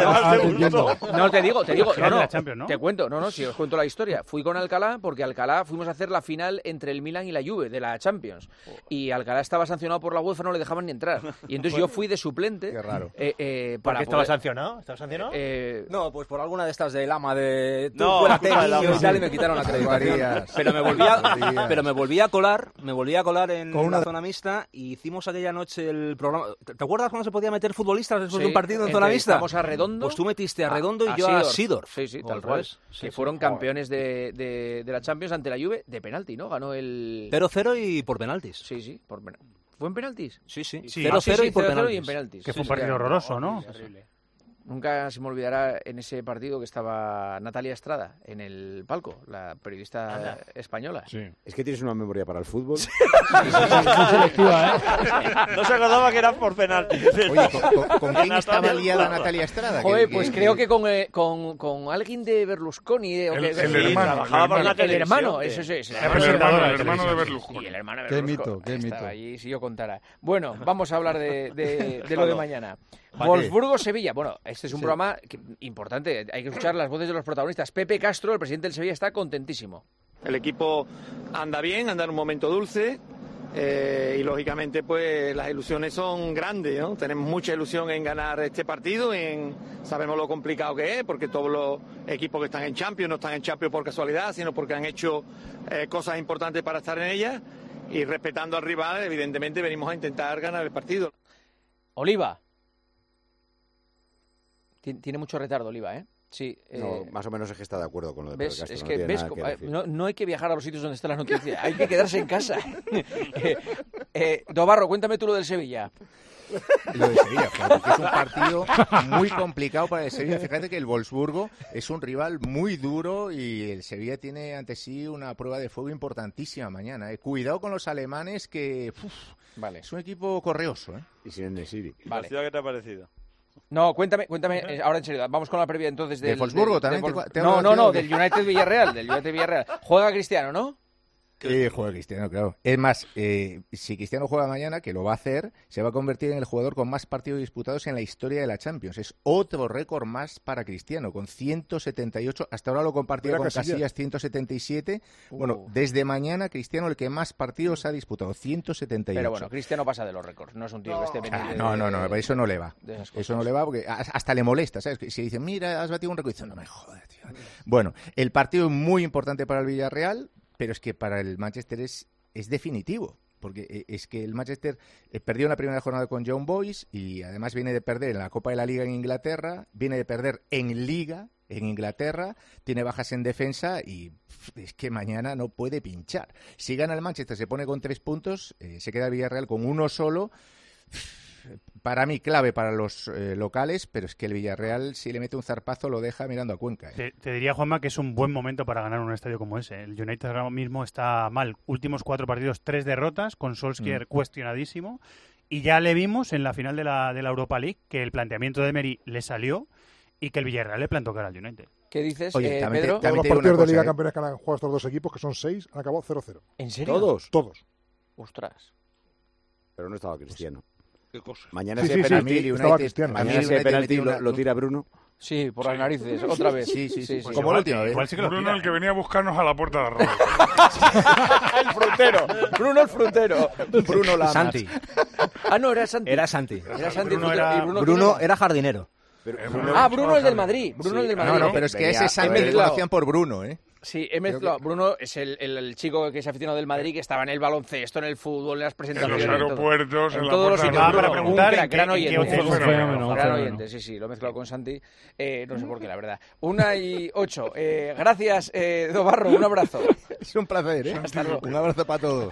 No, te digo, te cuento, si os cuento la historia. Fui con Alcalá porque Alcalá fuimos a hacer la final entre el Milan y la Juve de la Champions. Y Alcalá estaba sancionado por la UEFA, no le dejaban ni entrar. Y entonces yo fui de suplente. Qué raro. ¿Por qué estaba sancionado? ¿Estaba sancionado? No, pues por alguna de estas de Lama de... No, y tal, y me quitaron la acreditación. Pero me volví a colar en una zona mixta y hicimos aquella noche el programa. ¿Te acuerdas cuando se podía meter futbolistas después de un partido en zona mixta? A Redondo. Pues tú metiste a Redondo y yo a Seedorf. Sí, tal cual. Que fueron campeones de la Champions ante la Juve de penalti, ¿no? Ganó el 0-0 y por penaltis. Sí, por penaltis. ¿Fue en penaltis? Sí. 0-0 y por penaltis. Y en penaltis. Que fue un partido horroroso, ¿no? Terrible. Nunca se me olvidará en ese partido que estaba Natalia Estrada en el palco, la periodista española. Sí. Es que tienes una memoria para el fútbol. Sí, muy selectiva, ¿eh? No se acordaba que eran por penaltis. Oye, ¿con quién estaba liada Natalia Estrada? Joder, pues creo que con alguien de Berlusconi. El hermano. El hermano, eso es. El hermano de Berlusconi. Y el hermano de Berlusconi. Qué mito. Estaba allí, si yo contara. Bueno, vamos a hablar de lo de mañana. Wolfsburgo-Sevilla. Bueno, este es un programa importante. Hay que escuchar las voces de los protagonistas. Pepe Castro, el presidente del Sevilla, está contentísimo. El equipo anda bien, anda en un momento dulce. Y lógicamente pues las ilusiones son grandes, ¿no? Tenemos mucha ilusión en ganar este partido, sabemos lo complicado que es, porque todos los equipos que están en Champions no están en Champions por casualidad, sino porque han hecho cosas importantes para estar en ellas, y respetando al rival, evidentemente venimos a intentar ganar el partido. Oliva. Tiene mucho retardo, Oliva, ¿eh? Sí. No, más o menos es que está de acuerdo con lo de Pedro Castro. Es que no hay que viajar a los sitios donde está la noticia, hay que quedarse en casa. Dobarro, cuéntame tú lo del Sevilla. Lo de Sevilla, porque es un partido muy complicado para el Sevilla. Fíjate que el Wolfsburgo es un rival muy duro y el Sevilla tiene ante sí una prueba de fuego importantísima mañana. Cuidado con los alemanes, que vale. Es un equipo correoso. Y sin Enesiri. Vale. ¿Qué te ha parecido? No, cuéntame, ahora en serio, vamos con la previa entonces del... ¿De Wolfsburgo también? No, del United Villarreal, Juega Cristiano, ¿no? Juega Cristiano, claro. Es más, si Cristiano juega mañana, que lo va a hacer, se va a convertir en el jugador con más partidos disputados en la historia de la Champions. Es otro récord más para Cristiano, con 178. Hasta ahora lo compartió con Casillas, 177. Bueno, desde mañana Cristiano el que más partidos ha disputado, 178. Pero bueno, Cristiano pasa de los récords, no es un tío que esté pendiente. No, eso no le va. Eso no le va porque hasta le molesta, ¿sabes? Si dicen, mira, has batido un récord, no me jodas, tío. Bueno, el partido es muy importante para el Villarreal, pero es que para el Manchester es definitivo, porque es que el Manchester perdió en la primera jornada con Young Boys y además viene de perder en la Copa de la Liga en Inglaterra, viene de perder en Liga en Inglaterra, tiene bajas en defensa y es que mañana no puede pinchar. Si gana el Manchester se pone con 3 puntos, se queda el Villarreal con uno solo. Para mí clave para los locales, pero es que el Villarreal, si le mete un zarpazo, lo deja mirando a Cuenca. Te diría, Juanma, que es un buen momento para ganar un estadio como ese. El United ahora mismo está mal. Últimos 4 partidos, 3 derrotas, con Solskjaer cuestionadísimo. Y ya le vimos en la final de la Europa League que el planteamiento de Emery le salió y que el Villarreal le plantó cara al United. ¿Qué dices, Oye, Pedro? Todos los partidos de Liga Campeones que han jugado estos dos equipos, que son 6, han acabado 0-0. ¿En serio? Todos. Ostras. Pero no estaba Cristiano. ¿Qué cosa? Mañana sí, estaba Cristiano. Mañana ese penalti lo tira Bruno. Sí, por las narices, otra vez. Sí. Pues como la última vez. Bruno, el que venía a buscarnos a la puerta de arroz. El frontero. Bruno el frontero. Bruno Lamas. Santi. No, era Santi. Era Santi. Bruno era jardinero. Bruno el del Madrid. No, pero es que ese Santi le conocían por Bruno, ¿eh? Sí, he mezclado. Bruno es el chico que es aficionado del Madrid, que estaba en el baloncesto, en el fútbol, en las presentaciones. En los aeropuertos, en todos los sitios. Para preguntar, gran oyente. Gran oyente, sí, lo he mezclado con Santi. No sé por qué, la verdad. 1:08. Gracias, Dobarro, un abrazo. Es un placer, ¿eh? Hasta luego. Un abrazo para todos.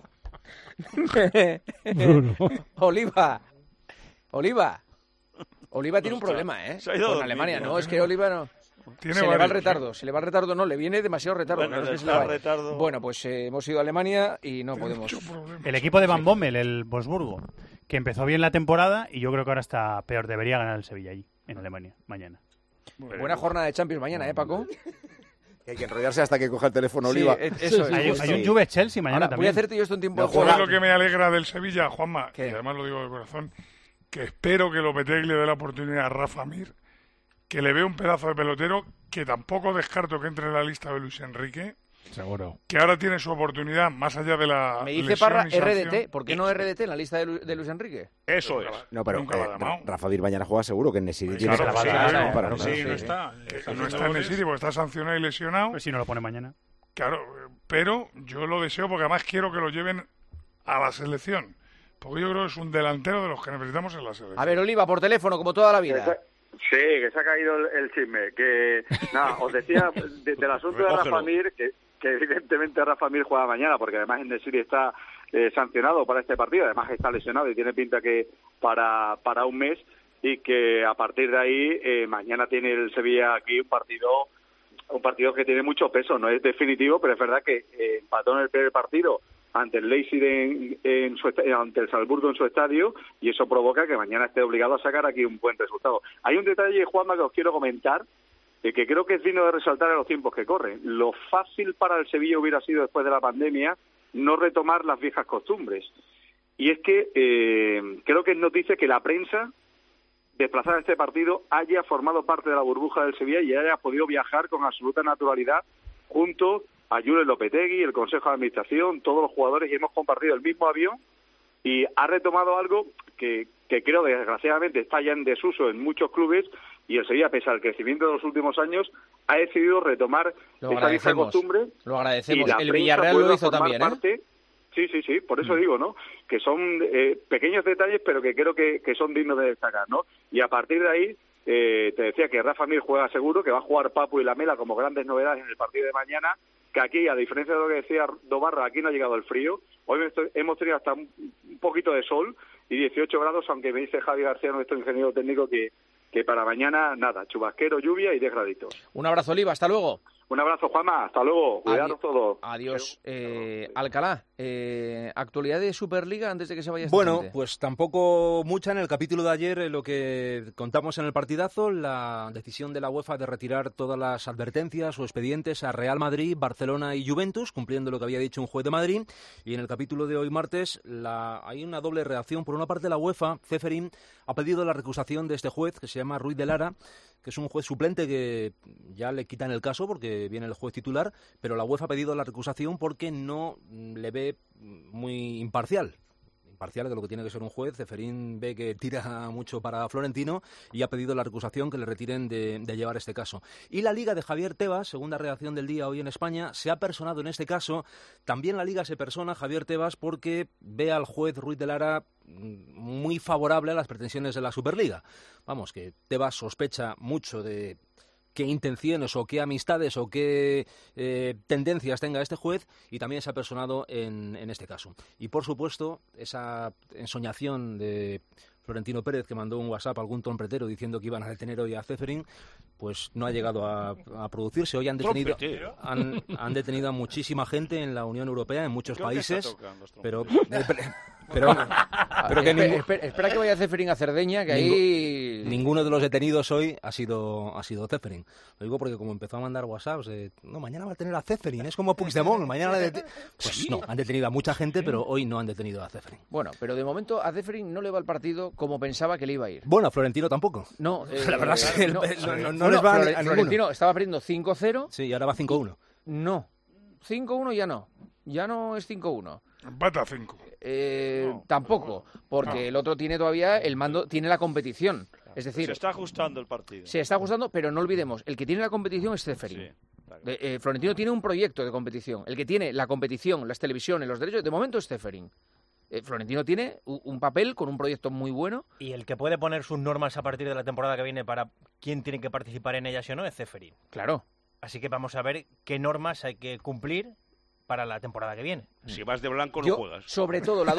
Oliva. Oliva tiene un problema, ¿eh? Con Alemania, ¿no? Es que Oliva no... Se le va el retardo, no, le viene demasiado retardo. Bueno, pues hemos ido a Alemania y no podemos. El equipo de Van Bommel, el Wolfsburgo, que empezó bien la temporada y yo creo que ahora está peor. Debería ganar el Sevilla allí, en Alemania, mañana. Buena jornada de Champions mañana, Paco? Hay que enrollarse hasta que coja el teléfono Oliva. Eso es. Hay un Juve-Chelsea mañana también. Voy a hacerte yo esto en tiempo de juego. ¿Sabes lo que me alegra del Sevilla, Juanma? Y además lo digo de corazón, que espero que Lopetegui le dé la oportunidad a Rafa Mir, que le veo un pedazo de pelotero, que tampoco descarto que entre en la lista de Luis Enrique. Seguro. Que ahora tiene su oportunidad, más allá de la Me dice Parra RDT. ¿Por qué no RDT en la lista de Luis Enrique? Eso es. No, pero Rafa Mir mañana juega seguro, que en Nesiri tiene no está. No está en Nesiri porque está sancionado y lesionado. Pues si no lo pone mañana. Claro, pero yo lo deseo porque además quiero que lo lleven a la selección. Porque yo creo que es un delantero de los que necesitamos en la selección. A ver, Oliva, por teléfono, como toda la vida. Sí, que se ha caído el chisme. Que nada, os decía del asunto de Rafa Mir, que evidentemente Rafa Mir juega mañana, porque además en Nesiri está sancionado para este partido, además está lesionado y tiene pinta que para un mes, y que a partir de ahí mañana tiene el Sevilla aquí un partido que tiene mucho peso. No es definitivo, pero es verdad que empató en el primer partido ante el Leipzig ante el Salzburgo en su estadio, y eso provoca que mañana esté obligado a sacar aquí un buen resultado. Hay un detalle, Juanma, que os quiero comentar, que creo que es digno de resaltar en los tiempos que corren. Lo fácil para el Sevilla hubiera sido, después de la pandemia, no retomar las viejas costumbres. Y es que creo que es noticia que la prensa, desplazada a este partido, haya formado parte de la burbuja del Sevilla y haya podido viajar con absoluta naturalidad junto a Julen Lopetegui, el Consejo de Administración, todos los jugadores, y hemos compartido el mismo avión, y ha retomado algo que creo que desgraciadamente está ya en desuso en muchos clubes, y el Sevilla, pese al crecimiento de los últimos años, ha decidido retomar esa vieja costumbre. Lo agradecemos. El Villarreal lo hizo también, ¿eh? Sí, por eso digo, ¿no? Que son pequeños detalles, pero que creo que son dignos de destacar, ¿no? Y a partir de ahí, te decía que Rafa Mir juega seguro, que va a jugar Papu y Lamela como grandes novedades en el partido de mañana, que aquí, a diferencia de lo que decía Dobarra, aquí no ha llegado el frío. Hoy hemos tenido hasta un poquito de sol y 18 grados, aunque me dice Javi García, nuestro ingeniero técnico, que para mañana, nada, chubasquero, lluvia y 10 graditos. Un abrazo, Oliva, hasta luego. Un abrazo, Juanma, hasta luego, cuidaros todos. Adiós. Alcalá, actualidad de Superliga antes de que se vaya esta Bueno, gente. pues tampoco mucha. En el capítulo de ayer, lo que contamos en el partidazo, la decisión de la UEFA de retirar todas las advertencias o expedientes a Real Madrid, Barcelona y Juventus, cumpliendo lo que había dicho un juez de Madrid. Y en el capítulo de hoy martes hay una doble reacción. Por una parte, la UEFA, Ceferin, ha pedido la recusación de este juez, que se llama Ruiz de Lara, que es un juez suplente que ya le quitan el caso porque viene el juez titular, pero la UEFA ha pedido la recusación porque no le ve muy imparcial de lo que tiene que ser un juez. Ceferín ve que tira mucho para Florentino y ha pedido la recusación, que le retiren de llevar este caso. Y la Liga de Javier Tebas, segunda reacción del día hoy en España, se ha personado en este caso. También la Liga se persona, Javier Tebas, porque ve al juez Ruiz de Lara muy favorable a las pretensiones de la Superliga. Vamos, que Tebas sospecha mucho de qué intenciones o qué amistades o qué tendencias tenga este juez, y también se ha personado en este caso. Y por supuesto, esa ensoñación de Florentino Pérez, que mandó un WhatsApp a algún trompetero diciendo que iban a detener hoy a Ceferín, pues no ha llegado a producirse. Hoy han detenido a muchísima gente en la Unión Europea, en muchos países, pero espera que vaya Ceferín a Cerdeña, que ahí ninguno de los detenidos hoy ha sido Ceferín. Lo digo porque como empezó a mandar WhatsApps no, mañana va a tener a Ceferín, es como Puigdemont, mañana pues no, han detenido a mucha gente, pero hoy no han detenido a Ceferín. Bueno, pero de momento a Ceferín no le va el partido como pensaba que le iba a ir. Bueno, a Florentino tampoco. No, la verdad es que no les va a ninguno. Florentino estaba perdiendo 5-0. Sí, y ahora va 5-1. No, 5-1 ya no es 5-1. Empata a 5. Tampoco, porque el otro tiene todavía el mando, tiene la competición. Es decir, se está ajustando el partido. Se está ajustando, pero no olvidemos, el que tiene la competición es Ceferín. Sí, claro. Florentino tiene un proyecto de competición. El que tiene la competición, las televisiones, los derechos, de momento es Ceferín. Florentino tiene un papel con un proyecto muy bueno. Y el que puede poner sus normas a partir de la temporada que viene para quién tiene que participar en ellas o no es Ceferín. Claro. Así que vamos a ver qué normas hay que cumplir para la temporada que viene. Si vas de blanco no juegas. Sobre todo, la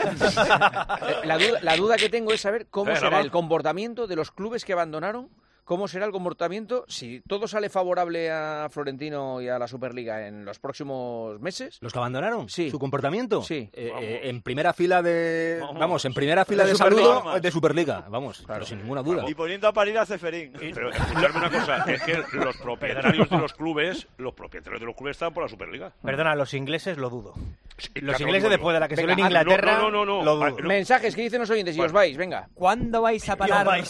duda que tengo es saber cómo será el comportamiento de los clubes que abandonaron. ¿Cómo será el comportamiento si todo sale favorable a Florentino y a la Superliga en los próximos meses? ¿Los que abandonaron? Sí. ¿Su comportamiento? Sí. En primera fila de... Vamos, en primera fila de saludo de Superliga. Vamos, claro, pero sin ninguna duda. Y poniendo a parir a Ceferín. Pero escuchadme una cosa, es que los propietarios de los clubes están por la Superliga. Perdona, los ingleses lo dudo. Sí, los claro, ingleses después de la que se ve en Inglaterra no. lo dudo. Mensajes que dicen los oyentes, y os vais, venga. ¿Cuándo vais a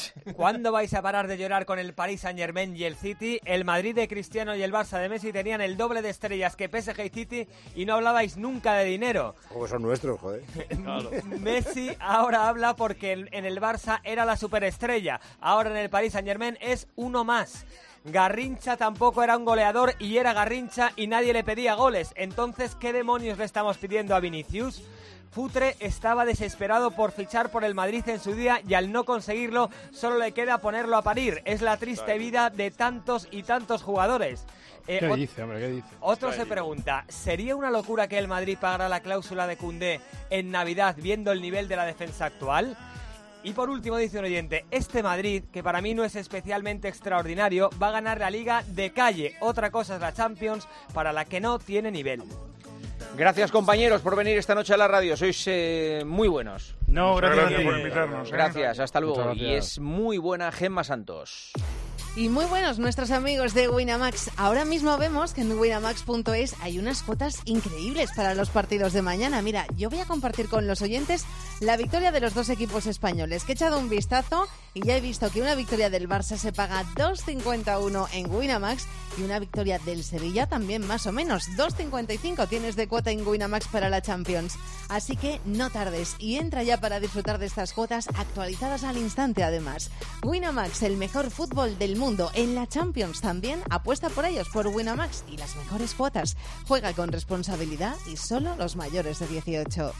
parar de llorar con el Paris Saint-Germain y el City? El Madrid de Cristiano y el Barça de Messi tenían el doble de estrellas que PSG y City y no hablabais nunca de dinero. Como son nuestros, joder. Claro. Messi ahora habla porque en el Barça era la superestrella, ahora en el Paris Saint-Germain es uno más. Garrincha tampoco era un goleador y era Garrincha y nadie le pedía goles. Entonces, ¿qué demonios le estamos pidiendo a Vinicius? Futre estaba desesperado por fichar por el Madrid en su día y al no conseguirlo solo le queda ponerlo a parir. Es la triste vida de tantos y tantos jugadores. ¿Qué dice, hombre? ¿Qué dice? Otro se pregunta, ¿sería una locura que el Madrid pagara la cláusula de Koundé en Navidad viendo el nivel de la defensa actual? Y por último dice un oyente, este Madrid, que para mí no es especialmente extraordinario, va a ganar la Liga de calle. Otra cosa es la Champions, para la que no tiene nivel. Gracias, compañeros, por venir esta noche a la radio. Sois muy buenos. No, gracias por invitarnos. Gracias, hasta luego. Gracias. Y es muy buena Gemma Santos. Y muy buenos nuestros amigos de Winamax. Ahora mismo vemos que en winamax.es hay unas cuotas increíbles para los partidos de mañana. Mira, yo voy a compartir con los oyentes la victoria de los dos equipos españoles, que he echado un vistazo y ya he visto que una victoria del Barça se paga 2,51 en Winamax y una victoria del Sevilla también más o menos. 2,55 tienes de cuota en Winamax para la Champions. Así que no tardes y entra ya para disfrutar de estas cuotas actualizadas al instante además. Winamax, el mejor fútbol del mundo. En la Champions también apuesta por ellos, por Winamax y las mejores cuotas. Juega con responsabilidad y solo los mayores de 18.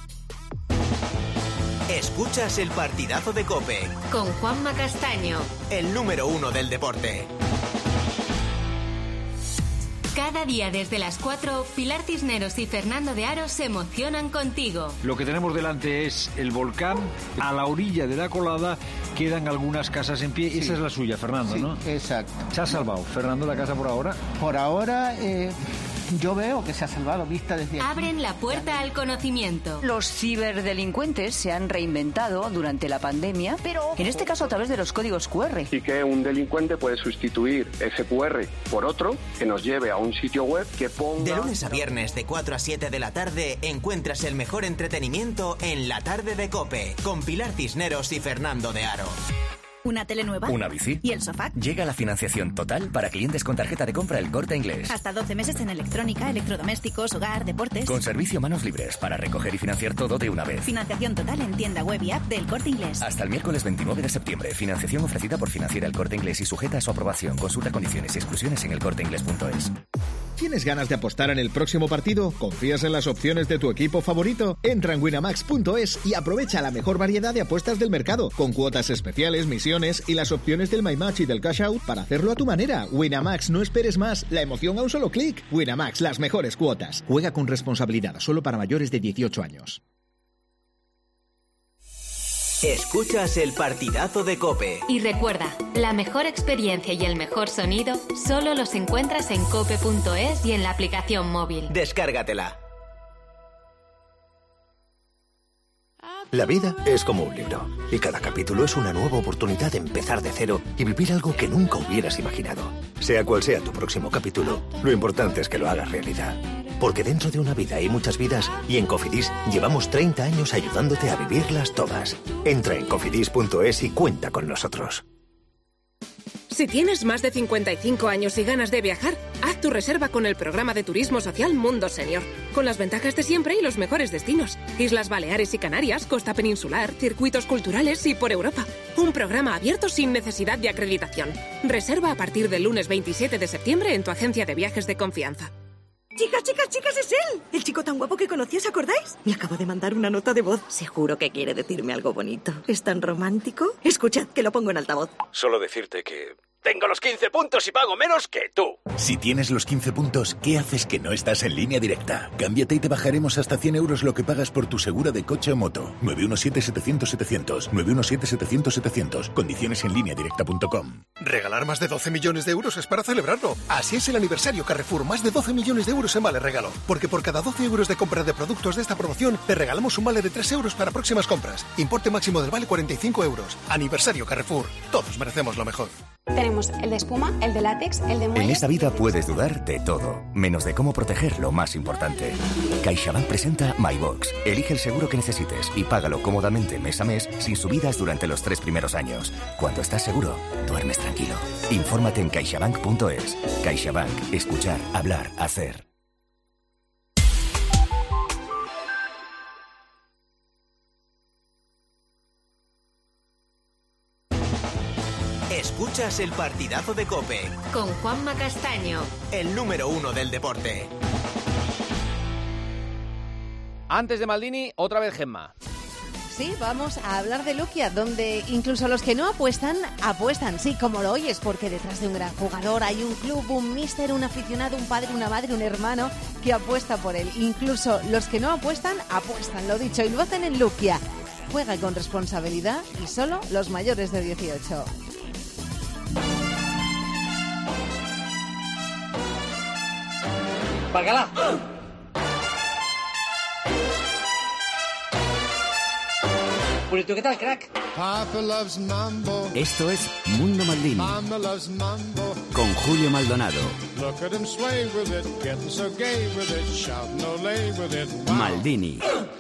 Escuchas el partidazo de COPE. Con Juanma Castaño. El número 1 del deporte. Cada día desde las 4, Pilar Cisneros y Fernando de Aro se emocionan contigo. Lo que tenemos delante es el volcán. A la orilla de la colada quedan algunas casas en pie. Sí. Esa es la suya, Fernando, sí, ¿no? Exacto. ¿Se ha salvado, Fernando, la casa por ahora? Por ahora... Yo veo que se ha salvado vista desde aquí. Abren la puerta al conocimiento. Los ciberdelincuentes se han reinventado durante la pandemia, pero en este caso a través de los códigos QR. Y que un delincuente puede sustituir ese QR por otro que nos lleve a un sitio web que ponga... De lunes a viernes de 4 a 7 de la tarde encuentras el mejor entretenimiento en La Tarde de COPE con Pilar Cisneros y Fernando de Aro. ¿Una tele nueva? ¿Una bici? ¿Y el sofá? Llega la financiación total para clientes con tarjeta de compra El Corte Inglés. Hasta 12 meses en electrónica, electrodomésticos, hogar, deportes. Con servicio manos libres para recoger y financiar todo de una vez. Financiación total en tienda web y app del Corte Inglés. Hasta el miércoles 29 de septiembre. Financiación ofrecida por Financiera El Corte Inglés y sujeta a su aprobación. Consulta condiciones y exclusiones en elcorteinglés.es. ¿Tienes ganas de apostar en el próximo partido? ¿Confías en las opciones de tu equipo favorito? Entra en winamax.es y aprovecha la mejor variedad de apuestas del mercado, con cuotas especiales, misiones y las opciones del My Match y del Cash Out para hacerlo a tu manera. Winamax, no esperes más. La emoción a un solo clic. Winamax, las mejores cuotas. Juega con responsabilidad, solo para mayores de 18 años. Escuchas el partidazo de COPE. Y recuerda, la mejor experiencia y el mejor sonido solo los encuentras en cope.es y en la aplicación móvil. Descárgatela. La vida es como un libro, y cada capítulo es una nueva oportunidad de empezar de cero y vivir algo que nunca hubieras imaginado. Sea cual sea tu próximo capítulo, lo importante es que lo hagas realidad. Porque dentro de una vida hay muchas vidas, y en Cofidis llevamos 30 años ayudándote a vivirlas todas. Entra en cofidis.es y cuenta con nosotros. Si tienes más de 55 años y ganas de viajar, haz tu reserva con el programa de turismo social Mundo Senior, con las ventajas de siempre y los mejores destinos. Islas Baleares y Canarias, costa peninsular, circuitos culturales y por Europa. Un programa abierto sin necesidad de acreditación. Reserva a partir del lunes 27 de septiembre en tu agencia de viajes de confianza. Chicas, es él. El chico tan guapo que conocí, ¿os acordáis? Me acabo de mandar una nota de voz. Seguro que quiere decirme algo bonito. ¿Es tan romántico? Escuchad, que lo pongo en altavoz. Solo decirte que Tengo los 15 puntos y pago menos que tú. Si tienes los 15 puntos, ¿qué haces que no estás en Línea Directa? Cámbiate y te bajaremos hasta 100 euros lo que pagas por tu segura de coche o moto. 917-700-700. 917-700-700. Condiciones en lineadirecta.com. Regalar más de 12 millones de euros es para celebrarlo. Así es el aniversario Carrefour. Más de 12 millones de euros en vale regalo. Porque por cada 12 euros de compra de productos de esta promoción, te regalamos un vale de 3 euros para próximas compras. Importe máximo del vale 45 euros. Aniversario Carrefour. Todos merecemos lo mejor. Tenemos el de espuma, el de látex, el de muelle. En esta vida puedes dudar de todo, menos de cómo proteger lo más importante. CaixaBank presenta MyBox. Elige el seguro que necesites y págalo cómodamente mes a mes sin subidas durante los 3 primeros años. Cuando estás seguro, duermes tranquilo. Infórmate en caixabank.es. CaixaBank. Escuchar, hablar, hacer. Escuchas el partidazo de COPE. Con Juanma Castaño. El número 1 del deporte. Antes de Maldini, otra vez Gemma. Sí, vamos a hablar de Luquia, donde incluso los que no apuestan, apuestan. Sí, como lo oyes, porque detrás de un gran jugador hay un club, un míster, un aficionado, un padre, una madre, un hermano que apuesta por él. Incluso los que no apuestan, apuestan, lo dicho, y lo hacen en Luquia. Juega con responsabilidad y solo los mayores de 18. ¡Bacala! Purito, ¿qué tal, crack? Esto es Mundo Maldini con Julio Maldonado. Maldini.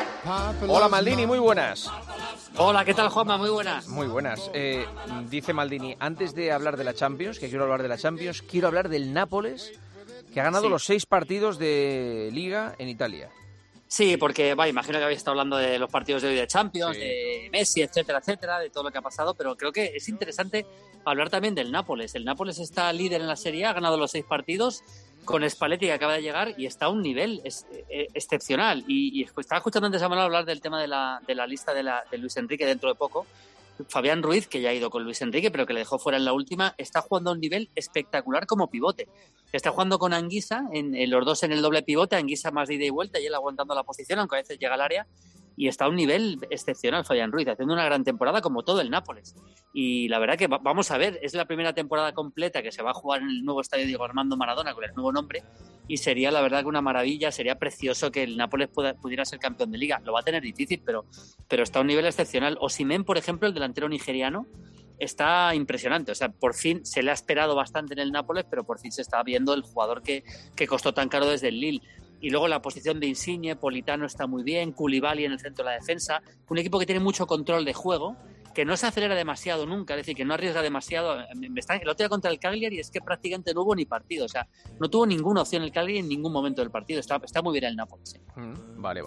Hola Maldini, muy buenas. Hola, ¿qué tal, Juanma? Muy buenas. Muy buenas. Dice Maldini, antes de hablar de la Champions, que quiero hablar de la Champions, quiero hablar del Nápoles, que ha ganado los 6 partidos de Liga en Italia. Sí, porque imagino que habéis estado hablando de los partidos de hoy de Champions, de Messi, etcétera, etcétera, de todo lo que ha pasado, pero creo que es interesante hablar también del Nápoles. El Nápoles está líder en la Serie A, ha ganado los 6 partidos, con Spalletti que acaba de llegar y está a un nivel excepcional. Y estaba escuchando antes a Manuel hablar del tema de la lista de Luis Enrique dentro de poco. Fabián Ruiz, que ya ha ido con Luis Enrique, pero que le dejó fuera en la última, está jugando a un nivel espectacular como pivote. Está jugando con Anguissa, en los dos en el doble pivote, Anguissa más de ida y vuelta y él aguantando la posición, aunque a veces llega al área. Y está a un nivel excepcional Fabián Ruiz, haciendo una gran temporada como todo el Nápoles. Y la verdad que vamos a ver, es la primera temporada completa que se va a jugar en el nuevo estadio Diego Armando Maradona con el nuevo nombre y sería la verdad que una maravilla, sería precioso que el Nápoles pudiera ser campeón de Liga. Lo va a tener difícil, pero está a un nivel excepcional. Osimhen, por ejemplo, el delantero nigeriano, está impresionante. O sea, por fin se le ha esperado bastante en el Nápoles, pero por fin se está viendo el jugador que costó tan caro desde el Lille. Y luego la posición de Insigne, Politano está muy bien, Koulibaly en el centro de la defensa. Un equipo que tiene mucho control de juego, que no se acelera demasiado nunca, es decir, que no arriesga demasiado. El otro día contra el Cagliari es que prácticamente no hubo ni partido. O sea, no tuvo ninguna opción el Cagliari en ningún momento del partido. Está muy bien el Nápoles. Sí. Vale.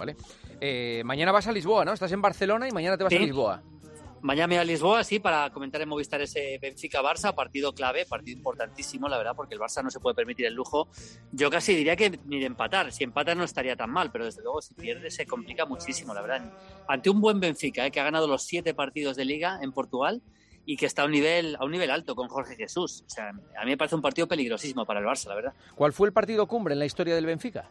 Mañana vas a Lisboa, ¿no? Estás en Barcelona y mañana te vas a Lisboa. Mañana me voy a Lisboa, sí, para comentar en Movistar ese Benfica-Barça, partido clave, partido importantísimo, la verdad, porque el Barça no se puede permitir el lujo. Yo casi diría que ni de empatar. Si empatas no estaría tan mal, pero desde luego si pierdes se complica muchísimo, la verdad. Ante un buen Benfica, que ha ganado los 7 partidos de Liga en Portugal y que está a un nivel alto con Jorge Jesús. O sea, a mí me parece un partido peligrosísimo para el Barça, la verdad. ¿Cuál fue el partido cumbre en la historia del Benfica?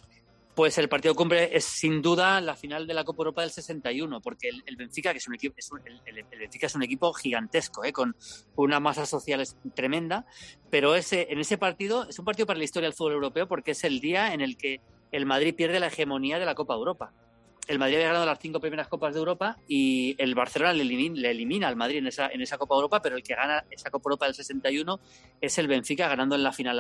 Pues el partido cumbre es sin duda la final de la Copa Europa del 61, porque el Benfica, que es un equipo, el Benfica es un equipo gigantesco, con una masa social tremenda, pero en ese partido es un partido para la historia del fútbol europeo porque es el día en el que el Madrid pierde la hegemonía de la Copa Europa. El Madrid había ganado las 5 primeras Copas de Europa y el Barcelona le elimina al Madrid en esa Copa Europa, pero el que gana esa Copa Europa del 61 es el Benfica, ganando en la final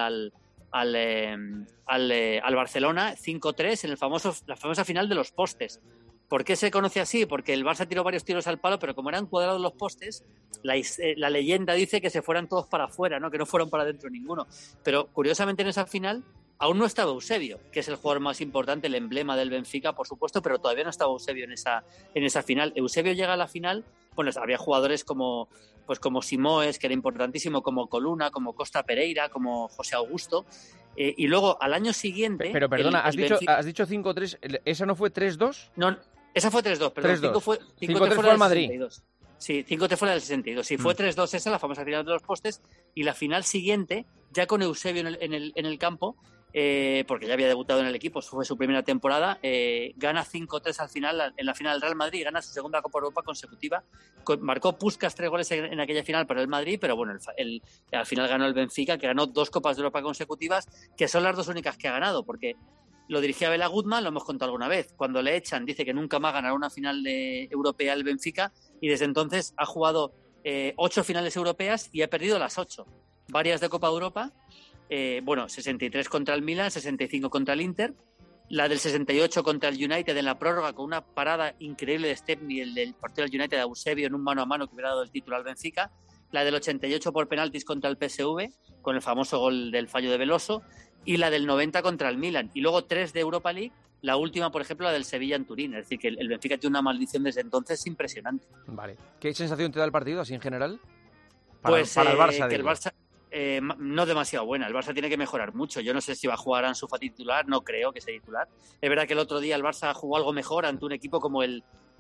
al Barcelona 5-3 en la famosa final de los postes. ¿Por qué se conoce así? Porque el Barça tiró varios tiros al palo, pero como eran cuadrados los postes, la leyenda dice que se fueran todos para afuera, ¿no? Que no fueron para adentro ninguno. Pero curiosamente en esa final aún no estaba Eusebio, que es el jugador más importante, el emblema del Benfica, por supuesto, pero todavía no estaba Eusebio en esa final. Eusebio llega a la final, bueno, había jugadores como Simoes, que era importantísimo, como Coluna, como Costa Pereira, como José Augusto, y luego al año siguiente... Pero perdona, has dicho 5-3, ¿esa no fue 3-2? No, esa fue 3-2, perdón. 3-2. 5-3 fue al Madrid. 62. Sí, 5-3 fue la del 62. Sí, fue 3-2 esa, la famosa final de los postes, y la final siguiente, ya con Eusebio en el campo, porque ya había debutado en el equipo, fue su primera temporada, gana 5-3 al final, en la final del Real Madrid, gana su segunda Copa Europa consecutiva, marcó Puskás 3 goles en aquella final para el Madrid, pero bueno, al final ganó el Benfica, que ganó 2 Copas de Europa consecutivas, que son las 2 únicas que ha ganado, porque lo dirigía Bela Gutmann, lo hemos contado alguna vez, cuando le echan dice que nunca más ganará una final europea el Benfica, y desde entonces ha jugado 8 finales europeas y ha perdido las 8, varias de Copa Europa. 63 contra el Milan, 65 contra el Inter, la del 68 contra el United en la prórroga con una parada increíble de Stepney, el del partido del United de Eusebio en un mano a mano que hubiera dado el título al Benfica, la del 88 por penaltis contra el PSV con el famoso gol del fallo de Veloso, y la del 90 contra el Milan, y luego 3 de Europa League, la última, por ejemplo, la del Sevilla en Turín. Es decir, que el Benfica tiene una maldición desde entonces impresionante. Vale. ¿Qué sensación te da el partido así en general? Para el Barça, que el Barça no demasiado buena. El Barça tiene que mejorar mucho. Yo no sé si va a jugar Ansu Fati titular, no creo que sea titular. Es verdad que el otro día el Barça jugó algo mejor ante un equipo como el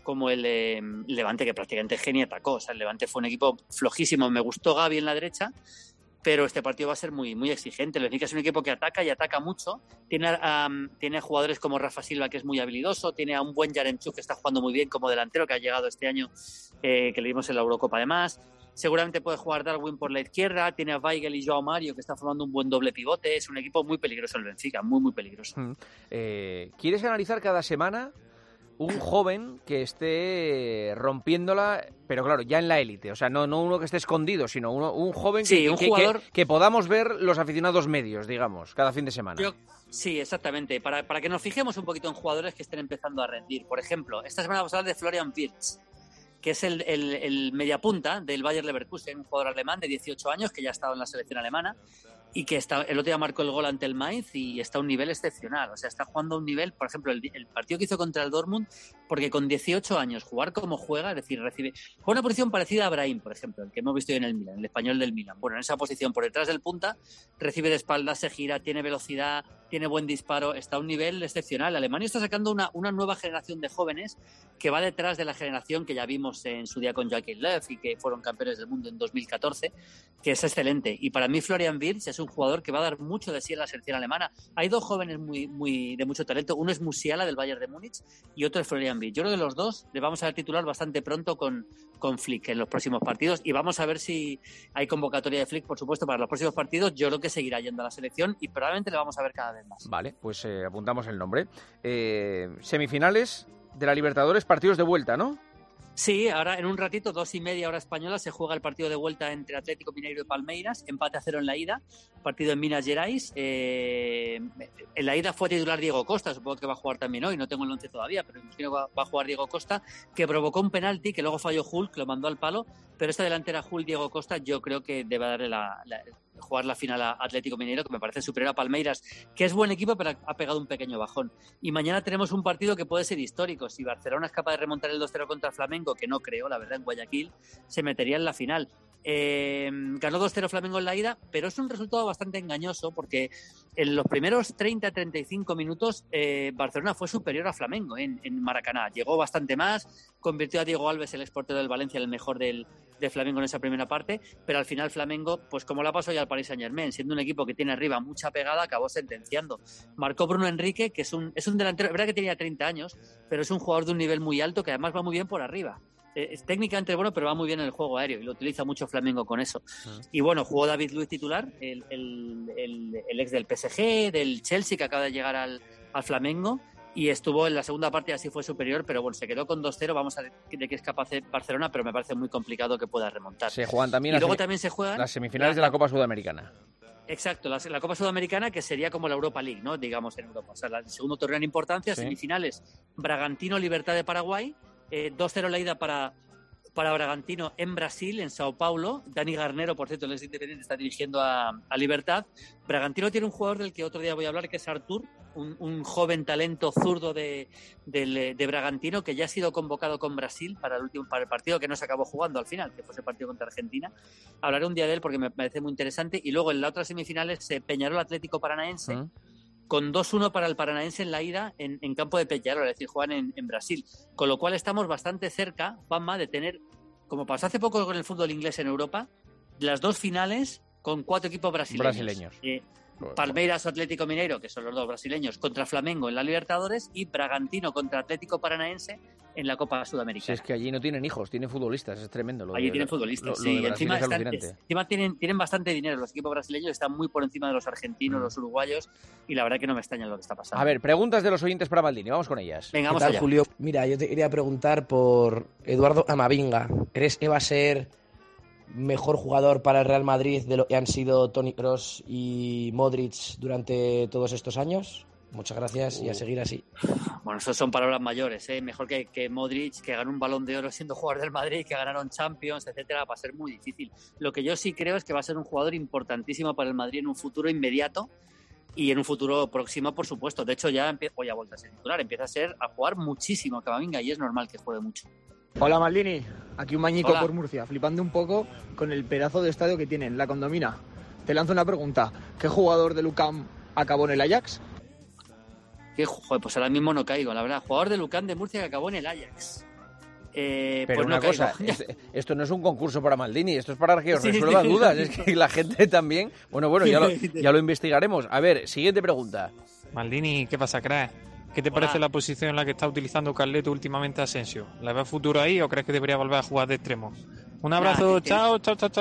Levante, que prácticamente Geni atacó. O sea, el Levante fue un equipo flojísimo. Me gustó Gavi en la derecha, pero este partido va a ser muy, muy exigente. El Benfica es un equipo que ataca y ataca mucho. Tiene jugadores como Rafa Silva, que es muy habilidoso. Tiene a un buen Yaremchuk, que está jugando muy bien como delantero, que ha llegado este año, que le dimos en la Eurocopa además. Seguramente puede jugar Darwin por la izquierda. Tiene a Weigl y Joao Mario, que está formando un buen doble pivote. Es un equipo muy peligroso el Benfica, muy, muy peligroso. ¿Quieres analizar cada semana un joven que esté rompiéndola, pero claro, ya en la élite? O sea, no uno que esté escondido, sino un joven que podamos ver los aficionados medios, digamos, cada fin de semana. Sí, exactamente. Para que nos fijemos un poquito en jugadores que estén empezando a rendir. Por ejemplo, esta semana vamos a hablar de Florian Wirtz, que es el mediapunta del Bayer Leverkusen, un jugador alemán de 18 años que ya ha estado en la selección alemana y que el otro día marcó el gol ante el Mainz y está a un nivel excepcional. O sea, está jugando a un nivel, por ejemplo, el partido que hizo contra el Dortmund, porque con 18 años jugar como juega, es decir, juega una posición parecida a Brahim, por ejemplo, el que hemos visto hoy en el Milan, el español del Milan. Bueno, en esa posición, por detrás del punta, recibe de espaldas, se gira, tiene velocidad, tiene buen disparo, está a un nivel excepcional. Alemania está sacando una nueva generación de jóvenes que va detrás de la generación que ya vimos en su día con Joachim Löw y que fueron campeones del mundo en 2014, que es excelente. Y para mí Florian Wirtz es un jugador que va a dar mucho de sí en la selección alemana. Hay 2 jóvenes muy de mucho talento. Uno es Musiala del Bayern de Múnich y otro es Florian Wirtz. Yo creo que los dos le vamos a ver titular bastante pronto con Flick en los próximos partidos, y vamos a ver si hay convocatoria de Flick, por supuesto, para los próximos partidos. Yo creo que seguirá yendo a la selección y probablemente le vamos a ver cada vez más. Vale, pues apuntamos el nombre. Semifinales de la Libertadores, partidos de vuelta, ¿no? Sí, ahora en un ratito, 2:30 hora española, se juega el partido de vuelta entre Atlético Mineiro y Palmeiras, empate a 0 en la ida, partido en Minas Gerais. En la ida fue titular Diego Costa, supongo que va a jugar también hoy, no tengo el 11 todavía, pero imagino que va a jugar Diego Costa, que provocó un penalti que luego falló Hulk, lo mandó al palo, pero esta delantera Hulk-Diego Costa yo creo que debe darle jugar la final a Atlético Mineiro, que me parece superior a Palmeiras, que es buen equipo, pero ha pegado un pequeño bajón. Y mañana tenemos un partido que puede ser histórico. Si Barcelona es capaz de remontar el 2-0 contra Flamengo, que no creo, la verdad, en Guayaquil, se metería en la final. Ganó 2-0 Flamengo en la ida, pero es un resultado bastante engañoso porque en los primeros 30-35 minutos Barcelona fue superior a Flamengo en Maracaná. Llegó bastante más, convirtió a Diego Alves, el exportero del Valencia, el mejor de Flamengo en esa primera parte, pero al final Flamengo, pues como la pasó ya al Paris Saint-Germain, siendo un equipo que tiene arriba mucha pegada, acabó sentenciando. Marcó Bruno Enrique, que es un delantero, es verdad que tenía 30 años, pero es un jugador de un nivel muy alto que además va muy bien por arriba. Es técnicamente bueno, pero va muy bien en el juego aéreo y lo utiliza mucho Flamengo con eso. Y bueno, jugó David Luiz titular, el ex del PSG, del Chelsea, que acaba de llegar al Flamengo, y estuvo en la segunda parte, así fue superior, pero bueno, se quedó con 2-0. Vamos a ver de qué es capaz de Barcelona, pero me parece muy complicado que pueda remontar. Se juegan también, también se juegan las semifinales de la Copa Sudamericana. Exacto, la Copa Sudamericana, que sería como la Europa League, ¿no? Digamos, en Europa. O sea, el segundo torneo en importancia, sí. Semifinales, Bragantino, Libertad de Paraguay, 2-0 la ida para Bragantino en Brasil, en Sao Paulo. Dani Garnero, por cierto, el ex Independiente, está dirigiendo a Libertad. Bragantino tiene un jugador del que otro día voy a hablar, que es Artur, un joven talento zurdo de Bragantino, que ya ha sido convocado con Brasil para el partido que no se acabó jugando al final, que fue ese partido contra Argentina. Hablaré un día de él porque me parece muy interesante. Y luego en las otras semifinales, Peñarol Atlético Paranaense, con 2-1 para el Paranaense en la ida en campo de Peñarol, es decir, juegan en Brasil. Con lo cual estamos bastante cerca, Juanma, de tener como pasó hace poco con el fútbol inglés en Europa, las 2 finales con 4 equipos brasileños. Palmeiras o Atlético Mineiro, que son los 2 brasileños, contra Flamengo en la Libertadores, y Bragantino contra Atlético Paranaense en la Copa Sudamericana. Si es que allí no tienen hijos, tienen futbolistas, es tremendo. Allí tienen futbolistas, sí. Y encima tienen bastante dinero. Los equipos brasileños están muy por encima de los argentinos, los uruguayos, y la verdad que no me extraña lo que está pasando. A ver, preguntas de los oyentes para Maldini, vamos con ellas. Venga, vamos ¿Qué tal, allá. Julio? Mira, yo te quería preguntar por Eduardo Camavinga. ¿Crees que va a ser mejor jugador para el Real Madrid de lo que han sido Toni Kroos y Modric durante todos estos años? Muchas gracias y a seguir así. Bueno, eso son palabras mayores, ¿eh? Mejor que Modric, que ganó un Balón de Oro siendo jugador del Madrid, que ganaron Champions, etcétera, va a ser muy difícil. Lo que yo sí creo es que va a ser un jugador importantísimo para el Madrid en un futuro inmediato y en un futuro próximo, por supuesto. De hecho, ya ha vuelto a ser titular, empieza a jugar muchísimo Camavinga y es normal que juegue mucho. Hola Maldini, aquí un mañico Hola. por Murcia, flipando un poco con el pedazo de estadio que tienen, la Condomina. Te lanzo una pregunta, ¿qué jugador de UCAM acabó en el Ajax? Joder, pues ahora mismo no caigo, la verdad. Jugador de UCAM de Murcia que acabó en el Ajax. Pero pues una no cosa, esto no es un concurso para Maldini, esto es para que os resuelva dudas. Es que la gente también... Bueno, ya lo investigaremos. A ver, siguiente pregunta. Maldini, ¿qué pasa, crack? ¿Qué te parece la posición en la que está utilizando Carleto últimamente Asensio? ¿La ves futuro ahí o crees que debería volver a jugar de extremo? Un abrazo, chao,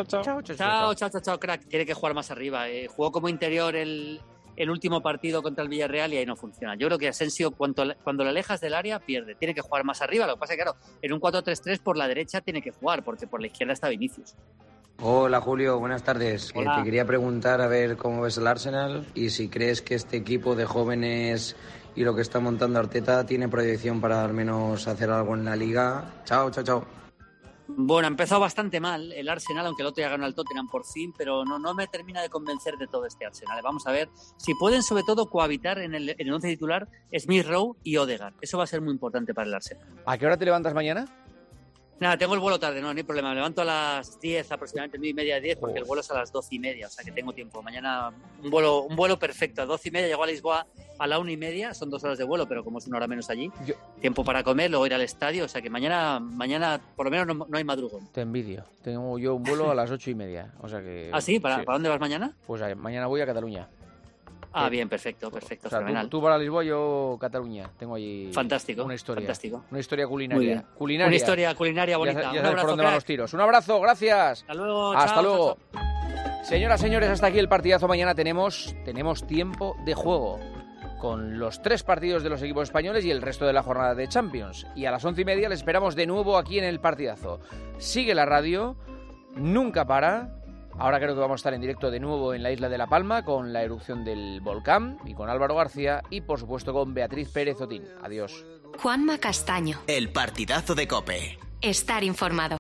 crack. Tiene que jugar más arriba. Jugó como interior el último partido contra el Villarreal y ahí no funciona. Yo creo que Asensio, cuando le alejas del área, pierde. Tiene que jugar más arriba. Lo que pasa es que, claro, en un 4-3-3 por la derecha tiene que jugar, porque por la izquierda está Vinicius. Hola Julio, buenas tardes. Hola. Te quería preguntar a ver cómo ves el Arsenal y si crees que este equipo de jóvenes y lo que está montando Arteta tiene proyección para al menos hacer algo en la Liga. Chao. Bueno, ha empezado bastante mal el Arsenal, aunque el otro ya ganó al Tottenham por fin, pero no me termina de convencer de todo este Arsenal. Vamos a ver si pueden sobre todo cohabitar en el once titular Smith Rowe y Odegaard. Eso va a ser muy importante para el Arsenal. ¿A qué hora te levantas mañana? Nada, tengo el vuelo tarde, no hay problema. Me levanto a las 10, aproximadamente 9:30, 10, porque el vuelo es a las 12:30, o sea que tengo tiempo. Mañana un vuelo perfecto. A 12:30 llego a Lisboa a la 1:30, son 2 horas de vuelo, pero como es 1 hora menos allí, tiempo para comer, luego ir al estadio, o sea que mañana por lo menos no hay madrugón. Te envidio. Tengo yo un vuelo a las 8:30, o sea que... ¿Ah, sí? ¿Para dónde vas mañana? Pues mañana voy a Cataluña. Ah, bien, perfecto, O sea, fenomenal. tú para Lisboa, yo Cataluña. Tengo allí fantástico, una historia. Fantástico. Una historia culinaria. Muy bien. Una historia culinaria bonita. Ya sabes por dónde van los tiros. Un abrazo, gracias. Hasta luego. Hasta chao, luego. Chao. Señoras, señores, hasta aquí el partidazo. Mañana tenemos tiempo de juego con los 3 partidos de los equipos españoles y el resto de la jornada de Champions. Y a las 11:30 les esperamos de nuevo aquí en el partidazo. Sigue la radio, nunca para. Ahora creo que vamos a estar en directo de nuevo en la isla de La Palma con la erupción del volcán y con Álvaro García y por supuesto con Beatriz Pérez Otín. Adiós. Juanma Castaño. El partidazo de COPE. Estar informado.